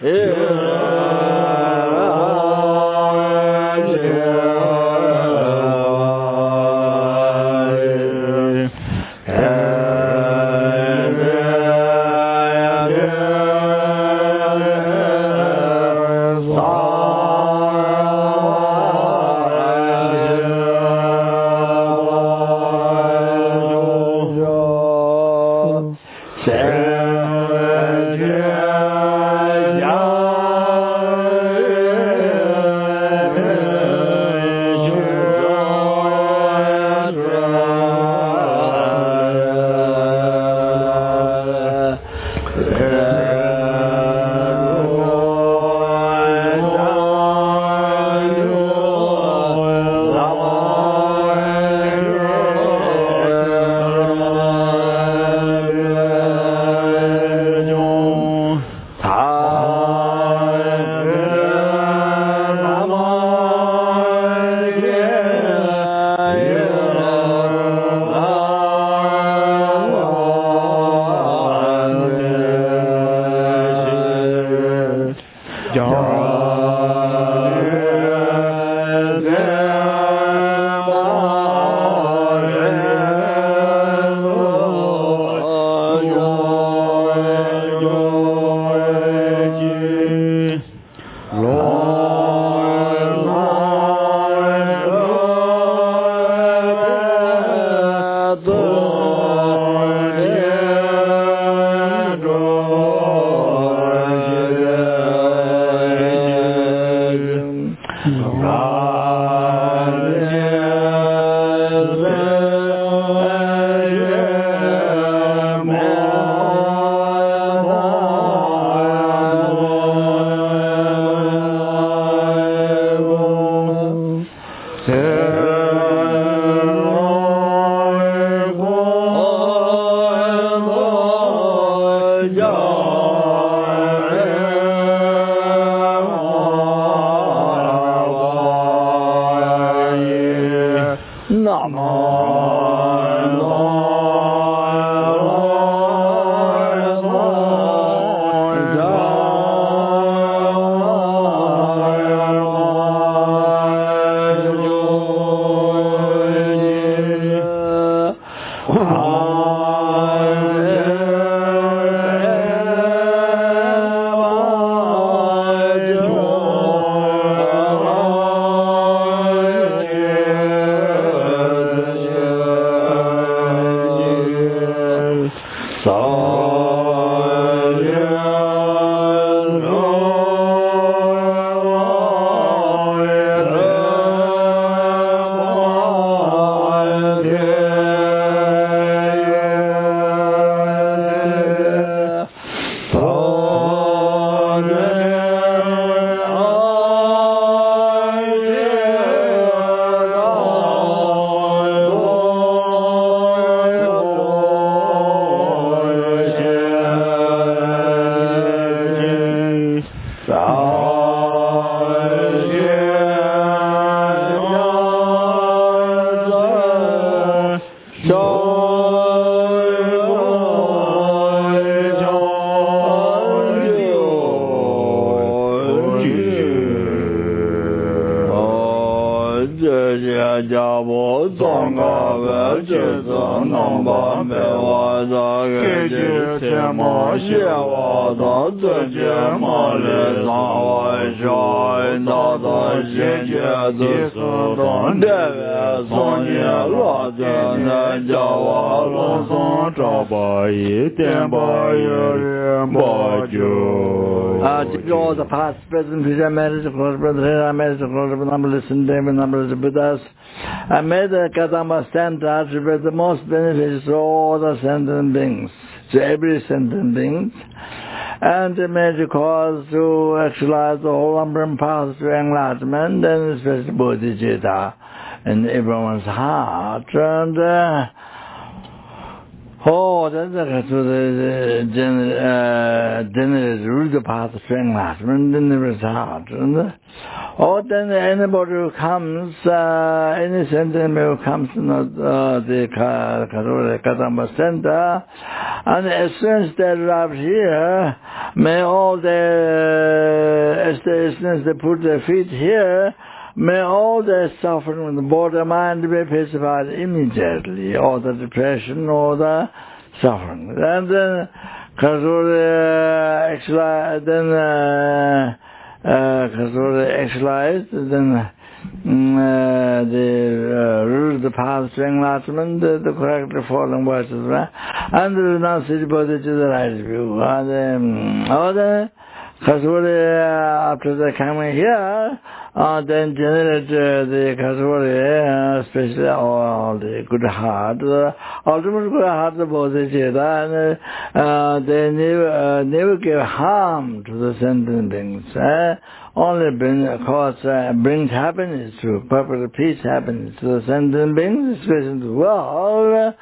The past, present, future, marriage, close brother, marriage, close numberless and numberless Buddhas, and may the Kadama stand to attribute the most benefits to all the sentient beings, to every sentient being, and may the cause to actualize the whole umbran path to enlightenment, and especially Bodhicitta in everyone's heart, and Oh, then the rude part of then there is hard. Or then anybody who comes, any center who comes to the Kadamba Center, and as soon as they arrive here, may all as soon as they put their feet here, may all their suffering with the border mind be pacified immediately, or the depression, or the suffering. And then, exercise, then the rules, the path to enlightenment, the correctly falling voices, and the renunciation body to the right view. And after they coming here, then generate the Kasuri, especially all the good heart, ultimate good heart of Bodhicitta, and they never give harm to the sentient beings. Only brings happiness to perfect peace, happiness to the sentient beings, especially in the world.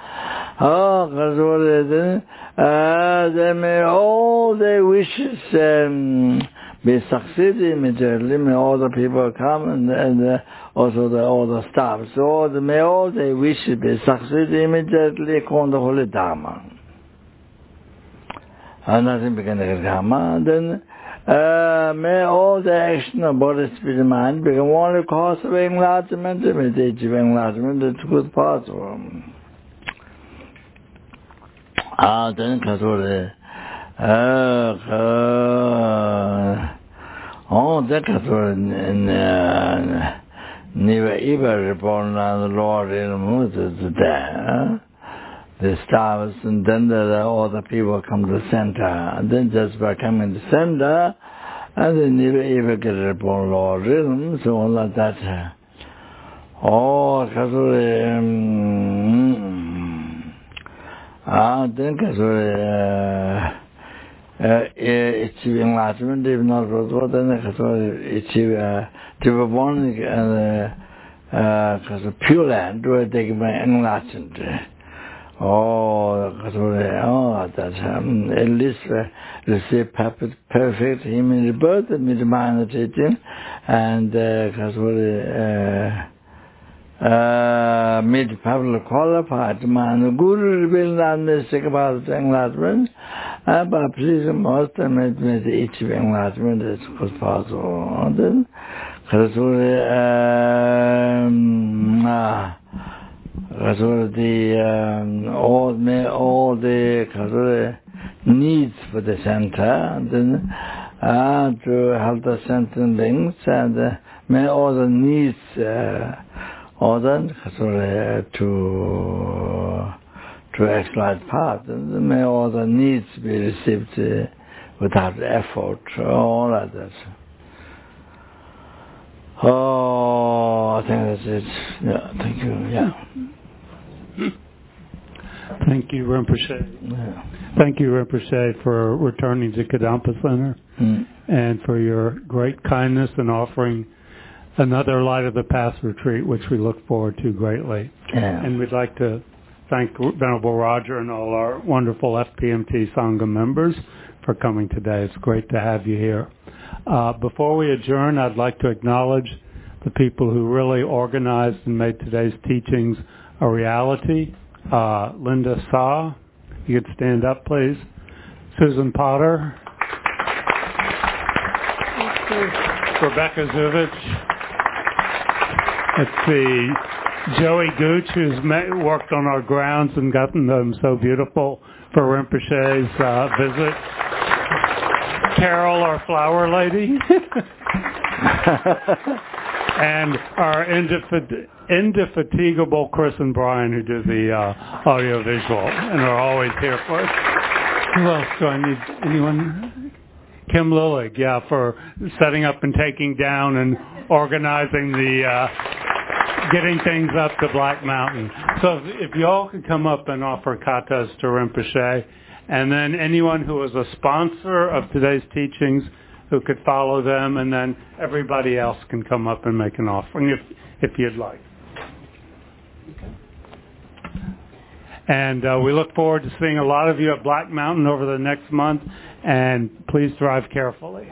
They may all their wishes be succeed immediately. May all the people come and also all the staff. So may all their wishes be succeed immediately according to Holy Dharma. And nothing began to Dharma. Then may all the action of body, spirit, mind become only cause of enlightenment, immediate enlightenment. It's good possible. Then Kasuri. That Kasuri never ever reborn on the Lord in the mood there. The stars, and then all the people come to the center, and then just by coming to the center, and they never ever get reborn Lord rhythm, so all like that. Then Kasuri achieve enlightenment, if not what then Kasuri achieve to be born because pure land where they can be enlightened. That's at least receive perfect human rebirth and with mind teaching, and made public qualified man. The Guru will not mistake about enlightenment, but please most and made each enlightenment as good possible. Then, all the needs for the center, and then to help the sentient beings, and may all the needs to exploit part, and may all the needs be received without effort, all of that. I think that's it. Yeah, thank you. Yeah. Thank you, Rinpoche. Yeah. Thank you, Rinpoche, for returning to Kadampa Center and for your great kindness in offering another Light of the Path retreat, which we look forward to greatly. Yeah. And we'd like to thank Venerable Roger and all our wonderful FPMT Sangha members for coming today. It's great to have you here. Before we adjourn, I'd like to acknowledge the people who really organized and made today's teachings a reality. Linda Saw, you could stand up, please. Susan Potter. Rebecca Zuvich. Let's see, Joey Gooch, who's worked on our grounds and gotten them so beautiful for Rinpoche's visit. Carol, our flower lady. And our indefatigable Chris and Brian, who do the audiovisual and are always here for us. Who else do I need? Anyone? Kim Lillig, for setting up and taking down and organizing the getting things up to Black Mountain. So if you all could come up and offer katas to Rinpoche, and then anyone who is a sponsor of today's teachings who could follow them, and then everybody else can come up and make an offering if you'd like. And we look forward to seeing a lot of you at Black Mountain over the next month. And please drive carefully.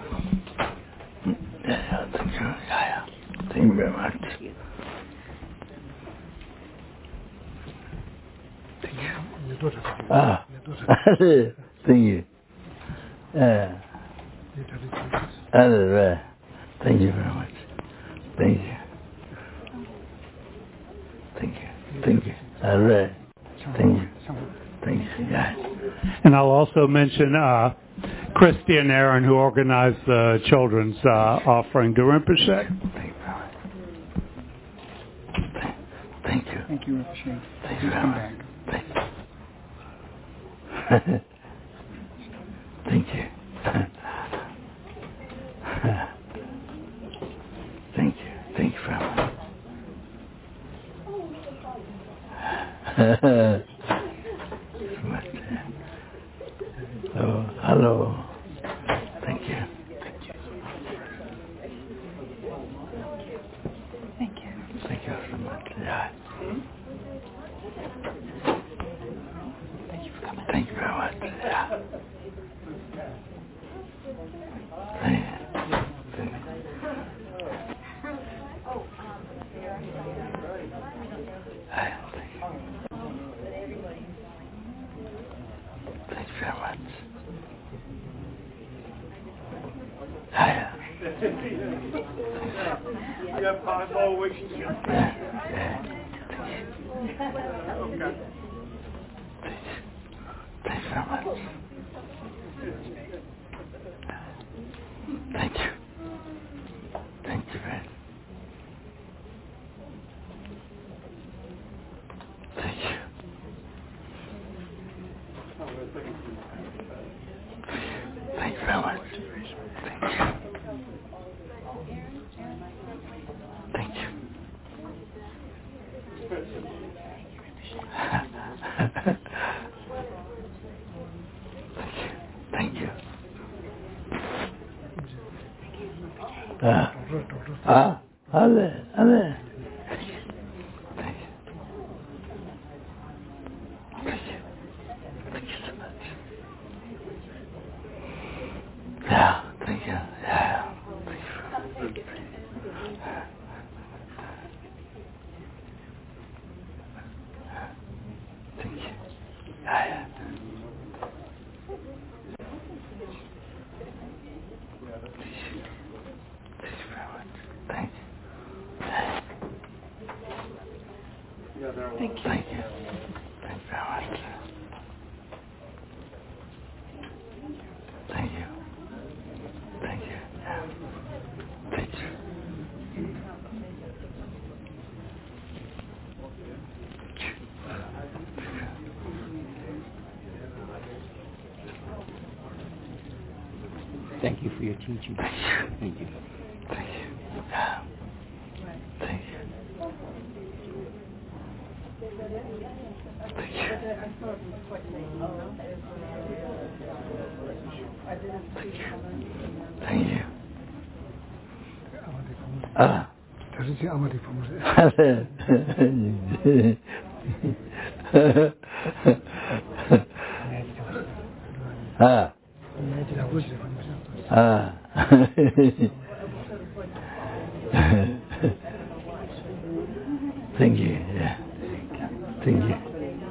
Yeah, thank you. Yeah. Thank you very much. Thank you. Thank you. Thank you very much. Thank you. Thank you. Thank you. Thank you. Thank you. Yeah. And I'll also mention Christy and Aaron, who organized the children's offering to Rinpoche. Thank you. Thank you, Rinpoche. Thank you very much. Thank you. Thank you. Thank you. Thank you very much. Oh, hello. Thank you. Thank you. Thank you so much. Yeah. Thank you for coming. Thank you very much. Yeah. Thank you. Thank you very much. You have 5 more weeks. Yeah. Thank you very much. Thank you. Thank you very much. Thank you. Thank you very much. Thank you. Thank you. Thank you. Ale. Thank you. Thank you. Thank you so much. Yeah, thank you. Yeah. Thank you. Thank you. Yeah. Thank you very much. Thank you. Thank you. Thank you. Thank you very much. Thank you. Thank you. Yeah. Thank you. Thank you for your teaching. Thank you. Thank you. Thank you. Yeah. Thank you. Thank you. Thank you. Das ist ja einmal die Pause. Thank you. Yeah. Thank you.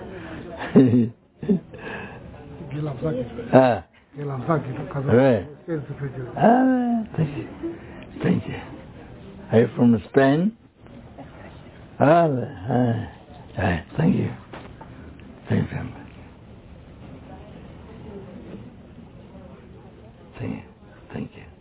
Right. Thank you. Thank you. Are you from Spain? Thank you. Thank you very much. Thank you. Thank you.